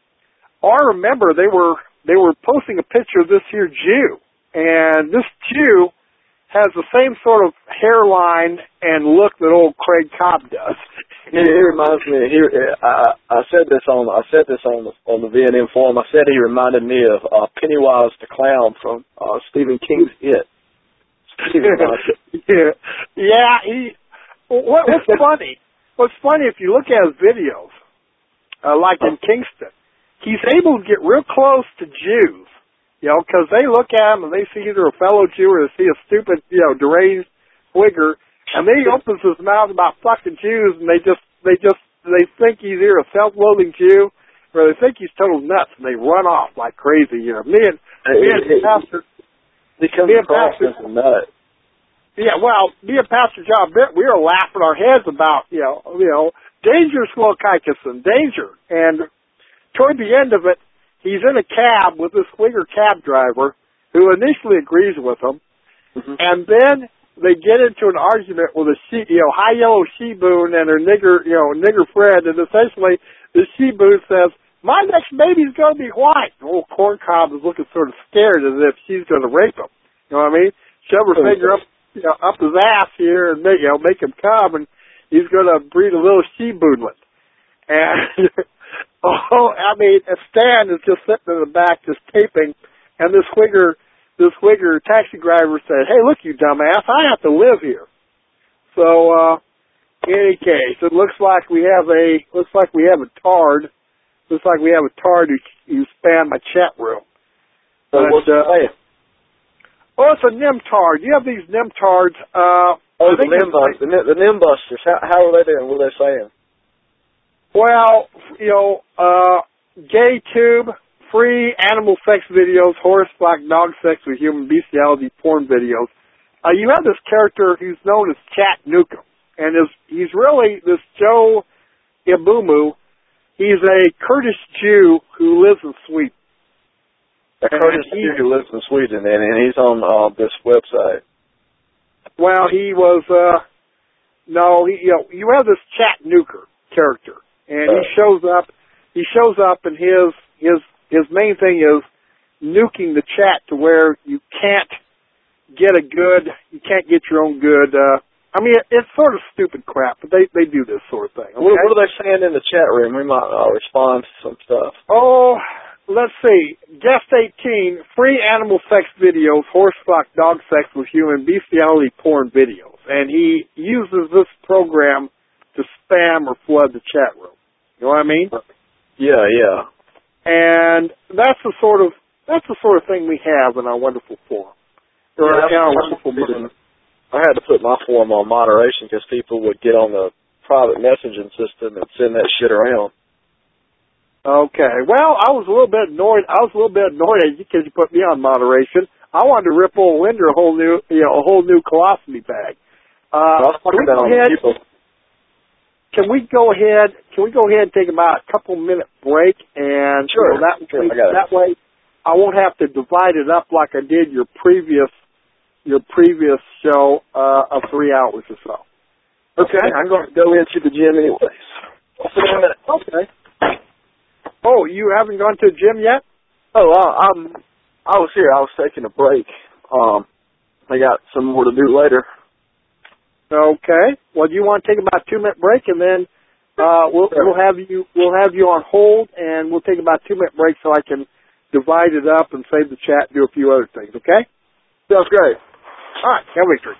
I remember they were they were posting a picture of this here Jew. And this Jew has the same sort of hairline and look that old Craig Cobb does. It, it reminds me. He, I, I said this on I said this on the on the V N M forum. I said he reminded me of uh, Pennywise the Clown from uh, Stephen King's It. yeah, yeah. He. What, what's funny? What's funny, if you look at his videos, uh, like in Kingston, he's able to get real close to Jews, you know, because they look at him and they see either a fellow Jew or they see a stupid, you know, deranged wigger, and then he opens his mouth about fucking Jews, and they just, they just, they think he's either a self-loathing Jew or they think he's total nuts, and they run off like crazy, you know. Me and, me and Pastor, he comes across as a nut. Yeah, well, me and Pastor John Bitt, we were laughing our heads about, you know, you know, danger, Swell Kikison, danger. And toward the end of it, he's in a cab with this wigger cab driver who initially agrees with him. Mm-hmm. And then they get into an argument with a she, you know, high yellow she-boon and her nigger, you know, nigger friend. And essentially the she-boon says, my next baby's going to be white. And old Corncob is looking sort of scared as if she's going to rape him. You know what I mean? Shove her finger up. You know, up his ass here and make, you know, make him come, and he's going to breed a little she-boonlet. And Oh, I mean, Stan is just sitting in the back just taping, and this wigger, this wigger taxi driver said, "Hey, look, you dumbass, I have to live here." So, uh, in any case, it looks like we have a looks like we have a tard. Looks like we have a tard who, who spammed my chat room. So But, what's uh, it saying? oh, it's a Nimtard. You have these Nimtards. Uh, Oh, I the think it's- Nimbusters. The, Nim- the Nimbusters. How, how are they doing? What are they saying? Well, you know, uh, gay tube, free animal sex videos, horse, black dog sex with human bestiality, porn videos. Uh, you have this character who's known as Chat Nukem, and is he's really this Joe Ibumu. He's a Kurdish Jew who lives in Sweden. A Kurdish he- Jew who lives in Sweden, and, and he's on uh, this website. Well, he was, uh, no, he, you know, you have this Chat Nuker character, and he shows up, he shows up and his, his, his main thing is nuking the chat to where you can't get a good, you can't get your own good, uh, I mean, it, it's sort of stupid crap, but they, they do this sort of thing. Okay? What, what are they saying in the chat room? We might uh, respond to some stuff. Oh, let's see. Guest eighteen, free animal sex videos, horse, flock, dog sex with human, bestiality, porn videos. And he uses this program to spam or flood the chat room. You know what I mean? Yeah, yeah. And that's the sort of, that's the sort of thing we have in our wonderful forum. Or Yeah, in our that's wonderful what forum. I had to put my form on moderation because people would get on the private messaging system and send that shit around. Okay. Well, I was a little bit annoyed. I was a little bit annoyed at you because you put me on moderation. I wanted to rip old Linder a whole new, you know, a whole new colostomy bag. Uh, I was can we talking go about ahead? people. Can we go ahead? Can we go ahead and take about a couple minute break? And Sure, you know, that sure, way, I got it. that way, I won't have to divide it up like I did your previous, your previous show uh, of three hours or so. Okay, I'm going to go into the gym anyways. I'll see you in a minute. Okay. Oh, you haven't gone to the gym yet? Oh, I, I'm. I was here. I was taking a break. Um, I got some more to do later. Okay. Well, do you want to take about a two minute break, and then uh, we'll Sure. we'll have you we'll have you on hold, and we'll take about a two minute break so I can divide it up and save the chat and do a few other things. Okay. Sounds great. All right. Have victory.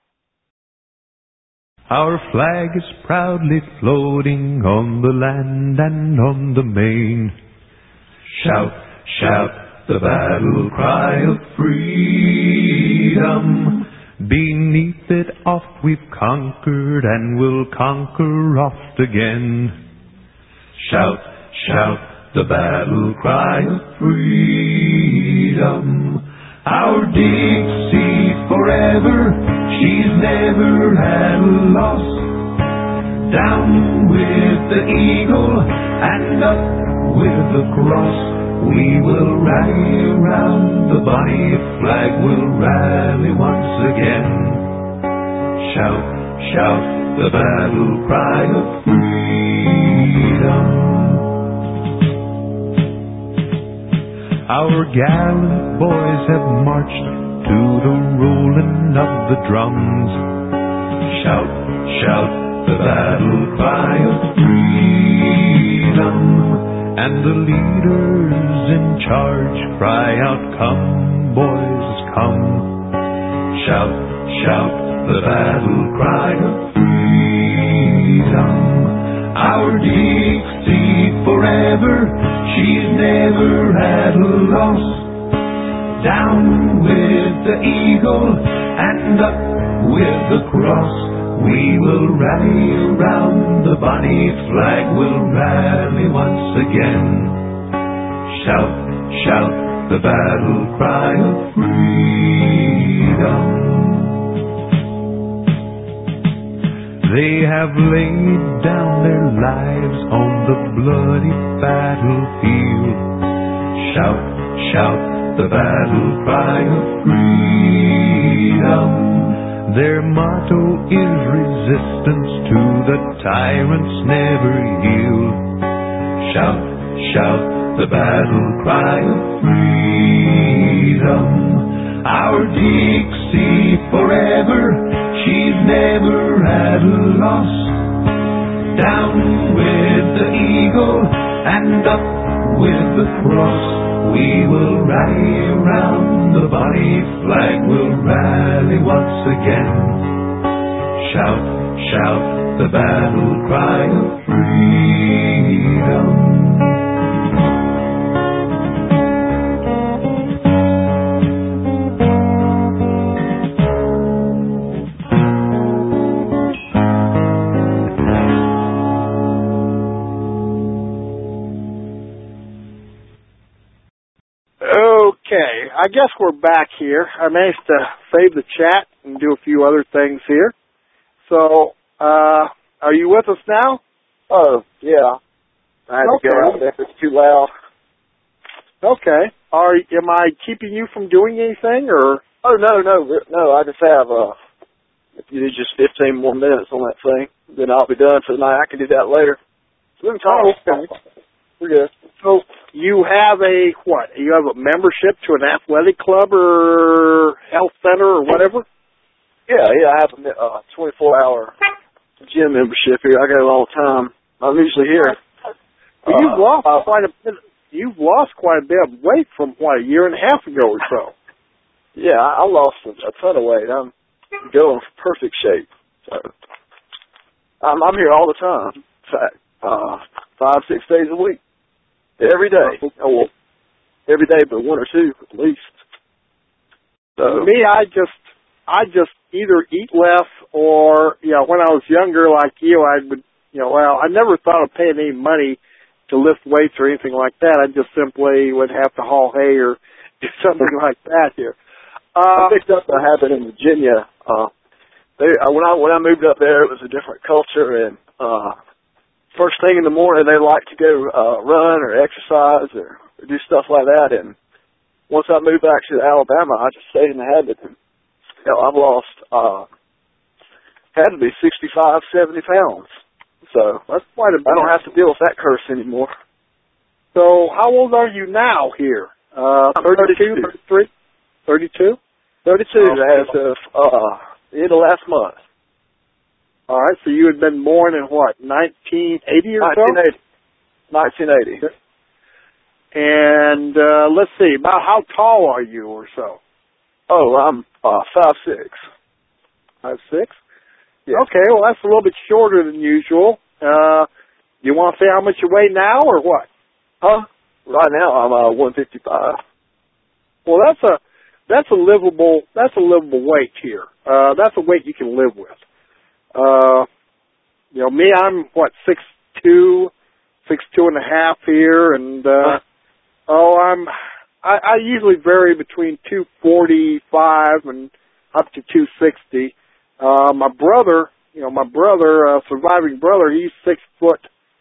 Our flag is proudly floating on the land and on the main. Shout, shout the battle cry of freedom. Beneath it oft we've conquered and will conquer oft again. Shout, shout the battle cry of freedom. Our Dixie forever, she's never had a loss. Down with the eagle and up with the cross. We will rally around the bonny flag, we'll rally once again. Shout, shout the battle cry of freedom. Our gallant boys have marched to the rolling of the drums. Shout, shout the battle cry of freedom. And the leaders in charge cry out, come, boys, come. Shout, shout the battle cry of freedom. Our Dixie forever, she's never had a loss. Down with the eagle and up with the cross. We will rally around the bonny flag, we'll rally once again. Shout, shout the battle cry of freedom. They have laid down their lives on the bloody battlefield. Shout, shout the battle cry of freedom. Their motto is resistance to the tyrants never yield. Shout, shout the battle cry of freedom. Our Dixie forever, she's never had a loss. Down with the eagle and up with the cross. We will rally round, the bonny flag will rally once again. Shout, shout the battle cry of freedom. Okay, I guess we're back here. I managed to save the chat and do a few other things here. So, uh, are you with us now? Oh, yeah. I had okay. to go out there. It's too loud. Okay. Are am I keeping you from doing anything, or? Oh no, no, no. I just have uh, if you need just fifteen more minutes on that thing, then I'll be done for the night. I can do that later. So we can talk. Oh, okay. We're good. So you have a what? You have a membership to an athletic club or health center or whatever? Yeah, yeah. I have a uh, twenty-four hour gym membership here. I go all the time. I'm usually here. Well, you've uh, lost uh, quite a bit. You've lost quite a bit of weight from what, a year and a half ago or so. Yeah, I, I lost a, a ton of weight. I'm going for perfect shape. So I'm, I'm here all the time. In fact, uh, five, six days a week, every day. Oh, well, every day, but one or two at least. So me, I just, I just either eat less or, you know, when I was younger like you, I would, you know, well, I never thought of paying any money to lift weights or anything like that. I just simply would have to haul hay or do something like that here. Uh, I picked up a habit in Virginia. Uh, they, uh, when I when I moved up there, it was a different culture, and uh, first thing in the morning, they like to go uh, run or exercise or, or do stuff like that. And once I moved back to Alabama, I just stayed in the habit. And you know, I've lost uh, had to be sixty-five, seventy pounds. So that's quite a bit. I don't have to deal with that curse anymore. So how old are you now here? Uh, thirty-two, thirty-three, thirty-two? thirty-two as of uh, the end of last month. All right, so you had been born in what, nineteen eighty or so? nineteen eighty. nineteen eighty. And uh, let's see, about how tall are you or so? Oh, I'm uh, five six. five six? Yeah. Okay, well, that's a little bit shorter than usual. Uh, you want to say how much you weigh now, or what? Huh? Right now, I'm uh, one fifty-five. Well, that's a that's a livable that's a livable weight here. Uh, that's a weight you can live with. Uh, you know, me, I'm what six two, six two and a half here, and uh, huh? oh, I'm I, I usually vary between two forty-five and up to two sixty. Uh, my brother, you know, my brother, uh, surviving brother, he's six foot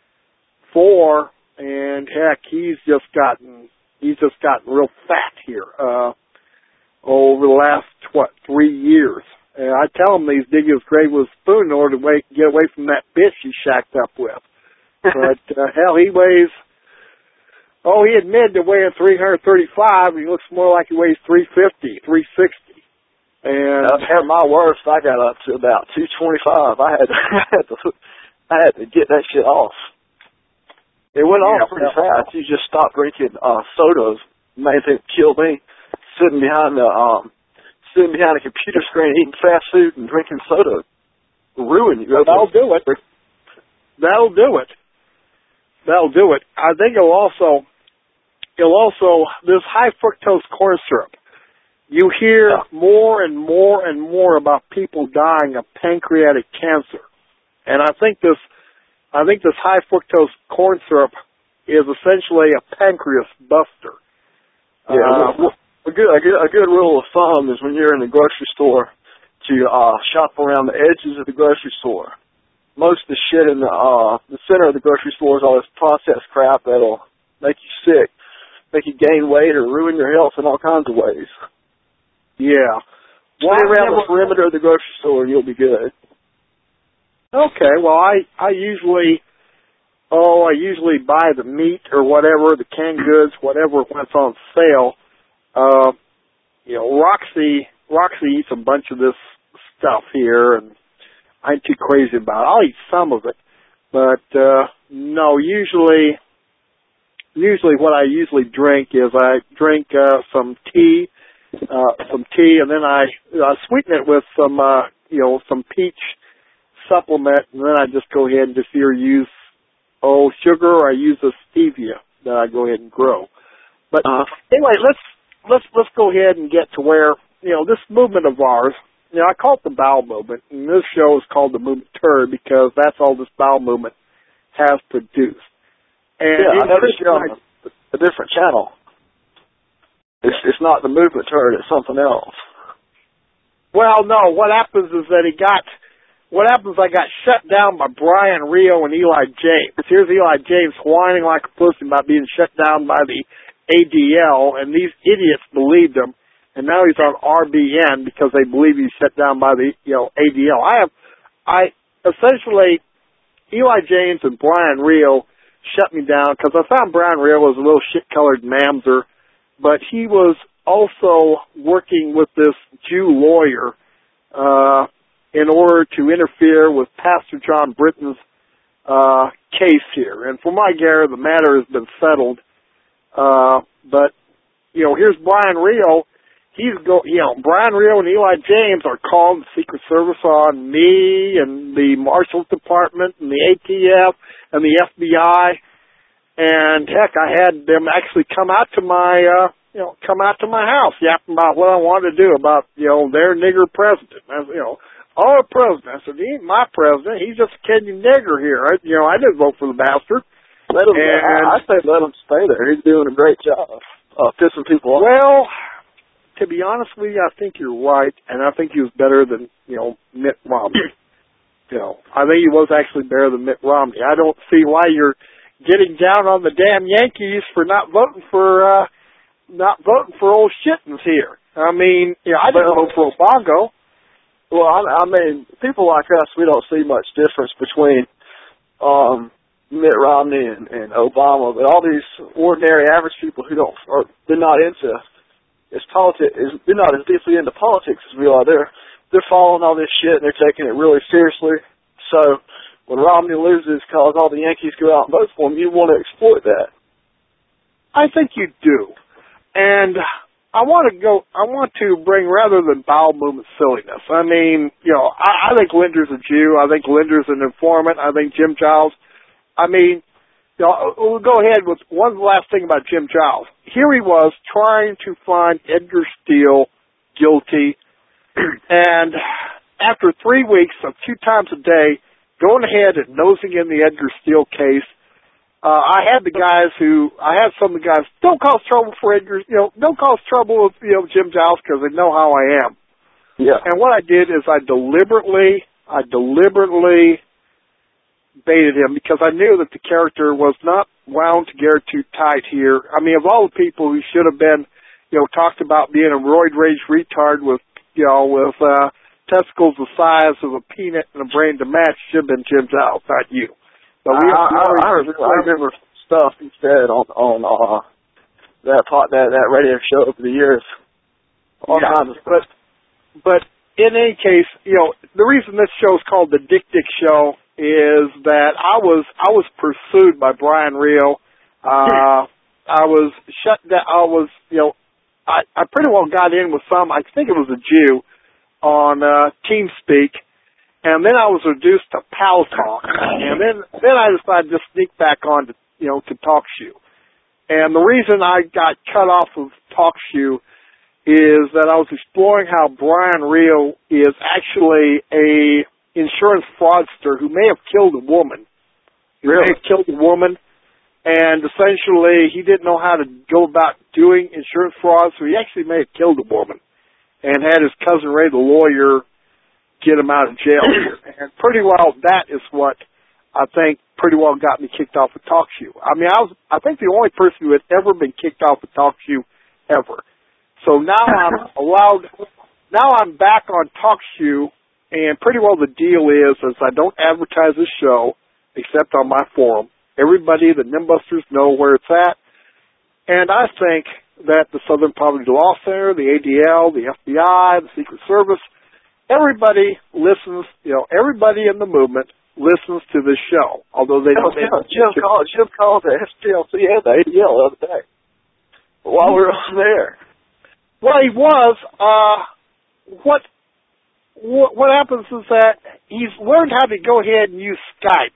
four, and heck, he's just gotten, he's just gotten real fat here, uh, over the last, what, three years. And I tell him he's digging his grave with a spoon in order to wait, get away from that bitch he's shacked up with. But, uh, hell, he weighs, oh, he admitted to weighing three thirty-five, and he looks more like he weighs three fifty, three sixty. And I've had my worst. I got up to about two twenty-five. I had to, I had to, I had to get that shit off. It went yeah, off pretty fast. You just stopped drinking uh, sodas. Main thing that killed me, sitting behind the um, sitting behind a computer screen, eating fast food and drinking soda, will ruin you. Well, that'll do it. That'll do it. That'll do it. I think it'll also, it'll also this high fructose corn syrup. You hear more and more and more about people dying of pancreatic cancer. And I think this, I think this high fructose corn syrup is essentially a pancreas buster. Yeah, uh, well, a good, a good, a good rule of thumb is when you're in the grocery store to, uh, shop around the edges of the grocery store. Most of the shit in the, uh, the center of the grocery store is all this processed crap that'll make you sick, make you gain weight or ruin your health in all kinds of ways. Yeah. Well, Stay around never, the perimeter of the grocery store and you'll be good. Okay, well, I, I usually, oh, I usually buy the meat or whatever, the canned goods, whatever when it's on sale. Uh, you know, Roxy, Roxy eats a bunch of this stuff here, and I ain't too crazy about it. I'll eat some of it, but, uh, no, usually, usually what I usually drink is I drink uh, some tea, uh, some tea, and then I, I sweeten it with some, uh, you know, some peach supplement, and then I just go ahead and just either use oh sugar or I use a stevia that I go ahead and grow. But uh, anyway, let's let's let's go ahead and get to where, you know, this movement of ours. You know, I call it the bowel movement, and this show is called the Movement Turd because that's all this bowel movement has produced. And yeah, I noticed you're on a, a different channel. It's it's not the Movement Turd; it's something else. Well, no. What happens is that he got. What happens? I got shut down by Brian Rio and Eli James. Here's Eli James whining like a pussy about being shut down by the A D L, and these idiots believed him. And now he's on R B N because they believe he's shut down by the, you know, A D L. I have, I essentially, Eli James and Brian Rio shut me down because I found Brian Rio was a little shit-colored mamzer, but he was also working with this Jew lawyer uh, in order to interfere with Pastor John Britton's uh, case here. And for my care, the matter has been settled. Uh, but, you know, here's Brian Rio. He's go, you know, Brian Rio and Eli James are calling the Secret Service on me and the Marshals Department and the A T F and the F B I. And heck, I had them actually come out to my, uh, you know, come out to my house, yapping about what I wanted to do about, you know, their nigger president. I, you know, our president. I said, he ain't my president. He's just a Kenyan nigger here. I, you know, I didn't vote for the bastard. Let him. And, I, I say let him stay there. He's doing a great job uh, pissing people off. Well, to be honest with you, I think you're right, and I think he was better than, you know, Mitt Romney. You know, I think he was actually better than Mitt Romney. I don't see why you're getting down on the damn Yankees for not voting for, uh, not voting for old shittins here. I mean, yeah, I didn't vote for Obongo. Well, I, I mean, people like us, we don't see much difference between um, Mitt Romney and, and Obama, but all these ordinary, average people who don't, or they're not into It's politics. They're not as deeply into politics as we are. They're they're following all this shit and they're taking it really seriously. So when Romney loses, because all the Yankees go out and vote for him, you want to exploit that. I think you do, and I want to go. I want to bring rather than bowel movement silliness. I mean, you know, I, I think Linder's a Jew. I think Linder's an informant. I think Jim Giles. I mean. You know, we'll go ahead with one last thing about Jim Giles. Here he was trying to find Edgar Steele guilty, and after three weeks of two times a day, going ahead and nosing in the Edgar Steele case, uh, I had the guys who, I had some of the guys, don't cause trouble for Edgar, you know, don't cause trouble with, you know, Jim Giles because they know how I am. Yeah. And what I did is I deliberately, I deliberately baited him because I knew that the character was not wound together too tight here. I mean, of all the people who should have been, you know, talked about being a roid rage retard with, you know, with uh, testicles the size of a peanut and a brain to match, should have been Jim Giles, not you. But we, I, I, I, remember, I remember stuff he said on on uh, that pot that that radio show over the years. All yeah, kinds of stuff. But but in any case, you know, the reason this show is called the Dick Dick Show is that I was I was pursued by Brian Rio. Uh, I was shut down. I was, you know, I, I pretty well got in with some. I think it was a Jew on uh, TeamSpeak, and then I was reduced to Pal Talk, and then then I decided to sneak back on to, you know, to TalkShoe. And the reason I got cut off of TalkShoe is that I was exploring how Brian Rio is actually a insurance fraudster who may have killed a woman. He really? may have killed a woman, and essentially he didn't know how to go about doing insurance fraud, so he actually may have killed a woman and had his cousin Ray, the lawyer, get him out of jail. And pretty well that is what I think pretty well got me kicked off of TalkShoe. I mean, I was, I think the only person who had ever been kicked off of TalkShoe ever. So now I'm allowed, now I'm back on TalkShoe. And pretty well the deal is, is I don't advertise this show except on my forum. Everybody, the Nimbusters, know where it's at. And I think that the Southern Poverty Law Center, the A D L, the F B I, the Secret Service, everybody listens, you know, everybody in the movement listens to this show, although they don't. Oh, Jim called. Jim called the S T L C and the A D L the other day while we were on there. Well, he was. Uh, what, what what happens is that he's learned how to go ahead and use Skype.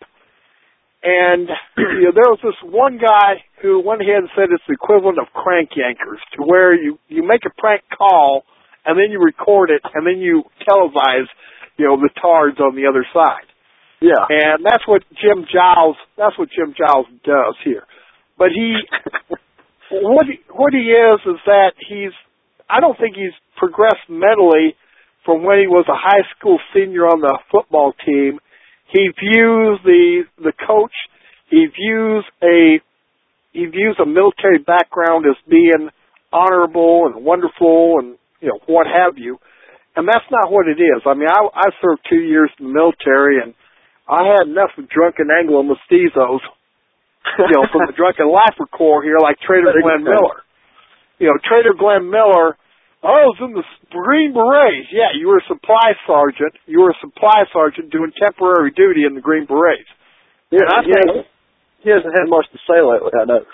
And you know, there was this one guy who went ahead and said it's the equivalent of crank yankers, to where you, you make a prank call and then you record it and then you televise, you know, the tards on the other side. Yeah. And that's what Jim Giles, that's what Jim Giles does here. But he, what he, what he is is that he's, I don't think he's progressed mentally from when he was a high school senior on the football team. He views the the coach. He views a he views a military background as being honorable and wonderful, and you know what have you. And that's not what it is. I mean, I, I served two years in the military, and I had enough of drunken Anglo mestizos, you know, from the Drunken Lifer Corps here, like Trader Glenn Miller. You know, Trader Glenn Miller. I was in the Green Berets. Yeah, you were a supply sergeant. You were a supply sergeant doing temporary duty in the Green Berets. Yeah, I think he hasn't had much to say lately, I know.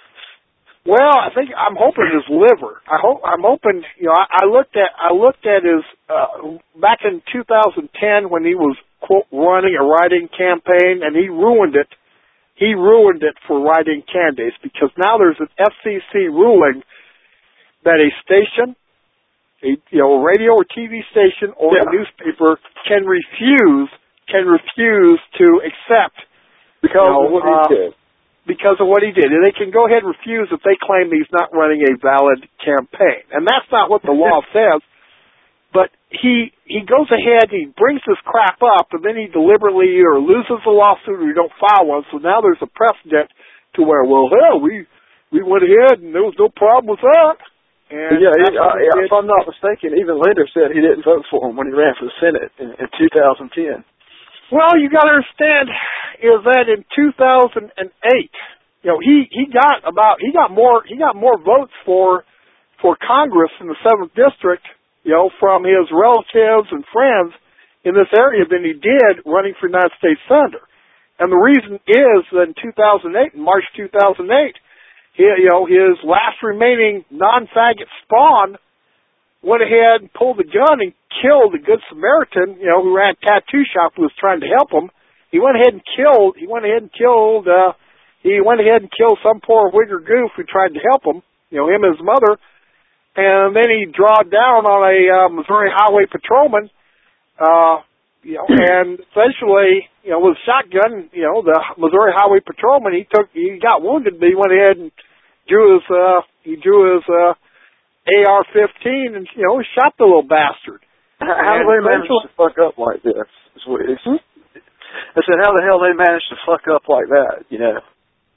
Well, I think I'm hoping his liver. I hope I'm hoping. You know, I, I looked at I looked at his uh, back in two thousand ten when he was quote running a write-in campaign, and he ruined it. He ruined it for write-in candidates, because now there's an F C C ruling that a station, a you know, a radio or T V station or yeah. a newspaper can refuse can refuse to accept because you know, of what uh, he did. Because of what he did. And they can go ahead and refuse if they claim he's not running a valid campaign. And that's not what the law says. But he he goes ahead, he brings this crap up, and then he deliberately either loses the lawsuit or he don't file one. So now there's a precedent to where, well, hell, we we went ahead and there was no problem with that. And yeah, he, uh, if I'm not mistaken, even Linder said he didn't vote for him when he ran for the Senate in, in two thousand ten. Well, you got to understand is that in two thousand eight, you know, he he got about he got more he got more votes for for Congress in the seventh district, you know, from his relatives and friends in this area than he did running for United States Senator. And the reason is that in two thousand eight, in March two thousand eight. He, you know, his last remaining non-faggot spawn went ahead and pulled the gun and killed a good Samaritan, you know, who ran a tattoo shop who was trying to help him. He went ahead and killed, he went ahead and killed, uh, he went ahead and killed some poor wigger goof who tried to help him, you know, him and his mother. And then he drawed down on a uh, Missouri Highway patrolman, uh, you know, and essentially, you know, with a shotgun, you know, the Missouri Highway patrolman, he took, he got wounded, but he went ahead and drew his, uh, he drew his, uh, A R fifteen and, you know, shot the little bastard. How, how do they manage to fuck up like this? Is what it's, hmm? I said, how the hell they managed to fuck up like that, you know?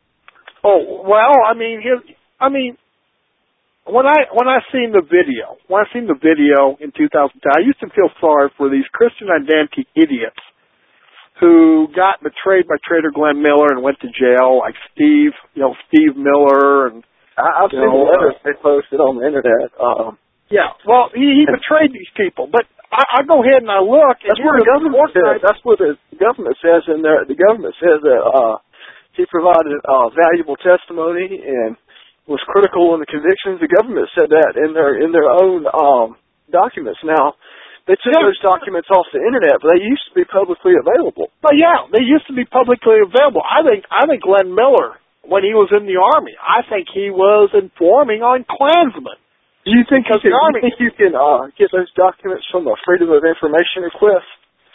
Oh, well, I mean, his, I mean, when I, when I seen the video, when I seen the video in two thousand ten, I used to feel sorry for these Christian identity idiots who got betrayed by Trader Glenn Miller and went to jail, like Steve, you know, Steve Miller, and I, I've seen know, the letters uh, they posted on the internet. Um, yeah, well, he, he betrayed these people, but I, I go ahead and I look. That's what the government says. That's what the government says in there. The government says that uh, he provided uh, valuable testimony and was critical in the convictions. The government said that in their in their own um, documents. Now. They took yeah. those documents off the internet, but they used to be publicly available. But yeah, they used to be publicly available. I think I think Glenn Miller, when he was in the Army, I think he was informing on Klansmen. Do you think you can, you, think you can uh, get those documents from a Freedom of Information request?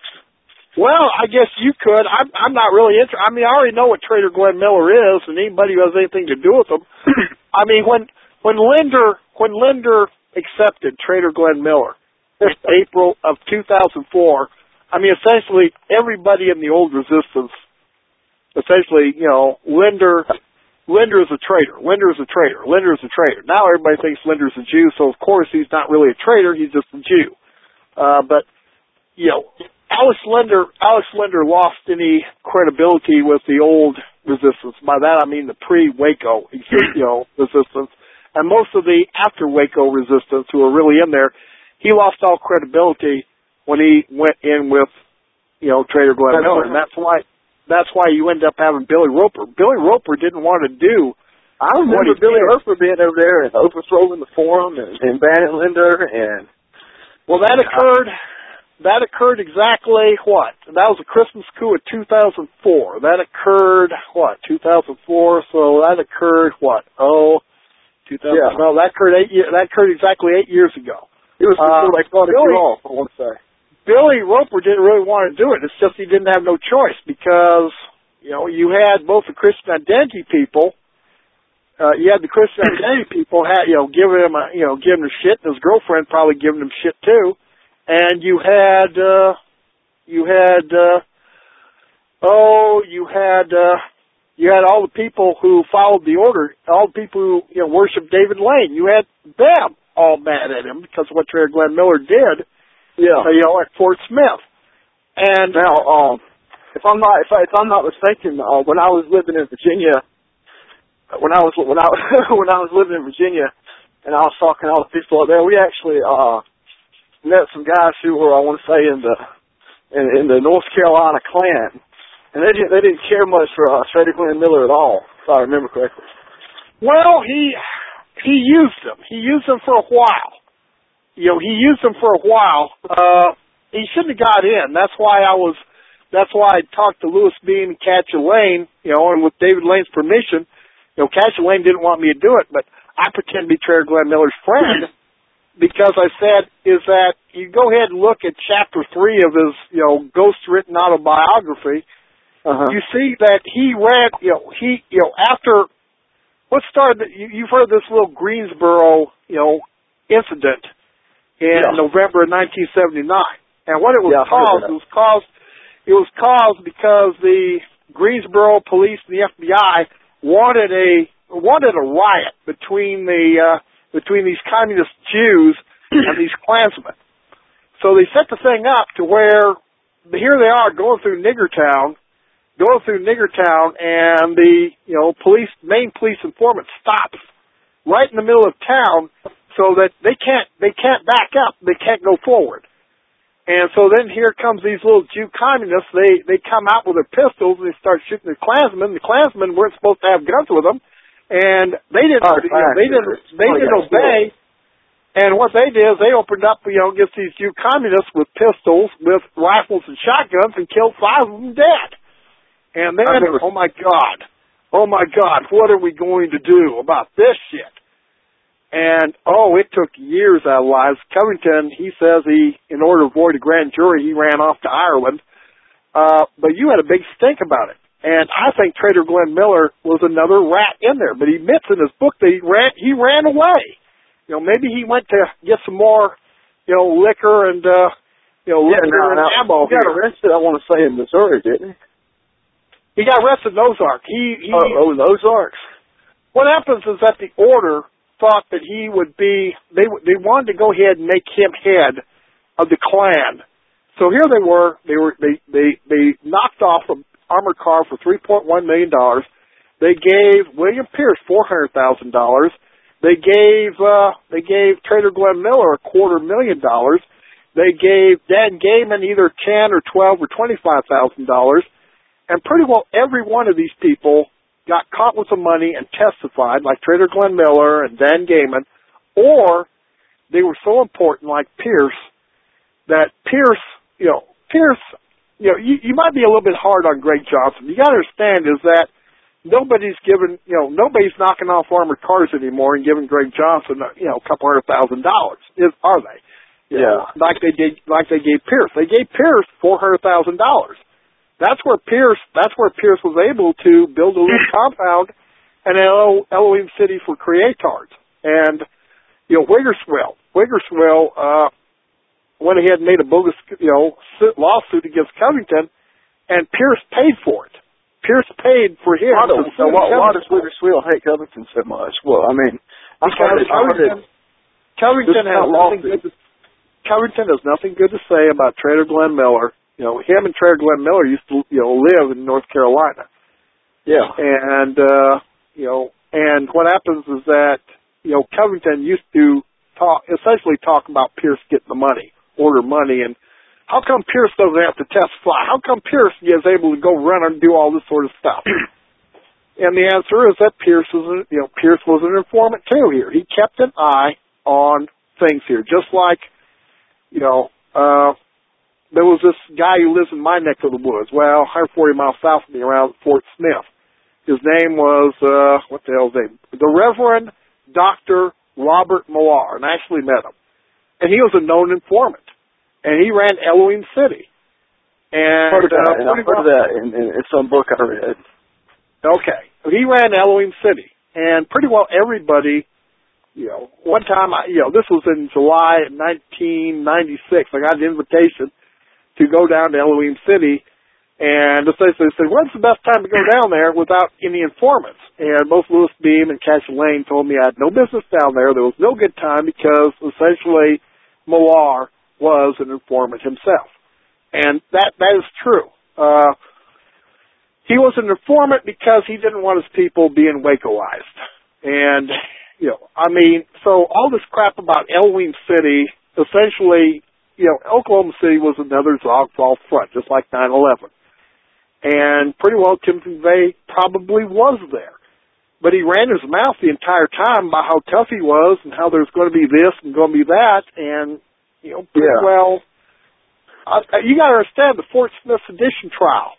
Well, I guess you could. I'm, I'm not really interested. I mean, I already know what Trader Glenn Miller is, and anybody who has anything to do with him. I mean, when when Linder when Linder accepted Trader Glenn Miller. April of two thousand four, I mean, essentially, everybody in the old resistance, essentially, you know, Linder, Linder is a traitor. Linder is a traitor. Linder is a traitor. Now everybody thinks Linder's a Jew, so of course he's not really a traitor, he's just a Jew. Uh, but, you know, Alex Linder, Alex Linder lost any credibility with the old resistance. By that I mean the pre-Waco, you know, resistance. And most of the after-Waco resistance who are really in there, he lost all credibility when he went in with, you know, Trader Glenn Miller, and that's why that's why you end up having Billy Roper. Billy Roper didn't want to do. I remember Billy did. Roper being over there and overthrowing the forum and, and banning Linder, and well, that occurred. That occurred exactly what? That was a Christmas coup of two thousand four. That occurred what? two thousand four. So that occurred what? Oh, two thousand. Yeah. No, that occurred eight. That occurred exactly eight years ago. It was before uh, they called it off. I want to say. Billy Roper didn't really want to do it. It's just he didn't have no choice because you know you had both the Christian Identity people. Uh, you had the Christian Identity people had you know giving him a, you know giving him shit, and his girlfriend probably giving him shit too. And you had, uh, you had, uh, oh, you had, uh, you had all the people who followed the order, all the people who, you know, worshiped David Lane. You had them all mad at him because of what Trader Glenn Miller did, yeah. uh, you know, at Fort Smith. And now, um, if I'm not, if, I, if I'm not mistaken, uh, when I was living in Virginia, when I was, when I, when I was living in Virginia, and I was talking to all the people out there, we actually, uh, met some guys who were, I want to say, in the in, in the North Carolina Klan, and they didn't they didn't care much for uh, Trader Glenn Miller at all, if I remember correctly. Well, he he used them. He used them for a while. You know, he used them for a while. Uh, he shouldn't have got in. That's why I was. That's why I talked to Louis Bean and Catcher Lane. You know, and with David Lane's permission, you know, Catcher Lane didn't want me to do it, but I pretend to be Trader Glenn Miller's friend. Because I said is that you go ahead and look at chapter three of his, you know, ghost-written autobiography. Uh-huh. You see that he read, you know, he, you know, after what started. You, you've heard this little Greensboro, you know, incident in yeah. November of nineteen seventy-nine, and what it was yeah, caused it was caused it was caused because the Greensboro police and the F B I wanted a wanted a riot between the. Uh, between these communist Jews and these Klansmen. So they set the thing up to where here they are going through Niggertown, going through Niggertown, and the, you know, police, main police informant stops right in the middle of town so that they can't, they can't back up, they can't go forward. And so then here comes these little Jew communists, they, they come out with their pistols and they start shooting the Klansmen. The Klansmen weren't supposed to have guns with them. And they didn't, oh, you know, they didn't, they oh, didn't yeah, obey. Yeah. And what they did is they opened up, you know, against these Jew communists with pistols, with rifles and shotguns, and killed five of them dead. And then, never... oh my God, oh my God, what are we going to do about this shit? And oh, it took years out of lives. Covington, he says he, in order to avoid a grand jury, he ran off to Ireland. Uh, but you had a big stink about it. And I think Trader Glenn Miller was another rat in there. But he admits in his book that he ran, he ran away. You know, maybe he went to get some more, you know, liquor and, uh, you know, yeah, liquor now, and now, ammo. He got arrested, I want to say, in Missouri, didn't he? He got arrested in Ozark. He, he, oh, oh, in Ozarks. What happens is that the order thought that he would be, they they wanted to go ahead and make him head of the Klan. So here they were, they were, they, they, they knocked off a armored car for three point one million dollars. They gave William Pierce four hundred thousand dollars. They gave uh, they gave Trader Glenn Miller a quarter million dollars. They gave Dan Gayman either ten or twelve or twenty-five thousand dollars. And pretty well every one of these people got caught with some money and testified, like Trader Glenn Miller and Dan Gayman, or they were so important, like Pierce, that Pierce, you know, Pierce. You know, you, you might be a little bit hard on Greg Johnson. You got to understand is that nobody's giving, you know, nobody's knocking off armored cars anymore and giving Greg Johnson, you know, a couple hundred thousand dollars. Is are they? You yeah. know, like they did, like they gave Pierce. They gave Pierce four hundred thousand dollars. That's where Pierce. That's where Pierce was able to build a little compound and an Elohim City for creators. And you know, Wiggerswell, Wiggerswell. Uh, went ahead and made a bogus, you know, lawsuit against Covington, and Pierce paid for it. Pierce paid for him. Why, do, so why, why does Wiggerswell hate Covington so much? Well, I mean, I because Covington, Covington has nothing good to, Covington has nothing good to say about Trader Glenn Miller. You know, him and Trader Glenn Miller used to, you know, live in North Carolina. Yeah. And, uh, you know, and what happens is that, you know, Covington used to talk, essentially talk about Pierce getting the money, order money, and how come Pierce doesn't have to testify? How come Pierce is able to go run and do all this sort of stuff? And the answer is that Pierce was, you know, Pierce was an informant too here. He kept an eye on things here, just like, you know, uh, there was this guy who lives in my neck of the woods, well, one hundred forty miles south of me around Fort Smith. His name was, uh, what the hell's his name? The Reverend Doctor Robert Millar, and I actually met him. And he was a known informant. And he ran Elohim City. And, I've heard of that, uh, and I've heard of that in, in, in some book I read. Okay. He ran Elohim City. And pretty well everybody, you know, one time, I, you know, this was in July nineteen ninety-six. I got an invitation to go down to Elohim City. And essentially they said, when's the best time to go down there without any informants? And both Lewis Beam and Cashin Lane told me I had no business down there. There was no good time because essentially Millar was an informant himself. And that that is true. Uh, he was an informant because he didn't want his people being Wacoized. And, you know, I mean, so all this crap about Elohim City, essentially, you know, Oklahoma City was another Zogfall front, just like nine eleven. And pretty well Timothy McVeigh probably was there. But he ran his mouth the entire time about how tough he was and how there's going to be this and going to be that. And, you know, pretty yeah. well, uh, you got to understand the Fort Smith sedition trial.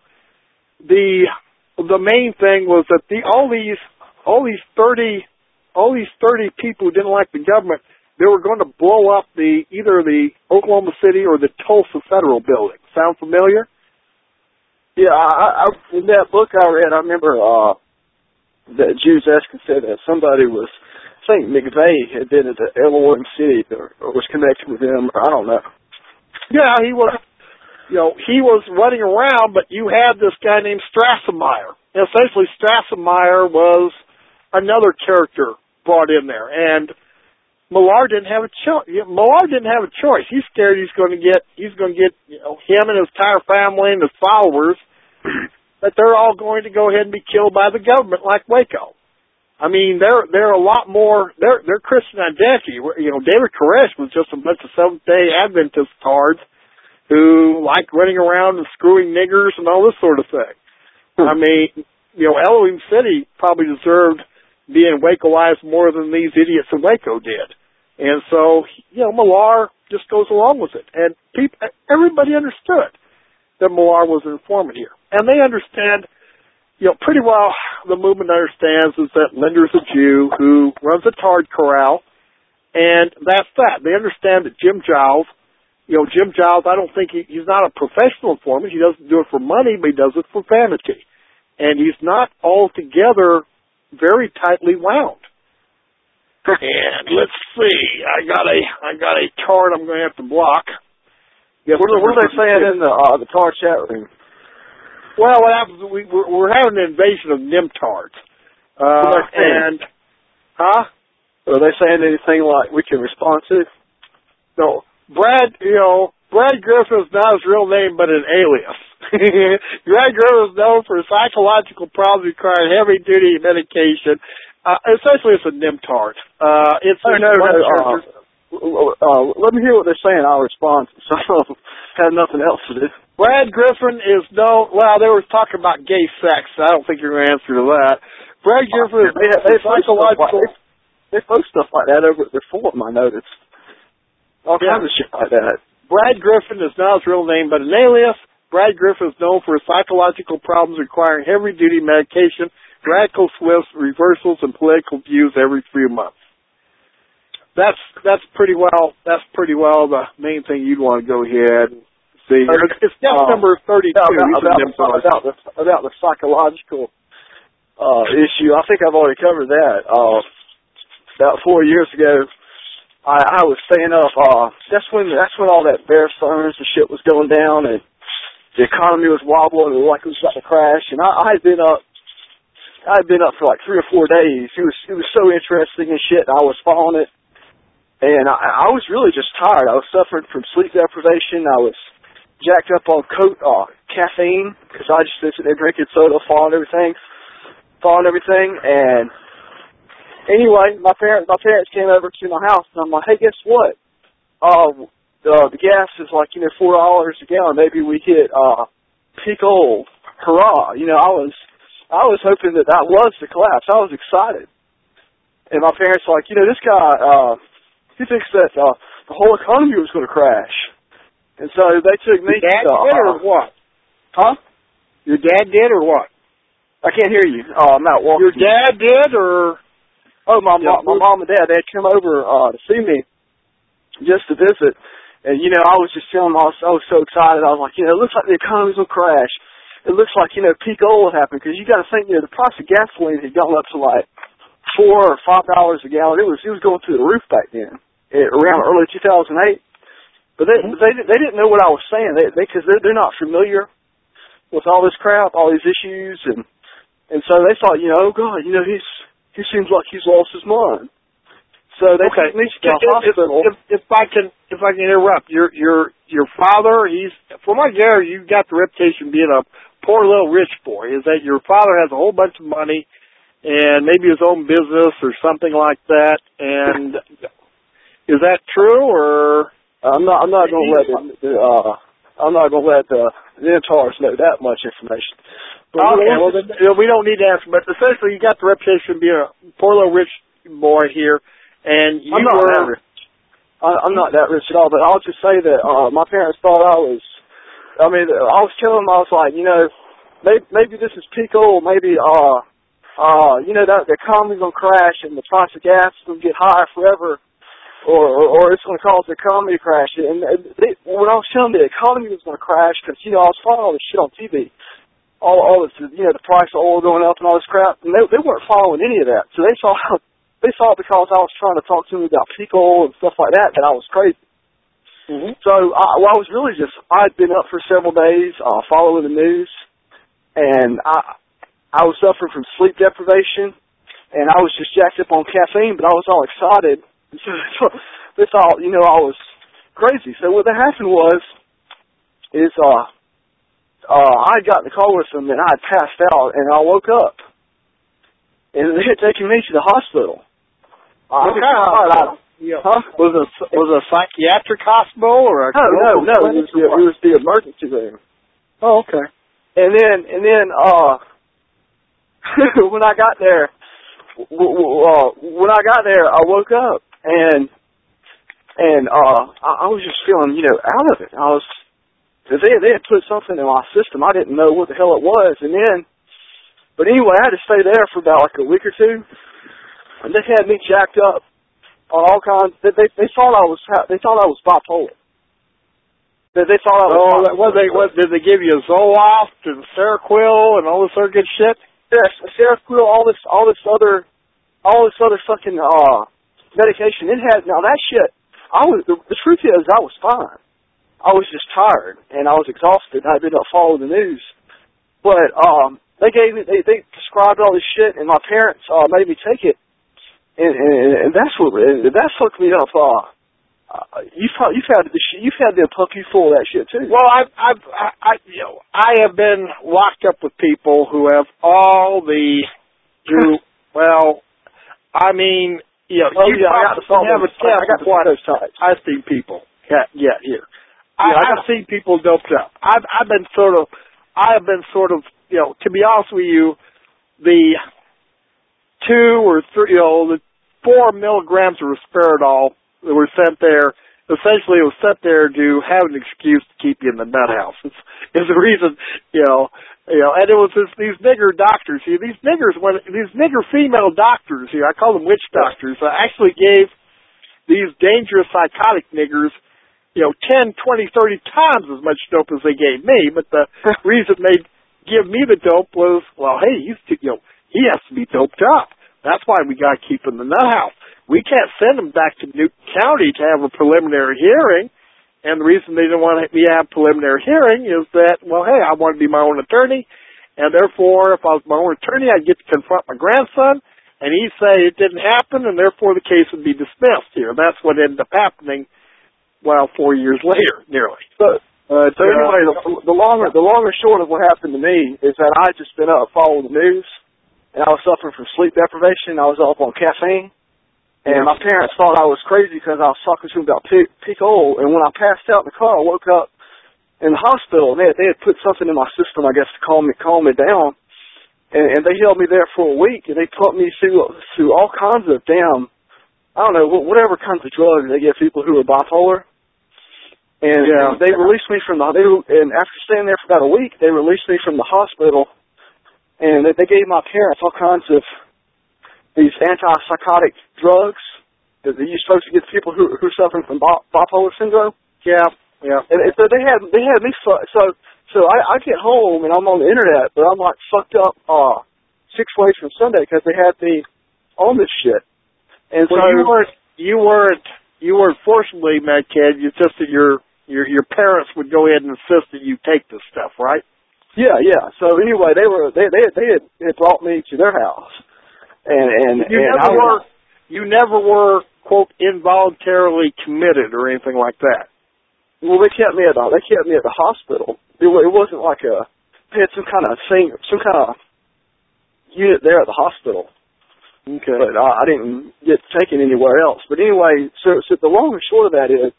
The the main thing was that the all these all these thirty all these thirty people who didn't like the government, they were going to blow up the either the Oklahoma City or the Tulsa Federal Building. Sound familiar? Yeah, I, I, in that book I read, I remember uh, that Jules Eskin said that somebody was, I think McVeigh had been at the Elohim City or, or was connected with him. I don't know. Yeah, he was, you know, he was running around, but you had this guy named Strassenmeyer. And essentially, Strassenmeyer was another character brought in there, and Millar didn't have a choice. Millar didn't have a choice. He's scared he's going to get, he's going to get, you know, him and his entire family and his followers, that they're all going to go ahead and be killed by the government like Waco. I mean, they're they're a lot more. They're they're Christian identity. You know, David Koresh was just a bunch of Seventh Day Adventist cards who like running around and screwing niggers and all this sort of thing. Hmm. I mean, you know, Elohim City probably deserved being Wacoized more than these idiots in Waco did. And so, you know, Millar just goes along with it, and people, everybody understood that Millar was an informant here, and they understand. You know, pretty well the movement understands is that Linder's a Jew who runs a Tard Corral, and that's that. They understand that Jim Giles, you know, Jim Giles, I don't think he, he's not a professional informant. He doesn't do it for money, but he does it for vanity. And he's not altogether very tightly wound. And let's see, I got a, I got a card I'm going to have to block. Yes, what, what are they saying in the, uh, the Tard chat room? Well, what happens is we, we're, we're having an invasion of Nimtards. Uh, and, huh? Are they saying anything like we can respond to? No. Brad, you know, Brad Griffin is not his real name, but an alias. Brad Griffin is known for psychological problems requiring heavy-duty medication. Uh, essentially, it's a Nimtard. Uh, it's oh, no, no, uh, uh, let me hear what they're saying. I'll respond. So, have nothing else to do. Brad Griffin is known, well, they were talking about gay sex. I don't think you're going to answer to that. Brad Griffin is they, they, psychological. Like, they, they post stuff like that over at their forum, I noticed. All yeah. kinds of shit like that. Brad Griffin is not his real name, but an alias. Brad Griffin is known for his psychological problems requiring heavy-duty medication, radical swift reversals, and political views every three months. That's that's pretty well that's pretty well the main thing you'd want to go ahead and see. It's step uh, number thirty-two. About, about, about, the, about the psychological uh, issue, I think I've already covered that. Uh, about four years ago, I, I was staying up. Uh, that's when that's when all that Bear Stearns and shit was going down, and the economy was wobbling, and like it was about to crash. And I, I had been up. I had been up for like three or four days. It was it was so interesting and shit. And I was following it, and I, I was really just tired. I was suffering from sleep deprivation. I was jacked up on co- uh, caffeine because I just sitting there drinking soda, following everything, following everything. And anyway, my parents my parents came over to my house, and I'm like, hey, guess what? Uh, uh, the gas is like, you know, four dollars a gallon. Maybe we hit uh, peak oil. Hurrah. You know, I was I was hoping that that was the collapse. I was excited. And my parents were like, you know, this guy, uh, he thinks that uh, the whole economy was going to crash. And so they took me Your dad to... did Uh, or what? Huh? Your dad did or what? I can't hear you. Oh, I'm out walking. Your dad did or... Oh, my, Yeah. my, my mom and dad, they had come over uh, to see me just to visit. And, you know, I was just telling them, I was, I was so excited. I was like, you know, it looks like the economy's going to crash. It looks like, you know, peak oil would happen. Because you got to think, you know, the price of gasoline had gone up to like four or five dollars a gallon. It was it was going through the roof back then, it, around early two thousand eight. But they mm-hmm. they they didn't know what I was saying. They because they, they're, they're not familiar with all this crap, all these issues, and and so they thought, you know, oh God, you know, he's he seems like he's lost his mind. So they okay. took me to the if, hospital. If, if, if I can if I can interrupt, your your your father, he's from what I gather, you got the reputation of being a poor little rich boy. Is that your father has a whole bunch of money and maybe his own business or something like that? And is that true, or I'm not? I'm not going to let the, uh, I'm not going to let the, the Intars know that much information. But okay, well, then, you know, we don't need to answer. But essentially, you got the reputation of being a poor little rich boy here, and you I'm not were. That rich. I, I'm not that rich at all. But I'll just say that uh, my parents thought I was. I mean, I was telling them, I was like, you know, maybe, maybe this is peak oil. Maybe, uh, uh, you know, that the economy's gonna crash and the price of gas is gonna get higher forever, or or, or it's gonna cause the economy to crash. And they, when I was telling them the economy was gonna crash, because you know I was following all this shit on T V, all all this, you know, the price of oil going up and all this crap, and they they weren't following any of that. So they saw they saw because I was trying to talk to them about peak oil and stuff like that that I was crazy. Mm-hmm. So I, well, I was really just, I'd been up for several days uh, following the news, and I I was suffering from sleep deprivation, and I was just jacked up on caffeine, but I was all excited. So they thought, you know, I was crazy. So what happened was, is uh, uh, I had gotten the call with them, and I had passed out, and I woke up, and they had taken me to the hospital. I what kind of hospital? Yeah. Huh? Was it was it a psychiatric hospital or a no no no it was, the, it was the emergency room. Oh, okay. And then and then uh when I got there, w- w- uh, when I got there, I woke up and and uh I, I was just feeling, you know, out of it. I was they they had put something in my system. I didn't know what the hell it was, and then but anyway, I had to stay there for about like a week or two, and they had me jacked up. On all kinds, they, they they thought I was they thought I was bipolar. They, they thought I was. Oh, bipolar. What they what did they give you? Zoloft and Seroquel and all this other good shit? Yes, Seroquel, all this all this other all this other fucking uh medication. It had now that shit. I was the, the truth is I was fine. I was just tired and I was exhausted. I did not follow the news, but um they gave me they they prescribed all this shit, and my parents uh made me take it. And, and, and that's what that's hooked me up. Uh, uh, you've you've had the you've had them pump you full of that shit too. Well, I've I've I, I you know I have been locked up with people who have all the who well, I mean you know oh, you yeah, I got the have a test. I got the those types. I've seen people get get here. Yeah, I, I've seen people doped up. I've I've been sort of I have been sort of you know to be honest with you, the two or three, you know, the four milligrams of risperidol that were sent there, essentially it was sent there to have an excuse to keep you in the nut house. It's, it's the reason, you know, you know, and it was this, these nigger doctors here, these niggers, when these nigger female doctors here, I call them witch doctors, uh, actually gave these dangerous psychotic niggers, you know, ten, twenty, thirty times as much dope as they gave me, but the reason they give me the dope was, well, hey, he's, too, you know, he has to be doped up. That's why we got to keep him in the nut house. We can't send him back to Newton County to have a preliminary hearing. And the reason they didn't want me to have preliminary hearing is that, well, hey, I want to be my own attorney. And therefore, if I was my own attorney, I'd get to confront my grandson. And he'd say it didn't happen, and therefore the case would be dismissed here. That's what ended up happening, well, four years later, nearly. So, uh, so anyway, the, the longer the long and short of what happened to me is that I just been up following the news. And I was suffering from sleep deprivation. I was up on caffeine. And my parents thought I was crazy because I was talking to them about peak, peak oil. And when I passed out in the car, I woke up in the hospital, and they had, they had put something in my system, I guess, to calm me, calm me down. And, and they held me there for a week, and they put me through through all kinds of damn, I don't know, whatever kinds of drugs they give people who are bipolar. And yeah. they released me from the, they, and after staying there for about a week, they released me from the hospital, and they, they gave my parents all kinds of these antipsychotic drugs that you're supposed to give people who who are suffering from bipolar syndrome. Yeah, yeah. And, and so they had they had me so so I, I get home and I'm on the internet, but I'm like fucked up uh, six ways from Sunday because they had me on this shit. And well, so you weren't you weren't you weren't forcibly medcated. It's just that your your your parents would go ahead and insist that you take this stuff, right? Yeah, yeah. So anyway, they were they they they had, they had brought me to their house. And, and, you and never I, were, you never were, quote, involuntarily committed or anything like that. Well, they kept me at the, they kept me at the hospital. It, it wasn't like a, they had some kind of thing, some kind of unit there at the hospital. Okay. But I, I didn't get taken anywhere else. But anyway, so, so the long and short of that is,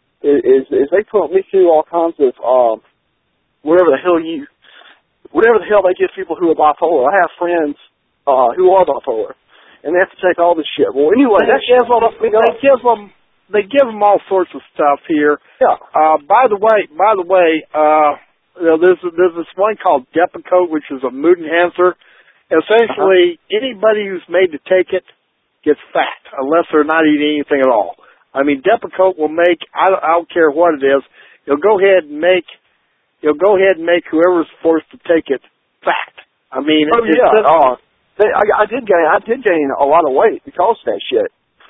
is, is they put me through all kinds of, um, whatever the hell you, whatever the hell they give people who are bipolar. I have friends Uh, who are bipolar, and they have to take all this shit. Well, anyway, they that shit fucked me up. They give them, they give them all sorts of stuff here. Yeah. Uh, by the way, by the way, uh, you know, there's there's this one called Depakote, which is a mood enhancer. Essentially, uh-huh. anybody who's made to take it gets fat, unless they're not eating anything at all. I mean, Depakote will make, I don't, I don't care what it is, you'll go ahead and make, you'll go ahead and make whoever's forced to take it fat. I mean, oh, it's yeah. just, uh, They, I, I did gain. I did gain a lot of weight because of that shit.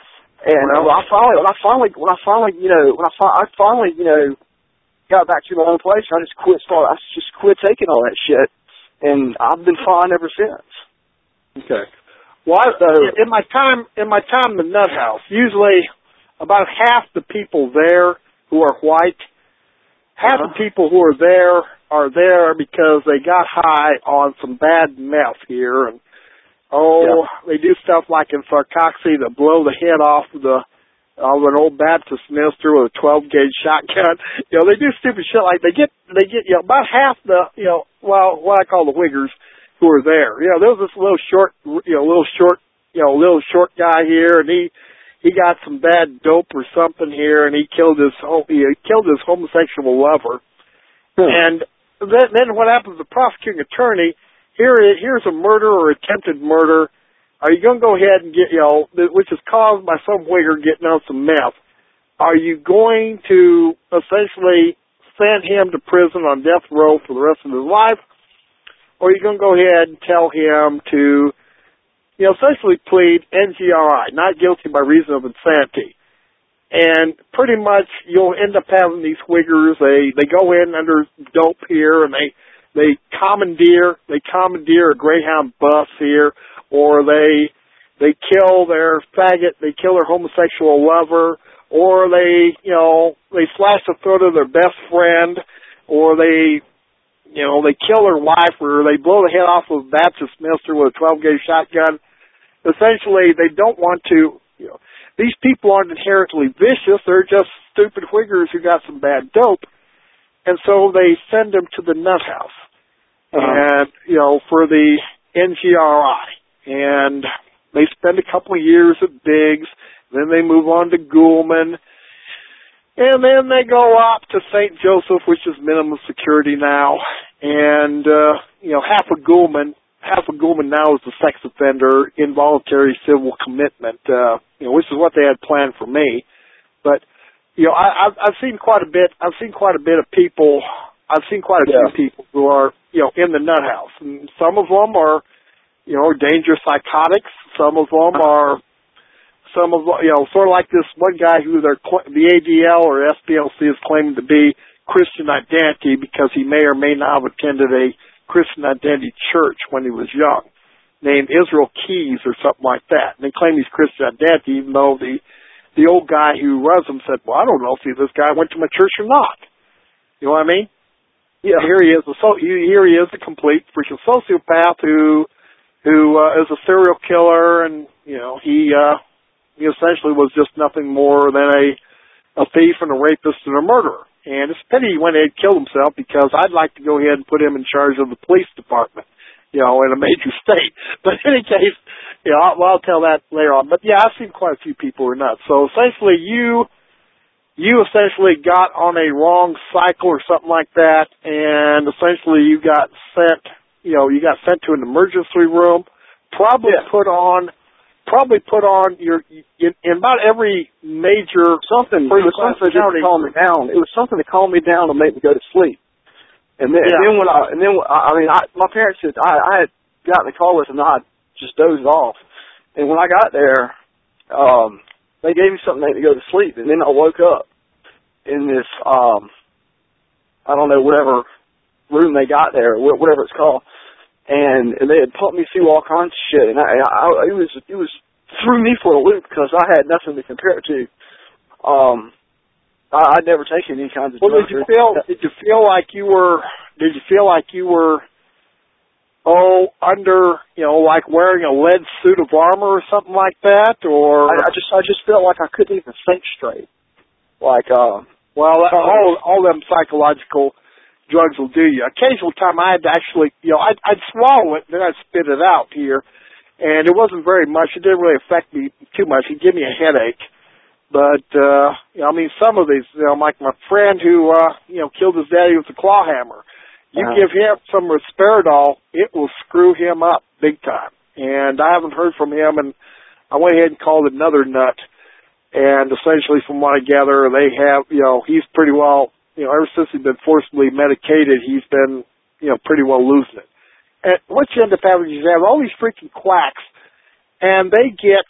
And well, when I finally, when I finally, when I finally, you know, when I, fi- I finally, you know, got back to my own place, I just quit. Start. I just quit taking all that shit, and I've been fine ever since. Okay. Well, I, so, in my time, in my time in the nut house, usually about half the people there who are white, half uh-huh. the people who are there are there because they got high on some bad meth here and. Oh, yeah. They do stuff like in Sarcoxy that blow the head off of the of an old Baptist minister with a twelve gauge shotgun. You know, they do stupid shit like they get they get you know about half the you know well what I call the Wiggers who are there. You know, there was this little short you know little short you know little short guy here, and he he got some bad dope or something here, and he killed his he killed his homosexual lover. Hmm. And then then what happens? The prosecuting attorney. Here, here's a murder or attempted murder. Are you going to go ahead and get, you know, which is caused by some wigger getting on some meth? Are you going to essentially send him to prison on death row for the rest of his life? Or are you going to go ahead and tell him to, you know, essentially plead N G R I, not guilty by reason of insanity? And pretty much you'll end up having these wiggers, they, they go in under dope here and they, They commandeer, they commandeer a Greyhound bus here, or they, they kill their faggot, they kill their homosexual lover, or they, you know, they slash the throat of their best friend, or they, you know, they kill their wife, or they blow the head off of a Baptist minister with a twelve gauge shotgun. Essentially, they don't want to, you know, these people aren't inherently vicious, they're just stupid wiggers who got some bad dope. And so they send them to the nut house, uh-huh. and, you know, for the N G R I. And they spend a couple of years at Biggs, then they move on to Goulman, and then they go up to Saint Joseph, which is minimum security now. And, uh, you know, half of Goulman, half of Goulman now is the sex offender, involuntary civil commitment, uh, you know, which is what they had planned for me. But, you know, I, I've, I've seen quite a bit. I've seen quite a bit of people. I've seen quite a yeah. few people who are, you know, in the nut house, and some of them are, you know, dangerous psychotics. Some of them are, some of you know, sort of like this one guy who they're the A D L or S P L C is claiming to be Christian Identity because he may or may not have attended a Christian Identity church when he was young, named Israel Keys or something like that. And they claim he's Christian Identity, even though the The old guy who runs them said, well, I don't know if this guy went to my church or not. You know what I mean? Yeah. Here he is. A so, here he is, a complete freaking sociopath who, who uh, is a serial killer, and you know he, uh, he essentially was just nothing more than a, a thief and a rapist and a murderer. And it's a pity he went ahead and killed himself, because I'd like to go ahead and put him in charge of the police department, you know, in a major state. But in any case, you know, I'll, well, I'll tell that later on. But yeah, I've seen quite a few people who are nuts. So essentially you, you essentially got on a wrong cycle or something like that, and essentially you got sent, you know, you got sent to an emergency room, probably yeah. put on, probably put on your, in, in about every major something, it was something to calm me down. It was something to calm me down to make me go to sleep. And then, yeah. and then when I, and then, I mean, I, my parents said, I, I had gotten the call with them, and I just dozed off. And when I got there, um, they gave me something to make me go to sleep. And then I woke up in this, um, I don't know, whatever room they got there, whatever it's called. And, and they had pumped me through all kinds of shit. And I, I, it was, it was, threw me for a loop, because I had nothing to compare it to. Um, I, I'd never taken any kinds of well, drugs. Did you feel, did you feel like you were, did you feel like you were, oh, under, you know, like wearing a lead suit of armor or something like that, or? I, I just, I just felt like I couldn't even think straight. Like, uh, well, all, all them psychological drugs will do you. Occasional time I had to actually, you know, I'd, I'd swallow it, and then I'd spit it out here, and it wasn't very much. It didn't really affect me too much. It gave me a headache. But, uh, you know, I mean, some of these, you know, like my friend who, uh, you know, killed his daddy with a claw hammer. You uh-huh. give him some Risperidol, it will screw him up big time. And I haven't heard from him, and I went ahead and called another nut. And essentially, from what I gather, they have, you know, he's pretty well, you know, ever since he's been forcibly medicated, he's been, you know, pretty well losing it. And what you end up having is you have all these freaking quacks, and they get,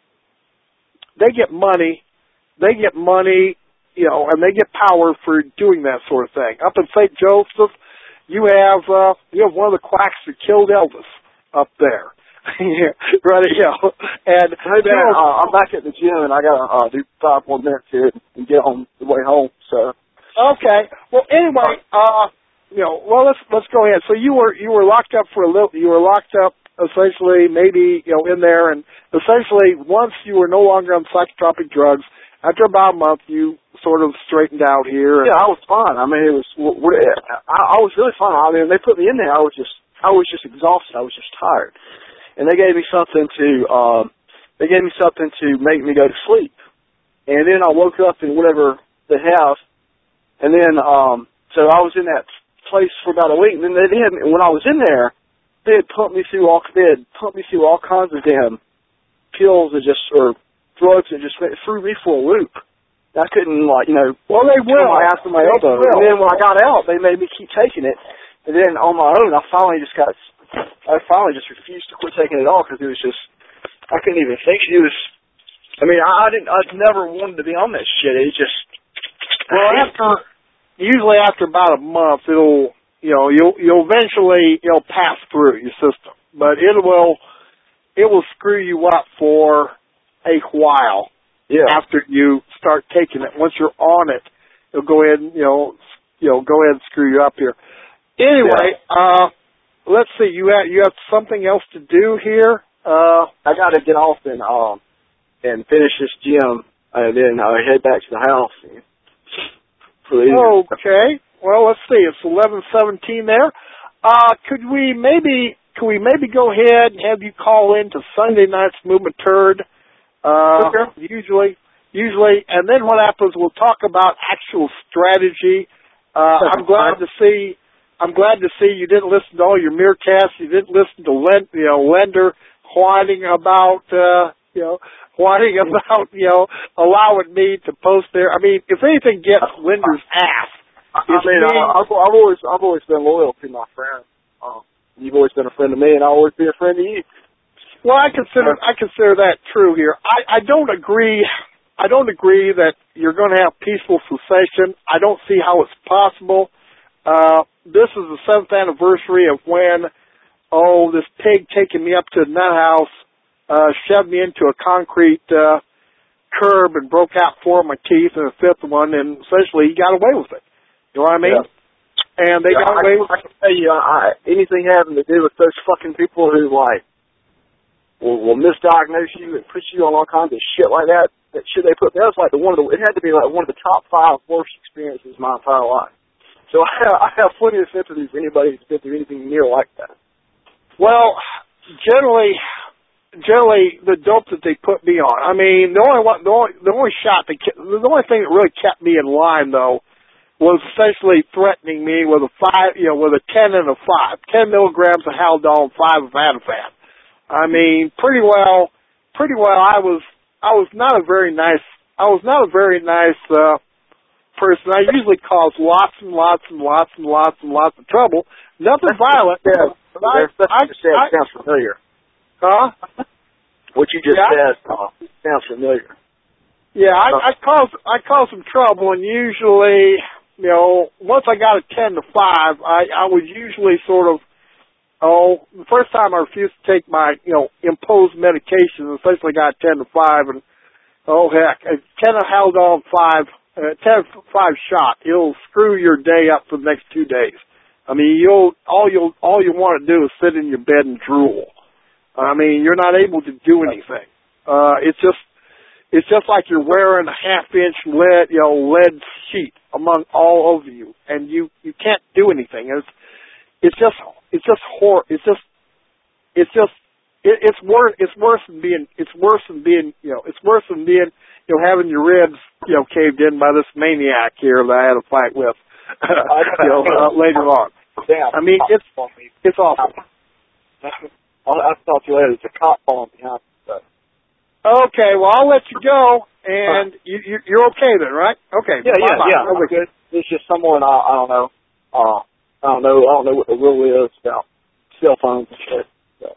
they get money, they get money, you know, and they get power for doing that sort of thing. Up in Saint Joseph, you have, uh, you have one of the quacks that killed Elvis up there. Right, you know, and hey man, uh, I'm back at the gym, and I gotta uh, do five more minutes here and get on the way home. So, okay. Well, anyway, uh, you know, well, let's let's go ahead. So you were you were locked up for a little. You were locked up essentially, maybe you know, in there, and essentially once you were no longer on psychotropic drugs, after about a month, you sort of straightened out here. And yeah, I was fine. I mean, it was. I, I was really fine. I mean, they put me in there. I was just, I was just exhausted. I was just tired. And they gave me something to, um, they gave me something to make me go to sleep. And then I woke up in whatever they have. And then, um, so I was in that place for about a week. And then they had, when I was in there, they had pumped me through all, they had pumped me through all kinds of damn pills that just, or drugs that just went, threw me for a loop. I couldn't, like, you know, well, they will. My ass to my elbow. And then when I got out, they made me keep taking it. And then on my own, I finally just got, I finally just refused to quit taking it all, because it was just, I couldn't even think. It was, I mean, I, I didn't, I never wanted to be on that shit. It just, well, after, usually after about a month, it'll, you know, you'll, you'll eventually, it'll pass through your system, but it will, it will screw you up for a while. Yeah. After you start taking it. Once you're on it, it'll go ahead and, you know, you know, go ahead and screw you up here. Anyway, yeah. uh, let's see, you have, you have something else to do here? Uh, I gotta get off and, um, and finish this gym, and then I'll head back to the house. Okay. Well, let's see, it's eleven seventeen there. Uh, could we maybe, could we maybe go ahead and have you call in to Sunday night's Movement Turd? Uh, okay. usually, usually, and then what happens, we'll talk about actual strategy. Uh, I'm glad to see, I'm glad to see you didn't listen to all your Meerkats. You didn't listen to Len, you know, Lender whining about, uh, you know, whining about, you know, allowing me to post there. I mean, if anything gets Lender's ass, I mean, me, I, I've, I've always, I've always been loyal to my friends. Uh, you've always been a friend of me, and I'll always be a friend of you. Well, I consider I consider that true here. I, I don't agree. I don't agree that you're going to have peaceful cessation. I don't see how it's possible. Uh, this is the seventh anniversary of when, oh, this pig taking me up to the nut house, uh, shoved me into a concrete uh, curb and broke out four of my teeth and a fifth one, and essentially he got away with it. You know what I mean? Yeah. And they yeah, got I, away with I can tell you, I, anything having to do with those fucking people who, like, will, will misdiagnose you and put you on all kinds of shit like that. That shit they put. That was like the one of the. It had to be like one of the top five worst experiences of my entire life. So I have, I have plenty of sympathy for anybody who's been through anything near like that. Well, generally, generally the dope that they put me on. I mean, the only one, the only, the only shot that, the only thing that really kept me in line though, was essentially threatening me with a five, you know, with a ten and a five, ten milligrams of Haldol, five of Ativan. I mean, pretty well, pretty well. I was, I was not a very nice, I was not a very nice uh, person. I usually cause lots and lots and lots and lots and lots of trouble. Nothing violent. Yeah, I, I, just said I, sounds familiar. Huh? What you just yeah. said uh, sounds familiar. Yeah, I, I caused I caused some trouble, and usually, you know, once I got a ten to five, I, I would usually sort of, oh, the first time I refused to take my, you know, imposed medication, essentially got ten to five, and oh heck, a ten of Haldol five, uh, ten five shot, it'll screw your day up for the next two days. I mean, you'll all you'll all you want to do is sit in your bed and drool. I mean, you're not able to do anything. Uh, it's just. It's just like you're wearing a half-inch lead, you know, lead sheet among all of you, and you, you can't do anything. It's it's just it's just hor It's just it's just it, it's worse. It's worse than being it's worse than being you know it's worse than being you know having your ribs you know caved in by this maniac here that I had a fight with you know uh, later on. I mean, it's it's awful. I'll, I'll talk to you later. It's a cop falling behind. Okay, well, I'll let you go, and you, you, you're okay then, right? Okay. Yeah, yeah, bye-bye. yeah. I'm good. It's just someone I, I don't know. Uh, I don't know. I don't know what the rule is about cell phones and shit. So.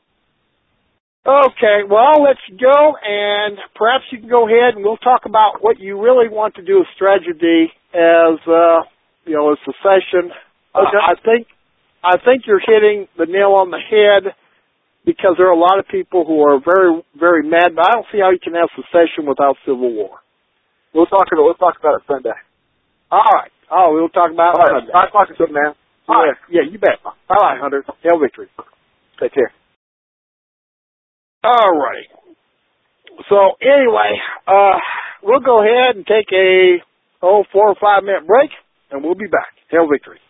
Okay, well, I'll let you go, and perhaps you can go ahead and we'll talk about what you really want to do with Strategy as, uh, you know, as a session. Okay. Uh, I think, I think you're hitting the nail on the head. Because there are a lot of people who are very, very mad, but I don't see how you can have secession without civil war. We'll talk about we'll talk about it Sunday. All right. Oh, we'll talk about it All right. Sunday. I'll talk to you, man. All right. Yeah, you bet. All right, Hunter. Hail victory. Take care. All right. So anyway, uh, we'll go ahead and take a oh four or five minute break, and we'll be back. Hail victory.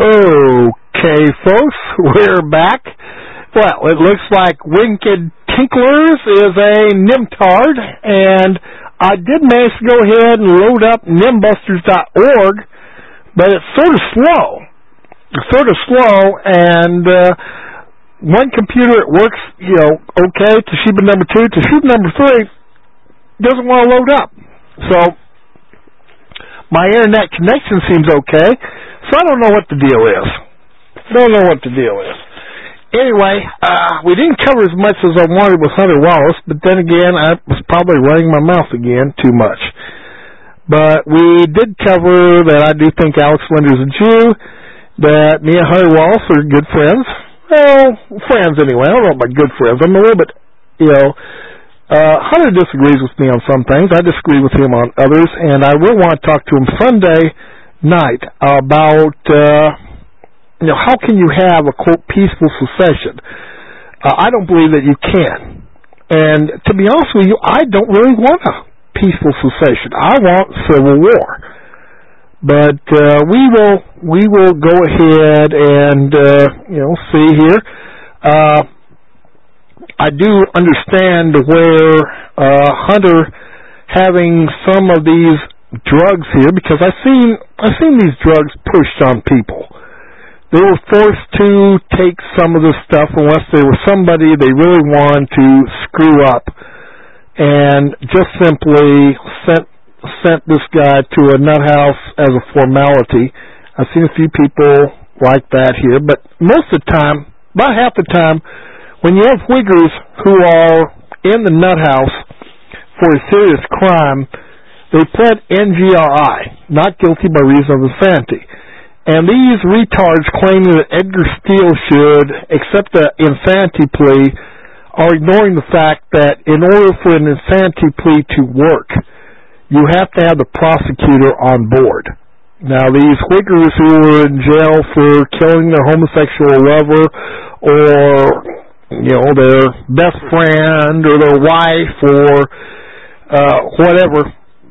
Okay, folks, we're back. Well, it looks like Wicked Tinklers is a Nimtard, and I did manage to go ahead and load up nimbusters dot org, but it's sort of slow. It's sort of slow, and uh, one computer it works, you know, okay. Toshiba number two, Toshiba number three doesn't want to load up. So my internet connection seems okay, so I don't know what the deal is. Don't know what the deal is. Anyway, uh, we didn't cover as much as I wanted with Hunter Wallace, but then again, I was probably running my mouth again too much. But we did cover that I do think Alex Linder's a Jew, that me and Hunter Wallace are good friends. Well, friends anyway. I don't know about good friends. I'm a little bit, you know, uh, Hunter disagrees with me on some things. I disagree with him on others, and I will want to talk to him Sunday night about, uh, you know, how can you have a, quote, peaceful secession? Uh, I don't believe that you can. And to be honest with you, I don't really want a peaceful secession. I want civil war. But uh, we will we will go ahead and, uh, you know, see here. Uh, I do understand where uh, Hunter having some of these drugs here, because I've seen, I've seen these drugs pushed on people. They were forced to take some of this stuff unless there was somebody they really wanted to screw up, and just simply sent sent this guy to a nut house as a formality. I've seen a few people like that here, but most of the time, about half the time, when you have Uyghurs who are in the nut house for a serious crime, they pled N G R I, not guilty by reason of insanity. And these retards claiming that Edgar Steele should accept the insanity plea are ignoring the fact that in order for an insanity plea to work, you have to have the prosecutor on board. Now, these Uyghurs who were in jail for killing their homosexual lover or, you know, their best friend or their wife or uh, whatever,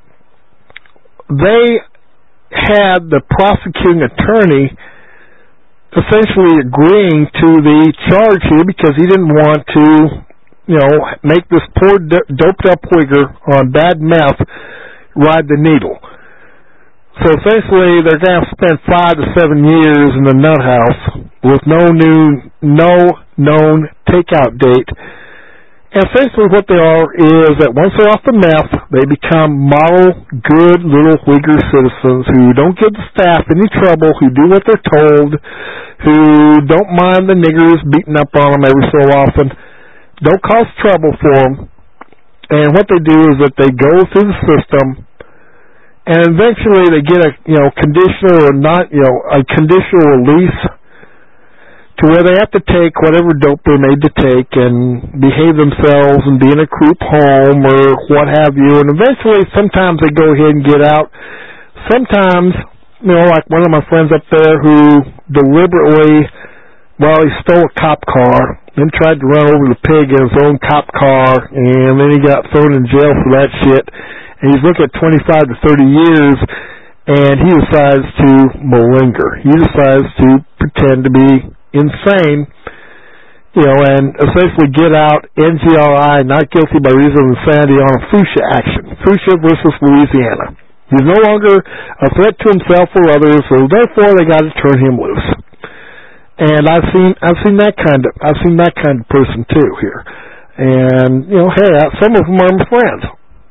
they had the prosecuting attorney essentially agreeing to the charge here because he didn't want to, you know, make this poor doped up Uyghur on bad meth ride the needle. So essentially they're going to spend five to seven years in the nut house with no new, no known takeout date. And essentially what they are is that once they're off the meth, they become model, good little Uyghur citizens who don't give the staff any trouble, who do what they're told, who don't mind the niggers beating up on them every so often, don't cause trouble for them. And what they do is that they go through the system, and eventually they get a, you know, conditional or not, you know, a conditional release, to where they have to take whatever dope they're made to take and behave themselves and be in a group home or what have you. And eventually, sometimes they go ahead and get out. Sometimes, you know, like one of my friends up there who deliberately, well, he stole a cop car, then tried to run over the pig in his own cop car, and then he got thrown in jail for that shit. And he's looking at twenty-five to thirty years, and he decides to malinger. He decides to pretend to be insane, you know, and essentially get out N G R I, not guilty by reason of insanity, on a Fuchsia action. Fuchsia versus Louisiana. He's no longer a threat to himself or others, so therefore they got to turn him loose. And I've seen, I've seen that kind of, I've seen that kind of person too here. And you know, hey, some of them are my friends.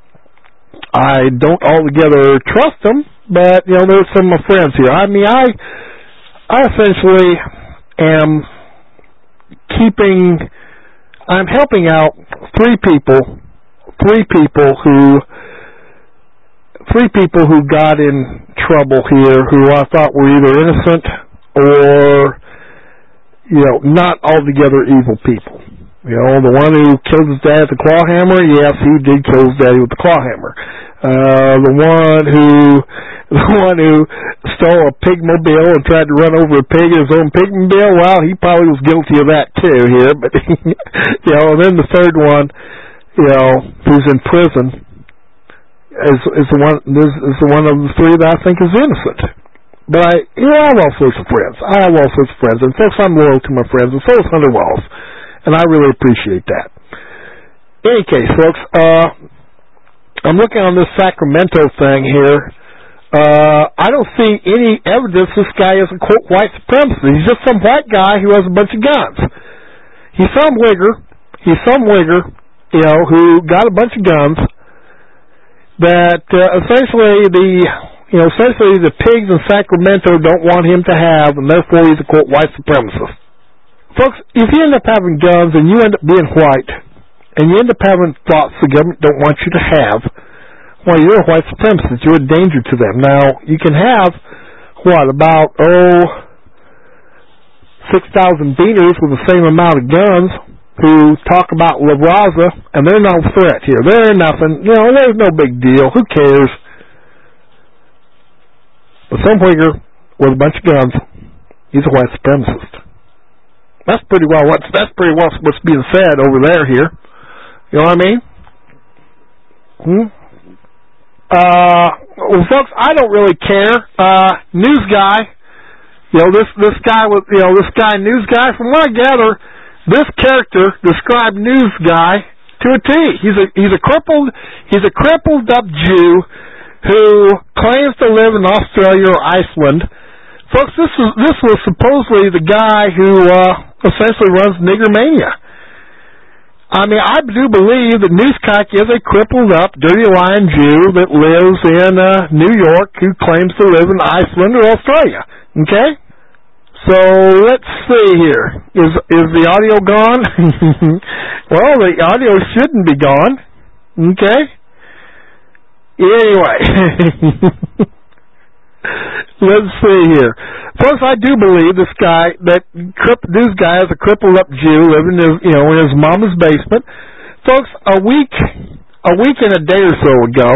I don't altogether trust them, but you know, there's some of my friends here. I mean, I, I essentially am keeping, I'm helping out three people, three people who, three people who got in trouble here who I thought were either innocent or, you know, not altogether evil people. You know, the one who killed his dad with the claw hammer, yes, he did kill his daddy with the claw hammer. Uh, the one who, the one who stole a pigmobile and tried to run over a pig in his own pigmobile, well, he probably was guilty of that too here, but, you know, and then the third one, you know, who's in prison, is, is the one, is, is the one of the three that I think is innocent. But I, you know, I have all sorts of friends. I have all sorts of friends. And folks, I'm loyal to my friends, and so is Hunter Wells. And I really appreciate that. In any case, folks, uh, I'm looking on this Sacramento thing here. Uh, I don't see any evidence this guy is a, quote, white supremacist. He's just some white guy who has a bunch of guns. He's some wigger. He's some wigger, you know, who got a bunch of guns that uh, essentially the, you know, essentially the pigs in Sacramento don't want him to have, and therefore he's a, quote, white supremacist. Folks, if you end up having guns and you end up being white, and you end up having thoughts the government don't want you to have, well, you're a white supremacist. You're a danger to them. Now, you can have, what, about, oh, six thousand beaners with the same amount of guns who talk about La Raza, and they're no threat here. They're nothing. You know, there's no big deal. Who cares? But some wigger with a bunch of guns, he's a white supremacist. That's pretty well what's that's pretty well what's being said over there here. You know what I mean? Hmm? Uh, well, folks, I don't really care. Uh, news guy, you know, this, this guy with, you know, this guy, news guy, from what I gather, this character described news guy to a T. He's a, he's a crippled, he's a crippled up Jew who claims to live in Australia or Iceland. Folks, this was, this was supposedly the guy who, uh, essentially runs Niggermania. I mean, I do believe that Newskike is a crippled up, dirty lying Jew that lives in uh, New York who claims to live in Iceland or Australia. Okay? So, let's see here. Is is the audio gone? Well, the audio shouldn't be gone. Okay? Anyway. Let's see here. Folks, I do believe this guy, that this guy is a crippled up Jew living in his, you know, in his mama's basement. Folks, a week, a week and a day or so ago,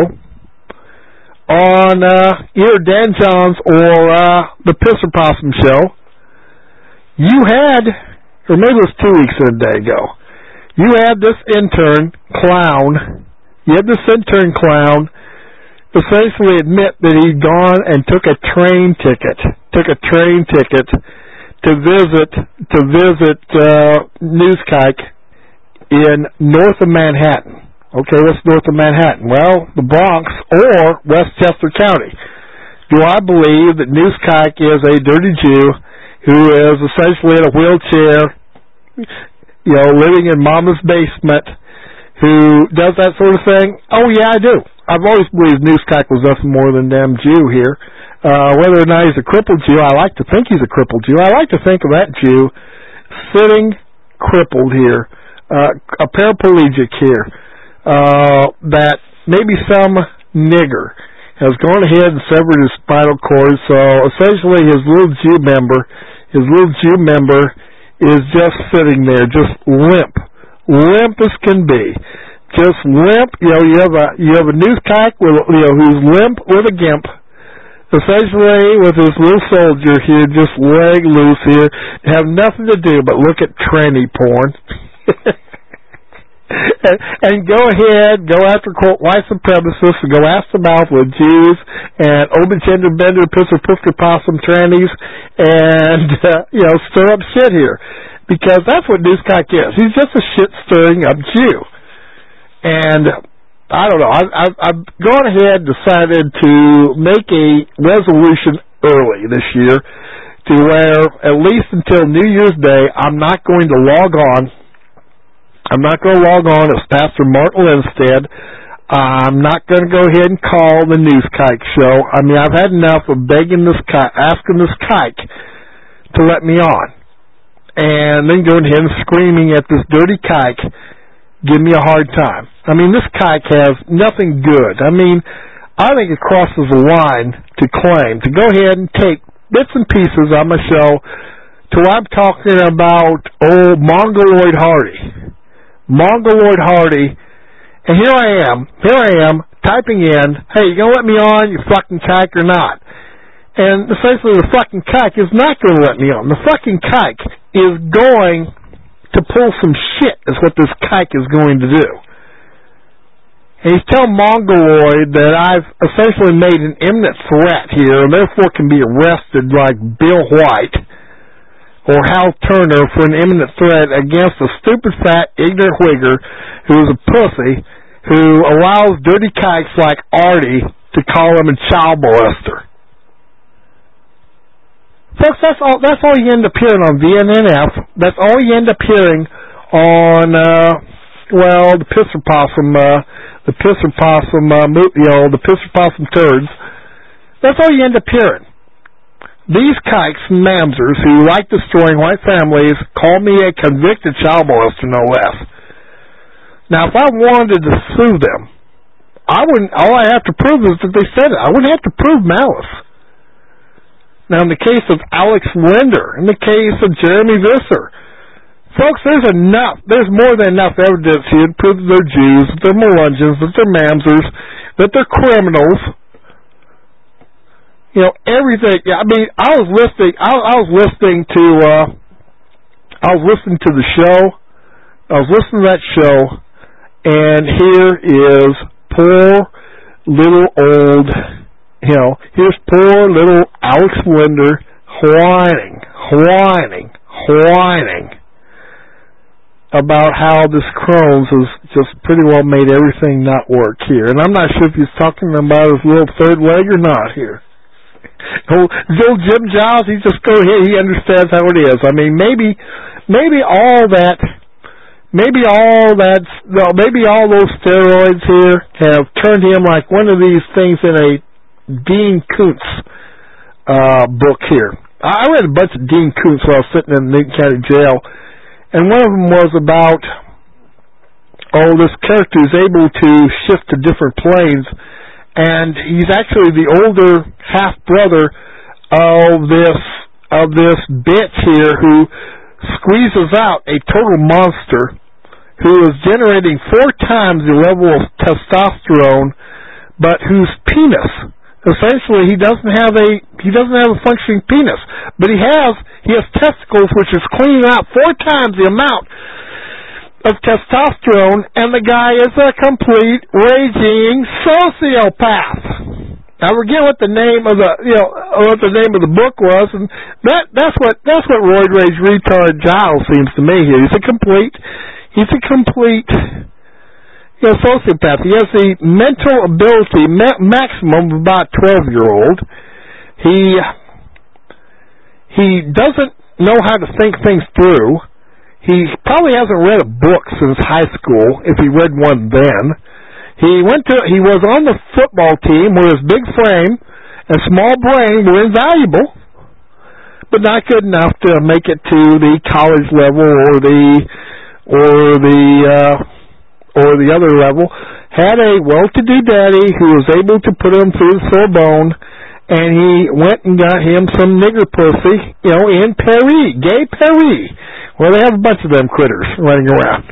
on uh, either Dan Johns or uh, the Pisser Possum show, you had, or maybe it was two weeks and a day ago, you had this intern clown, you had this intern clown essentially admit that he'd gone and took a train ticket, took a train ticket to visit to visit uh, Newskike in north of Manhattan. Okay, what's north of Manhattan? Well, the Bronx or Westchester County. Do I believe that Newskike is a dirty Jew who is essentially in a wheelchair, you know, living in mama's basement, who does that sort of thing? Oh, yeah, I do. I've always believed Newskike was nothing more than damn Jew here. Uh, whether or not he's a crippled Jew, I like to think he's a crippled Jew. I like to think of that Jew sitting crippled here, uh, a paraplegic here, uh, that maybe some nigger has gone ahead and severed his spinal cord, so essentially his little Jew member, his little Jew member is just sitting there, just limp, limp as can be. Just limp, you know, you have a you have a Newskike with, you know, who's limp with a gimp, essentially with his little soldier here, just leg loose here, have nothing to do but look at tranny porn, and, and go ahead, go after quote white supremacists, and go ass to mouth with Jews and open gender bender, pisser poofer possum trannies, and uh, you know, stir up shit here, because that's what Newskike is. He's just a shit stirring up Jew. And I don't know, I, I, I've gone ahead and decided to make a resolution early this year to where, at least until New Year's Day, I'm not going to log on. I'm not going to log on as Pastor Martin Lindstead. I'm not going to go ahead and call the Newskike show. I mean, I've had enough of begging this kike, asking this kike to let me on. And then going ahead and screaming at this dirty kike, give me a hard time. I mean, this kike has nothing good. I mean, I think it crosses a line to claim, to go ahead and take bits and pieces on my show to where I'm talking about old Mongoloid Hardy. Mongoloid Hardy. And here I am, here I am, typing in, hey, you going to let me on, you fucking kike, or not? And essentially the fucking kike is not going to let me on. The fucking kike is going to pull some shit, is what this kike is going to do. And he's telling Mongoloid that I've essentially made an imminent threat here and therefore can be arrested like Bill White or Hal Turner for an imminent threat against a stupid, fat, ignorant whigger who is a pussy who allows dirty kikes like Artie to call him a child molester. Folks, that's all, that's all you end up hearing on V N N F. That's all you end up hearing on, uh, well, the Pisser Possum, uh, the Pisser Possum, uh, you know, the Pisser Possum turds. That's all you end up hearing. These kikes and mamsers who like destroying white families call me a convicted child molester, no less. Now, if I wanted to sue them, I wouldn't, all I have to prove is that they said it. I wouldn't have to prove malice. Now, in the case of Alex Linder, in the case of Jeremy Visser, folks, there's enough, there's more than enough evidence here to prove that they're Jews, that they're Melungeons, that they're mamsers, that they're criminals. You know, everything. Yeah, I mean, I was listening, I, I was listening to, uh, I was listening to the show, I was listening to that show, and here is poor little old, you know, here's poor little Alex Linder whining, whining, whining about how this Crohn's has just pretty well made everything not work here. And I'm not sure if he's talking about his little third leg or not here. Oh, Joe Jim Giles, he just go ahead, he understands how it is. I mean, maybe, maybe all that, maybe all that, well, maybe all those steroids here have turned him like one of these things in a Dean Koontz uh, book here. I read a bunch of Dean Koontz while I was sitting in the Newton County Jail. And one of them was about, oh, this character is able to shift to different planes, and he's actually the older half-brother of this of this bitch here who squeezes out a total monster who is generating four times the level of testosterone, but whose penis, essentially, he doesn't have a he doesn't have a functioning penis, but he has he has testicles which is cleaning out four times the amount of testosterone, and the guy is a complete raging sociopath. I forget what the name of the you know what the name of the book was, and that that's what that's what Roid Rage Retard Giles seems to me here. He's a complete he's a complete you know, sociopath. He has the mental ability ma- maximum of about twelve year old. He he doesn't know how to think things through. He probably hasn't read a book since high school, if he read one then. He went to he was on the football team where his big frame and small brain were invaluable, but not good enough to make it to the college level or the or the uh, or the other level. Had a well-to-do daddy who was able to put him through the Sorbonne, and he went and got him some nigger pussy, you know, in Paris, gay Paris, where they have a bunch of them critters running around.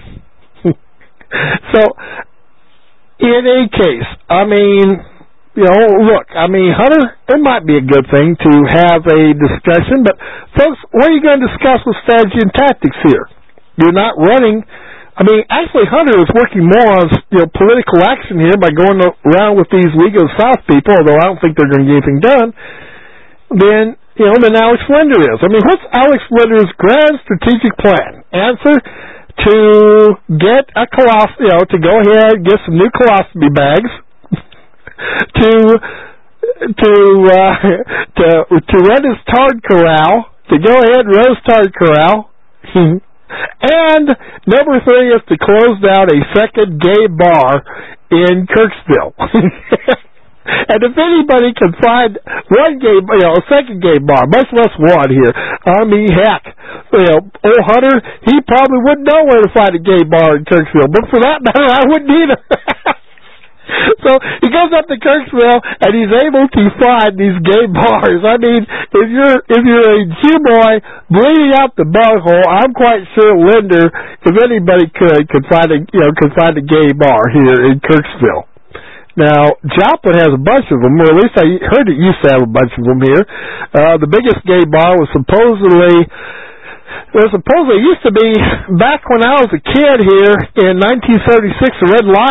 So, in any case, I mean, you know, look, I mean, Hunter, it might be a good thing to have a discussion, but folks, what are you going to discuss with strategy and tactics here? You're not running. I mean, actually, Hunter is working more on, you know, political action here by going around with these League of the South people, although I don't think they're going to get anything done, than, you know, than Alex Linder is. I mean, what's Alex Linder's grand strategic plan? Answer, to get a colostomy, you know, to go ahead and get some new colostomy bags, to, to, uh, to, to run his tard corral, to go ahead and run his tard corral, and number three is to close down a second gay bar in Kirksville. And if anybody can find one gay, you know, a second gay bar, much less one here, I mean, heck, you know, old Hunter, he probably wouldn't know where to find a gay bar in Kirksville. But for that matter, I wouldn't either. So he goes up to Kirksville and he's able to find these gay bars. I mean, if you're if you're a Jew boy bleeding out the butthole, I'm quite sure Linder, if anybody could, could find a you know could find a gay bar here in Kirksville. Now, Joplin has a bunch of them, or at least I heard it used to have a bunch of them here. Uh, the biggest gay bar was supposedly, well, supposedly it used to be back when I was a kid here in nineteen seventy-six, the Red Lion.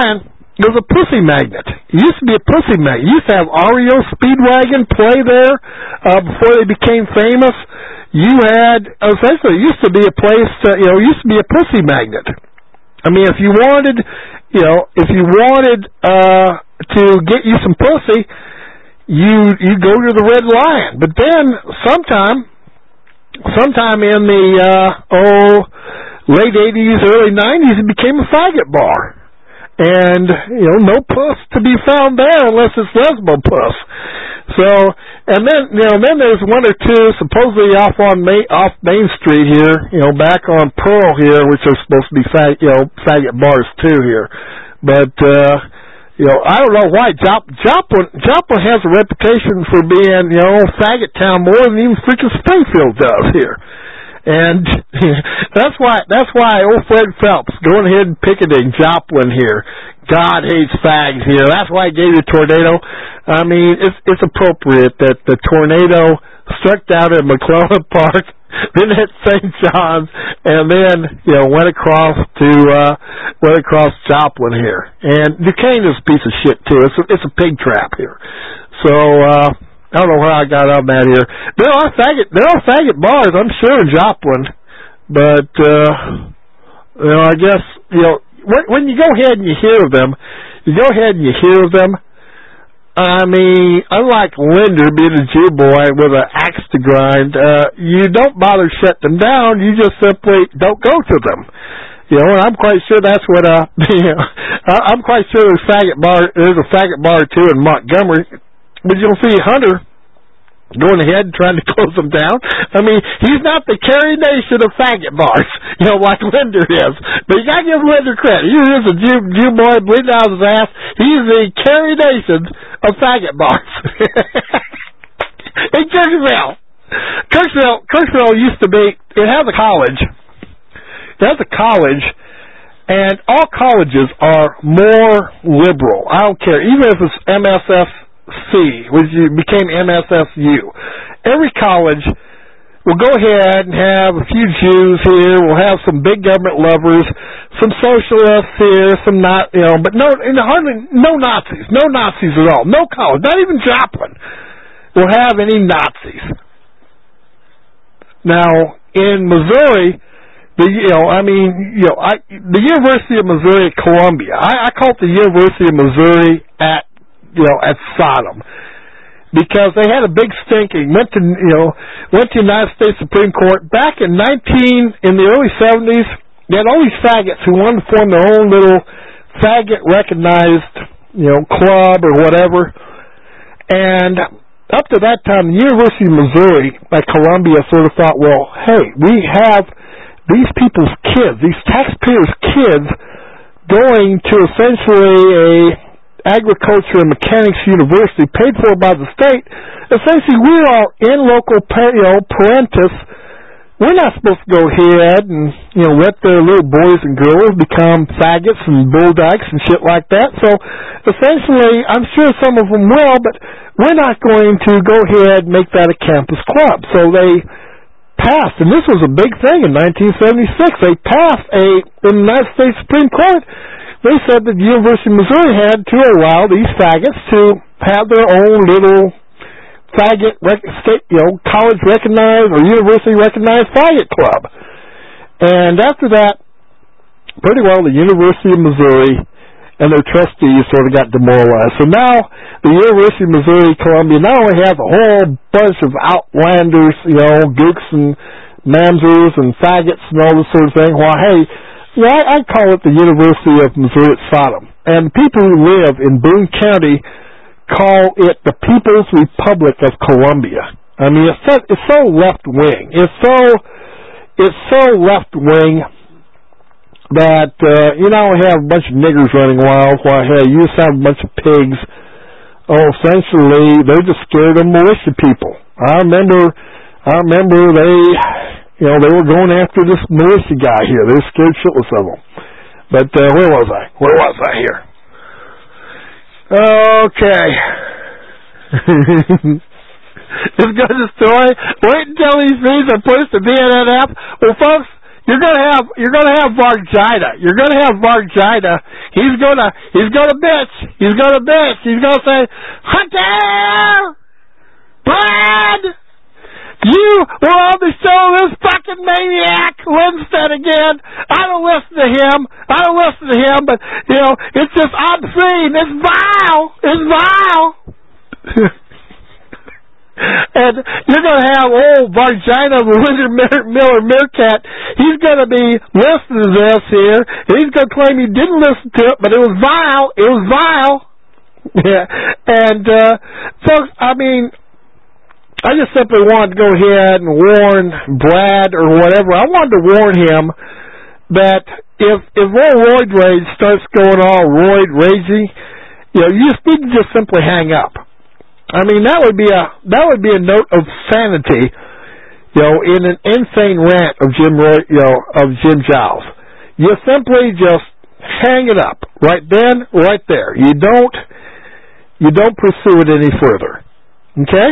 It was a pussy magnet. It used to be a pussy magnet. You used to have R E O Speedwagon play there uh, before they became famous. You had, essentially, it used to be a place, uh, you know, it used to be a pussy magnet. I mean, if you wanted, you know, if you wanted uh, to get you some pussy, you you go to the Red Lion. But then, sometime, sometime in the uh, oh late eighties, early nineties, it became a faggot bar. And, you know, no puss to be found there unless it's lesbo puss. So, and then, you know, then there's one or two supposedly off on Main, off Main Street here, you know, back on Pearl here, which are supposed to be fag, you know, faggot bars too here. But, uh, you know, I don't know why Jop, Joplin, Joplin has a reputation for being, you know, faggot town more than even freaking Springfield does here. And that's why that's why old Fred Phelps going ahead and picketing Joplin here. God hates fags here. That's why he gave you a tornado. I mean, it's it's appropriate that the tornado struck down at McClellan Park, then hit Saint John's, and then, you know, went across to uh went across Joplin here. And Duquesne is a piece of shit too. It's a, it's a pig trap here. So uh I don't know how I got on that here. There are faggot, there are faggot bars, I'm sure, in Joplin. But, uh, you know, I guess, you know, when, when you go ahead and you hear of them, you go ahead and you hear of them, I mean, unlike Linder being a Jew boy with an axe to grind, uh, you don't bother shut them down, you just simply don't go to them. You know, and I'm quite sure that's what, uh, you know, I'm quite sure there's faggot bar, there's a faggot bar too in Montgomery. But you'll see Hunter going ahead and trying to close them down. I mean, he's not the Carrie Nation of faggot bars, you know, like Linder is. But you gotta give Linder credit. He is a Jew, Jew boy bleeding out of his ass. He's the Carrie Nation of faggot bars. In Kirksville. Kirksville, Kirksville used to be, it has a college. It has a college, and all colleges are more liberal. I don't care. Even if it's M S F C, which became M S S U. Every college will go ahead and have a few Jews here. We'll have some big government lovers, some socialists here, some not, you know, but no, hardly no Nazis, no Nazis at all, no college, not even Joplin will have any Nazis. Now in Missouri, the you know, I mean, you know, I, the University of Missouri at Columbia. I, I call it the University of Missouri at you know, at Sodom, because they had a big stinking, went to, you know, went to the United States Supreme Court back in nineteen, in the early seventies, they had all these faggots who wanted to form their own little faggot recognized, you know, club or whatever, and up to that time, the University of Missouri at Columbia sort of thought, well, hey, we have these people's kids, these taxpayers' kids, going to essentially a Agriculture and Mechanics University paid for by the state. Essentially, we are in local, you know, parentis. We're not supposed to go ahead and, you know, let their little boys and girls become faggots and bulldykes and shit like that. So, essentially, I'm sure some of them will, but we're not going to go ahead and make that a campus club. So they passed, and this was a big thing in nineteen seventy-six. They passed a, in the United States Supreme Court, they said that the University of Missouri had to allow these faggots to have their own little faggot, rec- state, you know, college-recognized or university-recognized faggot club. And after that, pretty well the University of Missouri and their trustees sort of got demoralized. So now the University of Missouri Columbia not only has a whole bunch of outlanders, you know, gooks and mamsers and faggots and all this sort of thing. Well, hey, yeah, I, I call it the University of Missouri at Sodom. And people who live in Boone County call it the People's Republic of Columbia. I mean, it's so, it's so left-wing. It's so, it's so left-wing that, uh, you know, we have a bunch of niggers running wild. Why, hey, you just have a bunch of pigs. Oh, essentially, they're just scared of militia people. I remember, I remember they... You know, they were going after this militia guy here. They were scared shitless of him. But, uh, where was I? Where was I here? Okay. It's good to story. Wait until these things are pushed to B N N F. Well, folks, You're gonna have you're gonna have Vargina. You're gonna have Vargina. He's gonna he's gonna bitch. He's gonna bitch. He's gonna say, Hunter, Brad, you were on the show this fucking maniac Lindstedt again. I don't listen to him. I don't listen to him, but you know it's just obscene. It's vile. It's vile. And you're going to have old Vargina, Wizard Miller Meerkat. He's going to be listening to this here. And he's going to claim he didn't listen to it, but it was vile. It was vile. Yeah. And, uh, folks, I mean, I just simply wanted to go ahead and warn Brad or whatever. I wanted to warn him that if, if old roid rage starts going all roid ragey, you know, you just need to just simply hang up. I mean, that would be a that would be a note of sanity, you know, in an insane rant of Jim Roy, you know, of Jim Giles. You simply just hang it up right then, right there. You don't you don't pursue it any further. Okay?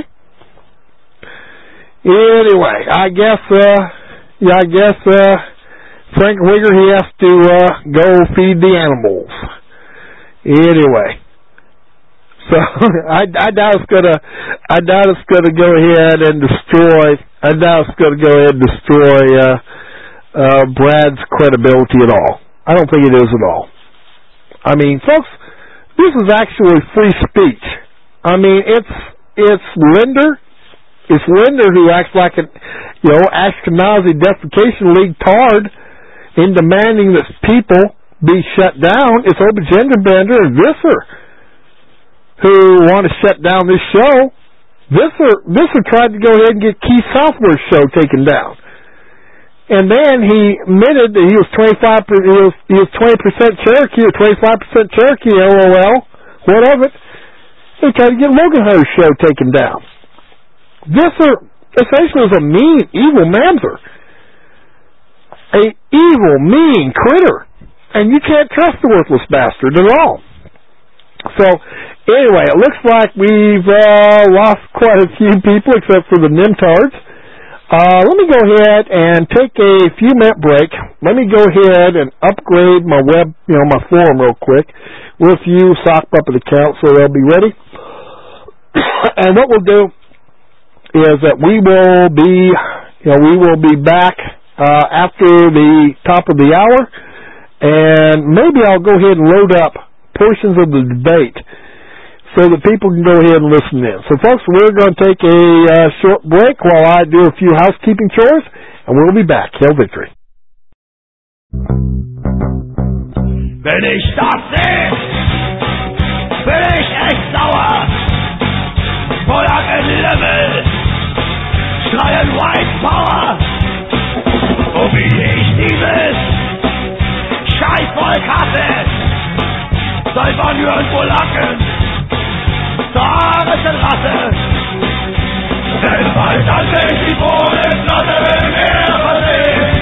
Anyway, I guess uh, yeah, I guess uh, Frank Wigger he has to uh, go feed the animals. Anyway. So I, I doubt it's gonna. I doubt it's gonna go ahead and destroy. I doubt it's gonna go ahead and destroy uh, uh, Brad's credibility at all. I don't think it is at all. I mean, folks, this is actually free speech. I mean, it's it's Linder. It's Linder who acts like an, you know, Ashkenazi Defecation League tard in demanding that people be shut down. It's Oba Genderbender and Visser who want to shut down this show. Visser, Visser tried to go ahead and get Keith Southworth's show taken down. And then he admitted that he was twenty-five percent, he was, he was twenty percent Cherokee or twenty-five percent Cherokee, LOL, what of it? He tried to get Logan Hunter's show taken down. Visser essentially was a mean, evil mamzer. A evil, mean critter. And you can't trust the worthless bastard at all. So, anyway, it looks like we've uh, lost quite a few people except for the Nimtards. Uh, let me go ahead and take a few minute break. Let me go ahead and upgrade my web, you know, my forum real quick with a few sock puppet accounts so they'll be ready. And what we'll do is that we will be, you know, we will be back uh, after the top of the hour, and maybe I'll go ahead and load up portions of the debate so that people can go ahead and listen in. So, folks, we're going to take a uh, short break while I do a few housekeeping chores, and we'll be back. Hail Victory. Wenn ich das sehe, bin ich echt sauer. Polacken Level, schreien White Power. Und wie ich dieses Scheißvolk hasse, seit wann hören Polacken zur arischen Rasse? Denn bald hat sich die Bodenplatte im Meer versehen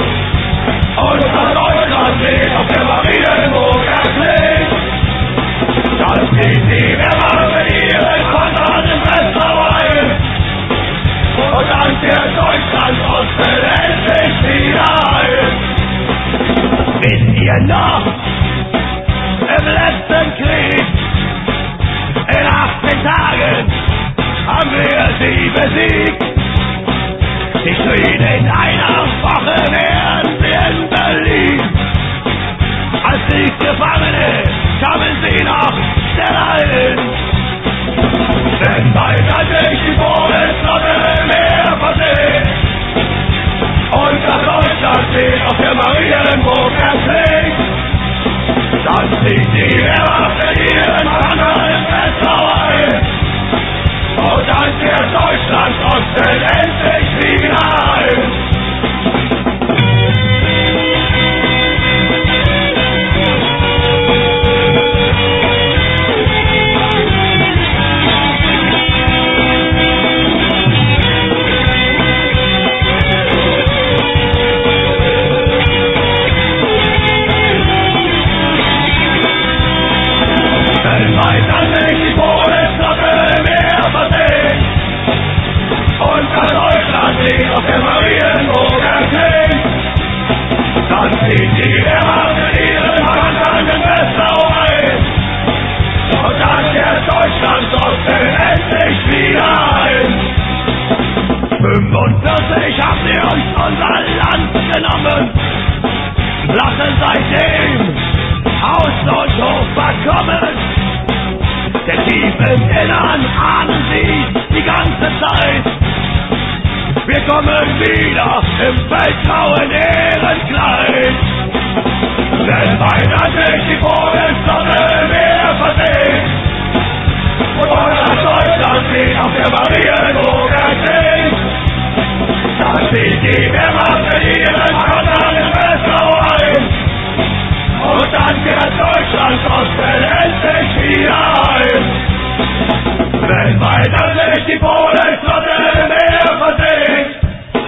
und das Deutschland steht auf der Marienburg erklingt. Dann zieht die Wärmer mit ihren Panzern im Westerwald und dann fährt Deutschland Osten endlich wieder ein. Wisst ihr noch? Im letzten Krieg, in achtzehn Tagen, haben wir sie besiegt. Sie schrien in einer Woche wären sie in Berlin. Als Kriegsgefangene kamen sie noch schneller hin. Denn bald hat sich die Bodenplatte im Meer versehen und das Deutschland steht auf der Marienburg erklingt. Dann zieht die Wehrwaffe ihren Panzer im Westerwald ein. Und dann fährt Deutschland Osten endlich wieder ein. Auf der Marienburg erklingt, dann zieht die Emma mit ihren wandernden Messer ein. Und dann kehrt Deutschland trotzdem endlich wieder ein. fünfundvierzig haben sie uns unser Land genommen, lassen seitdem Haus und Hof verkommen. Denn tief im Innern ahnen sie die ganze Zeit, wir kommen wieder im feldgrauen Ehrenkleid. Denn weihnachtlich die frohe Sonne mehr versinkt und unser Deutschland steht auf der Marienburger Klingt. Da zieht die Wehrmacht mit ihren anderen Messer ein. Und dann kehrt Deutschland trotzdem endlich wieder ein. Wenn weiterlich die Polenflotte im Meer versinkt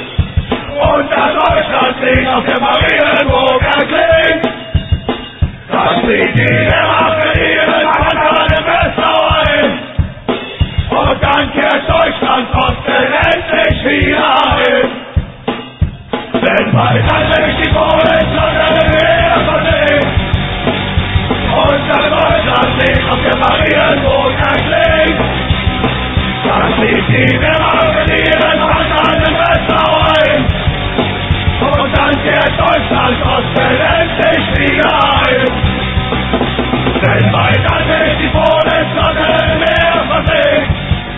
und das Deutschland liegt auf der Marienburger Klingt, dann zieht die Wehrmacht mit ihren anderen Messer ein. Und dann kehrt Deutschland trotzdem endlich wieder ein. Wenn weiterlich die Polenflotte im Meer versinkt und das Deutschland liegt auf der Marienburger Klingt, dann zieht die Wehrmacht mit ihren anderen Messer ein. Und dann kehrt Deutschland trotzdem endlich wieder ein. Wenn weiterlich die Polenflotte im Meer versinkt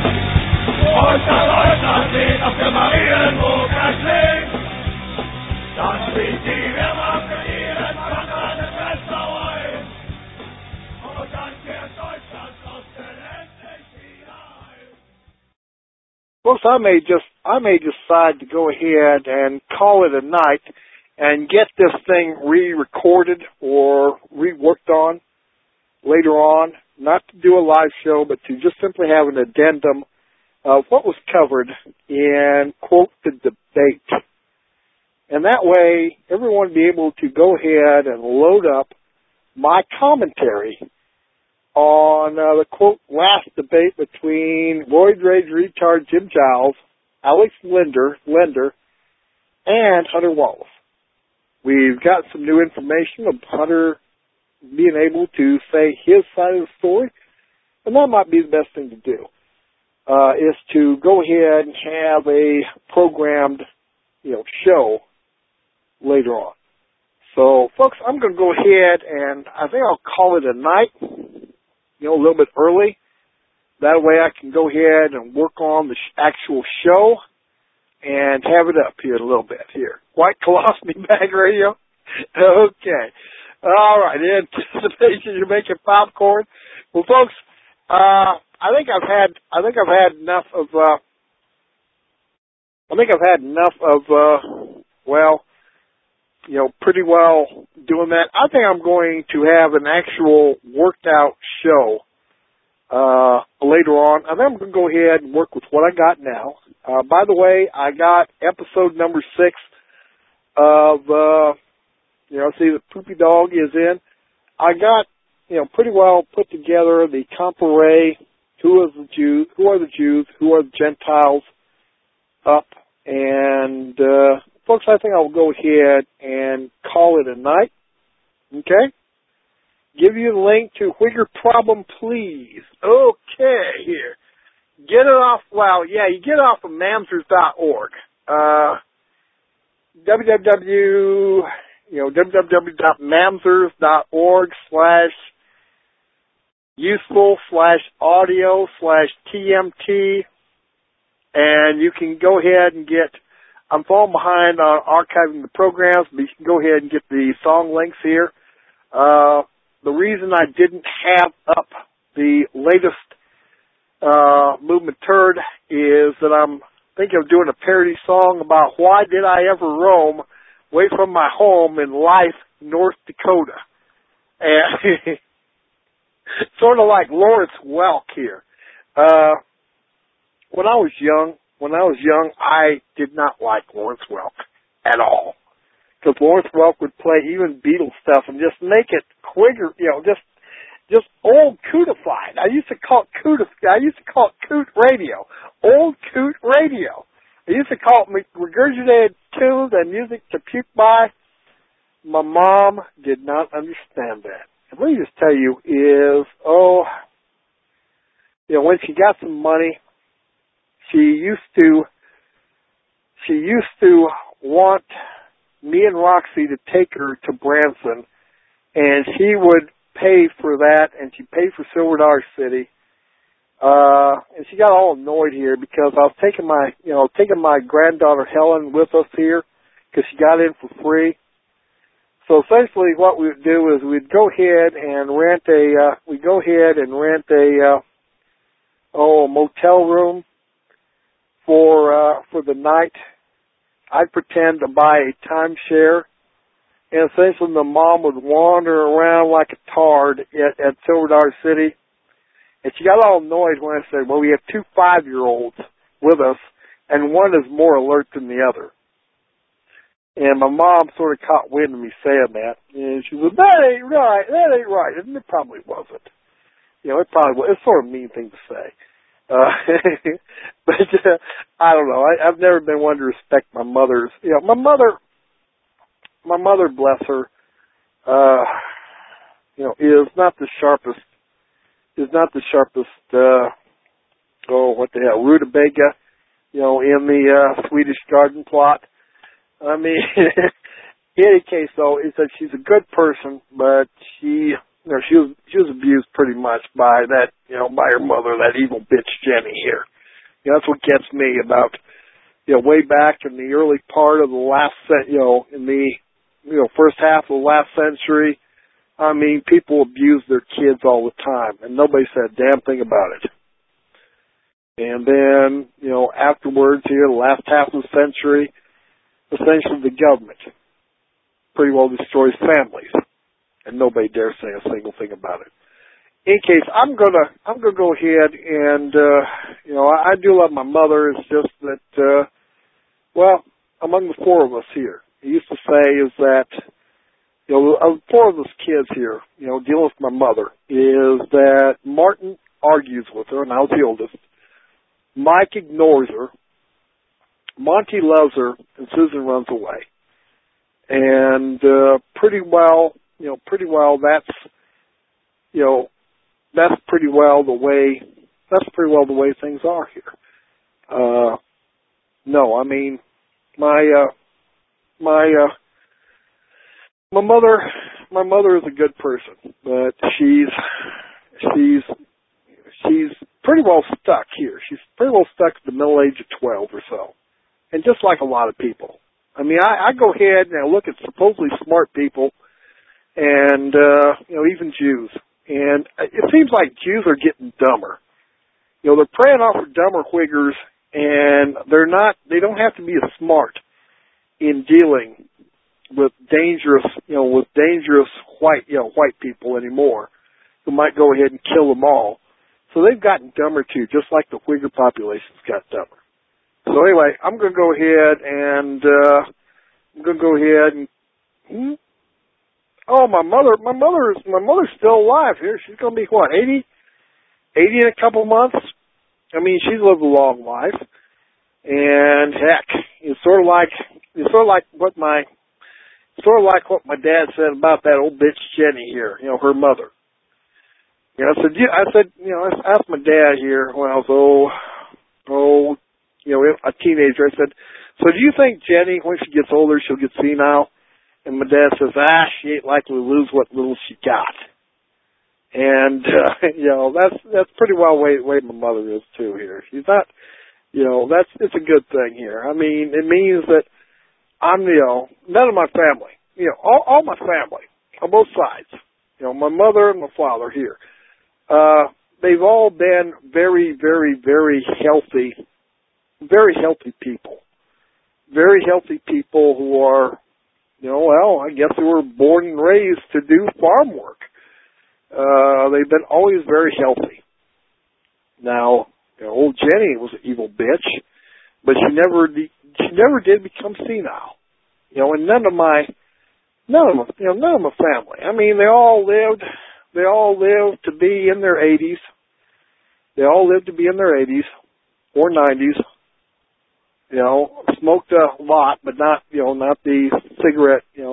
und das Deutschland liegt auf der Marienburger Klingt, dann zieht die Wehrmacht mit ihren anderen Messer ein. Und dann kehrt Deutschland trotzdem endlich wieder ein. Folks, I may just I may decide to go ahead and call it a night and get this thing re-recorded or reworked on later on, not to do a live show, but to just simply have an addendum of what was covered in, quote, the debate. And that way, everyone would be able to go ahead and load up my commentary on uh, the, quote, last debate between Roid Rage Retard Jim Giles, Alex Linder, Linder, and Hunter Wallace. We've got some new information of Hunter being able to say his side of the story, and that might be the best thing to do, uh, is to go ahead and have a programmed, you know, show later on. So, folks, I'm going to go ahead and I think I'll call it a night, you know, a little bit early. That way I can go ahead and work on the sh- actual show and have it up here a little bit here. White Colostomy Bag Radio? Okay. All right. In anticipation you're making popcorn. Well, folks, uh, I think I've had, I think I've had enough of, uh, I think I've had enough of, uh, well, you know, pretty well doing that. I think I'm going to have an actual worked out show uh later on. I think I'm going to go ahead and work with what I got now. Uh by the way, I got episode number six of, uh you know, see the Poopy Dog is in. I got, you know, pretty well put together the compare, who is the Jews, who are the Jews, who are the Gentiles up, and, uh folks, I think I'll go ahead and call it a night. Okay? Give you the link to Whigger Problem, please. Okay, here. Get it off, well, yeah, you get it off of mamsers dot org. Uh, www, you know, www.mamsers.org slash useful slash audio slash TMT. And you can go ahead and get, I'm falling behind on archiving the programs, but you can go ahead and get the song links here. Uh, the reason I didn't have up the latest uh, Movement Turd is that I'm thinking of doing a parody song about why did I ever roam away from my home in Life, North Dakota. And sort of like Lawrence Welk here. Uh, when I was young, When I was young, I did not like Lawrence Welk at all. Because Lawrence Welk would play even Beatles stuff and just make it quicker, you know, just just old cootified. I used to call it cootif. I used to call it coot radio, old coot radio. I used to call it regurgitated tunes and music to puke by. my mom did not understand that. And let me just tell you is, oh, you know, when she got some money, she used to, she used to want me and Roxy to take her to Branson, and she would pay for that, and she paid for Silver Dollar City. Uh, and she got all annoyed here because I was taking my, you know, taking my granddaughter Helen with us here because she got in for free. So essentially what we would do is we'd go ahead and rent a, uh, we'd go ahead and rent a, uh, oh, a motel room for, uh, for the night. I'd pretend to buy a timeshare, and essentially the mom would wander around like a tard at, at Silver Dollar City. And she got all annoyed when I said, well, we have two five-year-olds with us, and one is more alert than the other. And my mom sort of caught wind of me saying that. And she said, that ain't right, that ain't right. And it probably wasn't. You know, it probably was. It's sort of a mean thing to say. Uh, but uh, I don't know. I, I've never been one to respect my mother's. You know, my mother, my mother, bless her, uh, you know, is not the sharpest, is not the sharpest, uh, oh, what the hell, rutabaga, you know, in the uh, Swedish garden plot. I mean, in any case, though, is that she's a good person, but she, you know, she was she was abused pretty much by that, you know, by her mother, that evil bitch Jenny here. You know, that's what gets me about, you know, way back in the early part of the last, you know, in the, you know, first half of the last century. I mean, people abuse their kids all the time, and nobody said a damn thing about it. And then, you know, afterwards here, the last half of the century, essentially the government pretty well destroys families, and nobody dares say a single thing about it. In case, I'm gonna, I'm gonna go ahead and, uh, you know, I, I do love my mother. It's just that, uh, well, among the four of us here, he used to say is that, you know, of the four of us kids here, you know, dealing with my mother, is that Martin argues with her, and I was the oldest. Mike ignores her. Monty loves her, and Susan runs away. And uh, pretty well, you know, pretty well that's, you know, that's pretty well the way, that's pretty well the way things are here. Uh, no, I mean, my, uh, my, uh, my mother, my mother is a good person, but she's, she's, she's pretty well stuck here. She's pretty well stuck at the middle age of twelve or so. And just like a lot of people. I mean, I, I go ahead and I look at supposedly smart people and, uh, you know, even Jews. And it seems like Jews are getting dumber. You know, they're preying off of dumber Uyghurs, and they're not, they don't have to be as smart in dealing with dangerous, you know, with dangerous white, you know, white people anymore who might go ahead and kill them all. So they've gotten dumber too, just like the Uyghur population's got dumber. So anyway, I'm going to go ahead and, uh, I'm going to go ahead and, hmm? Oh, my mother, my mother is, my mother's still alive here. She's going to be what, eighty? eighty in a couple months? I mean, she's lived a long life. And heck, it's sort of like, it's sort of like what my, sort of like what my dad said about that old bitch Jenny here, you know, her mother. You know, I said, I said, you know, I asked my dad here when I was, oh, oh, you know, a teenager. I said, so do you think Jenny, when she gets older, she'll get senile? And my dad says, ah, she ain't likely to lose what little she got. And, uh, you know, that's, that's pretty well the way, way my mother is too here. She's not, you know, that's, it's a good thing here. I mean, it means that I'm, you know, none of my family, you know, all, all my family on both sides, you know, my mother and my father here, uh, they've all been very, very, very healthy, very healthy people. Very healthy people who are, you know, well, I guess they were born and raised to do farm work. Uh, they've been always very healthy. Now, you know, old Jenny was an evil bitch, but she never, de- she never did become senile. You know, and none of my, none of my, you know, none of my family. I mean, they all lived, they all lived to be in their eighties. They all lived to be in their eighties or nineties. You know, smoked a lot, but not, you know, not the cigarette, you know,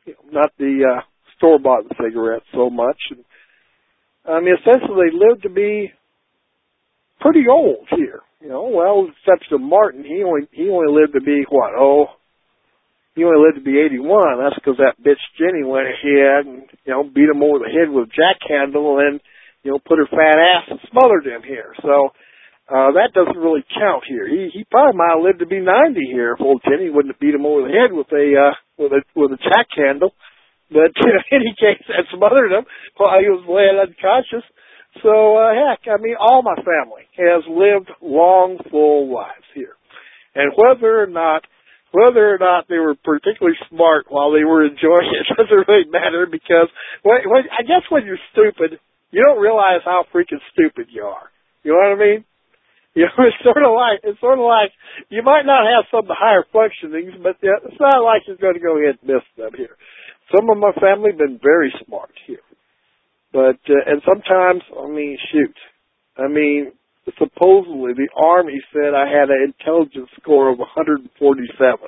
you know, not the uh, store-bought cigarettes so much. And, I mean, essentially, they lived to be pretty old here. You know, well, except for Martin, he only he only lived to be what? Oh, he only lived to be eighty-one. That's because that bitch Jenny went ahead and you know beat him over the head with a jack handle and you know put her fat ass and smothered him here. So uh, that doesn't really count here. He he probably might have lived to be ninety here if old Jenny wouldn't have beat him over the head with a uh, with a with a jack handle. But in any case, that smothered him while he was laying unconscious. So, uh, heck, I mean, all my family has lived long, full lives here. And whether or not, whether or not they were particularly smart while they were enjoying it doesn't really matter because, when, when, I guess when you're stupid, you don't realize how freaking stupid you are. You know what I mean? You know, it's sort of like, it's sort of like, you might not have some of the higher functionings, but it's not like you're going to go ahead and miss them here. Some of my family have been very smart here. But, uh, and sometimes, I mean, shoot. I mean, supposedly the Army said I had an intelligence score of one hundred forty-seven.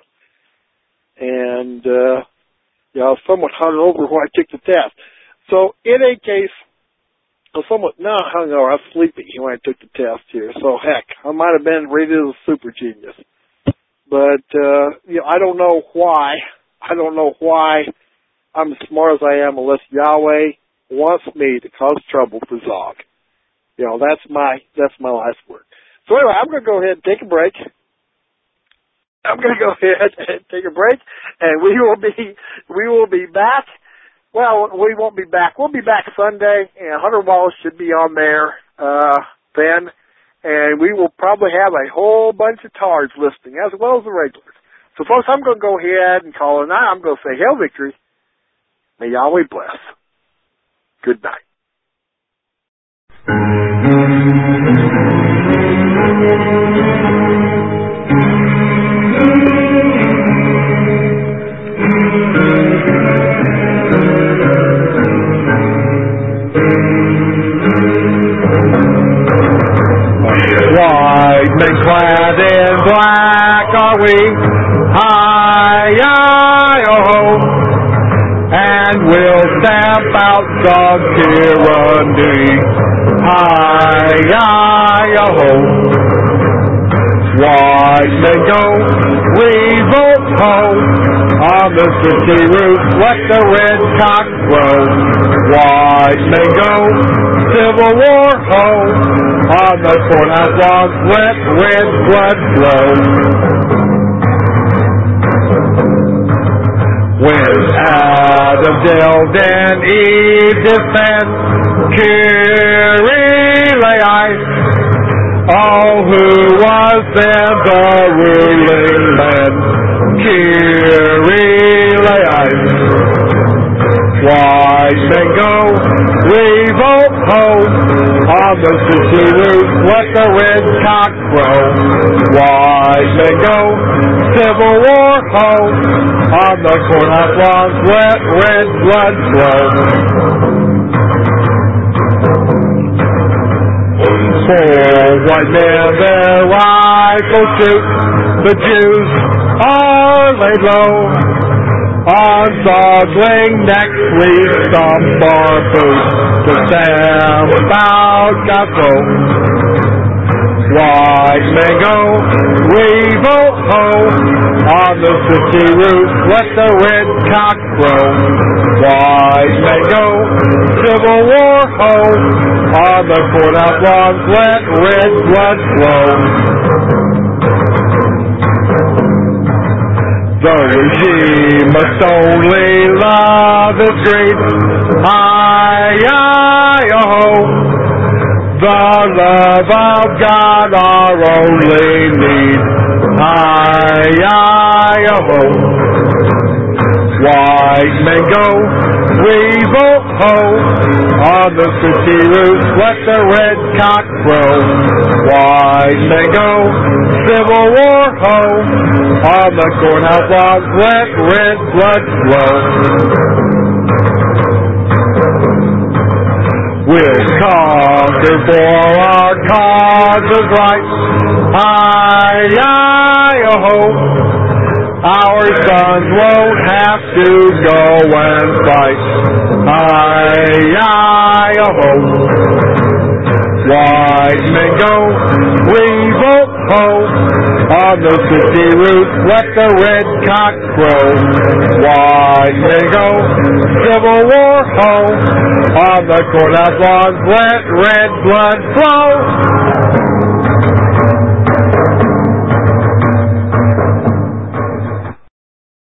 And, uh, yeah, I was somewhat hungover when I took the test. So, in any case, I was somewhat, no, hungover, I was sleepy when I took the test here. So, heck, I might have been rated as a super genius. But, uh, you know, I don't know why. I don't know why I'm as smart as I am unless Yahweh wants me to cause trouble for Zog. You know, that's my that's my last word. So anyway, I'm going to go ahead and take a break. I'm going to go ahead and take a break, and we will be we will be back. Well, we won't be back. We'll be back Sunday, and Hunter Wallace should be on there uh, then, and we will probably have a whole bunch of tards listening as well as the regulars. So, folks, I'm going to go ahead and call it a night. I'm going to say hail victory. May Yahweh bless. Good night. White men clad in black are we, hi-yi-oh-ho, and we'll stamp out dog tyranny, hi-yi-oh-ho. White men go, revolt ho, on the city roof, let the red cock crow. White men go, Civil War ho, on the courthouse lawns, let red blood flow. When Adam delved and Eve defend, Kyrie, all who was then the ruling land, Kyrie. White men go, revolt ho, on the city roof, let the red cock crow. White men go, Civil War ho, on the courthouse lawns, let red blood flow. Four white men their rifles shoot, the Jews are laid low. On Zogling next we stomp our boots to stamp out God's White men go, revolt ho, on the city roof, let the red cock crow. White men go, Civil War ho, on the courthouse lawns, let red blood flow. The regime must only love its greed, hi-yi-oh-ho. The love of God our only need, hi-yi-oh-ho. White men go, revolt ho, on the city roof, let the red cock crow. White men go, Civil War ho, on the courthouse lawns, let red blood flow. We'll conquer for our cause is right, hi-yi-oh-ho. Our sons won't have to go and fight. Hi-yi-ho. White men go, revolt ho. On the city route, let the red cock crow. White men go, Civil War ho. On the courthouse lawns, let red blood flow.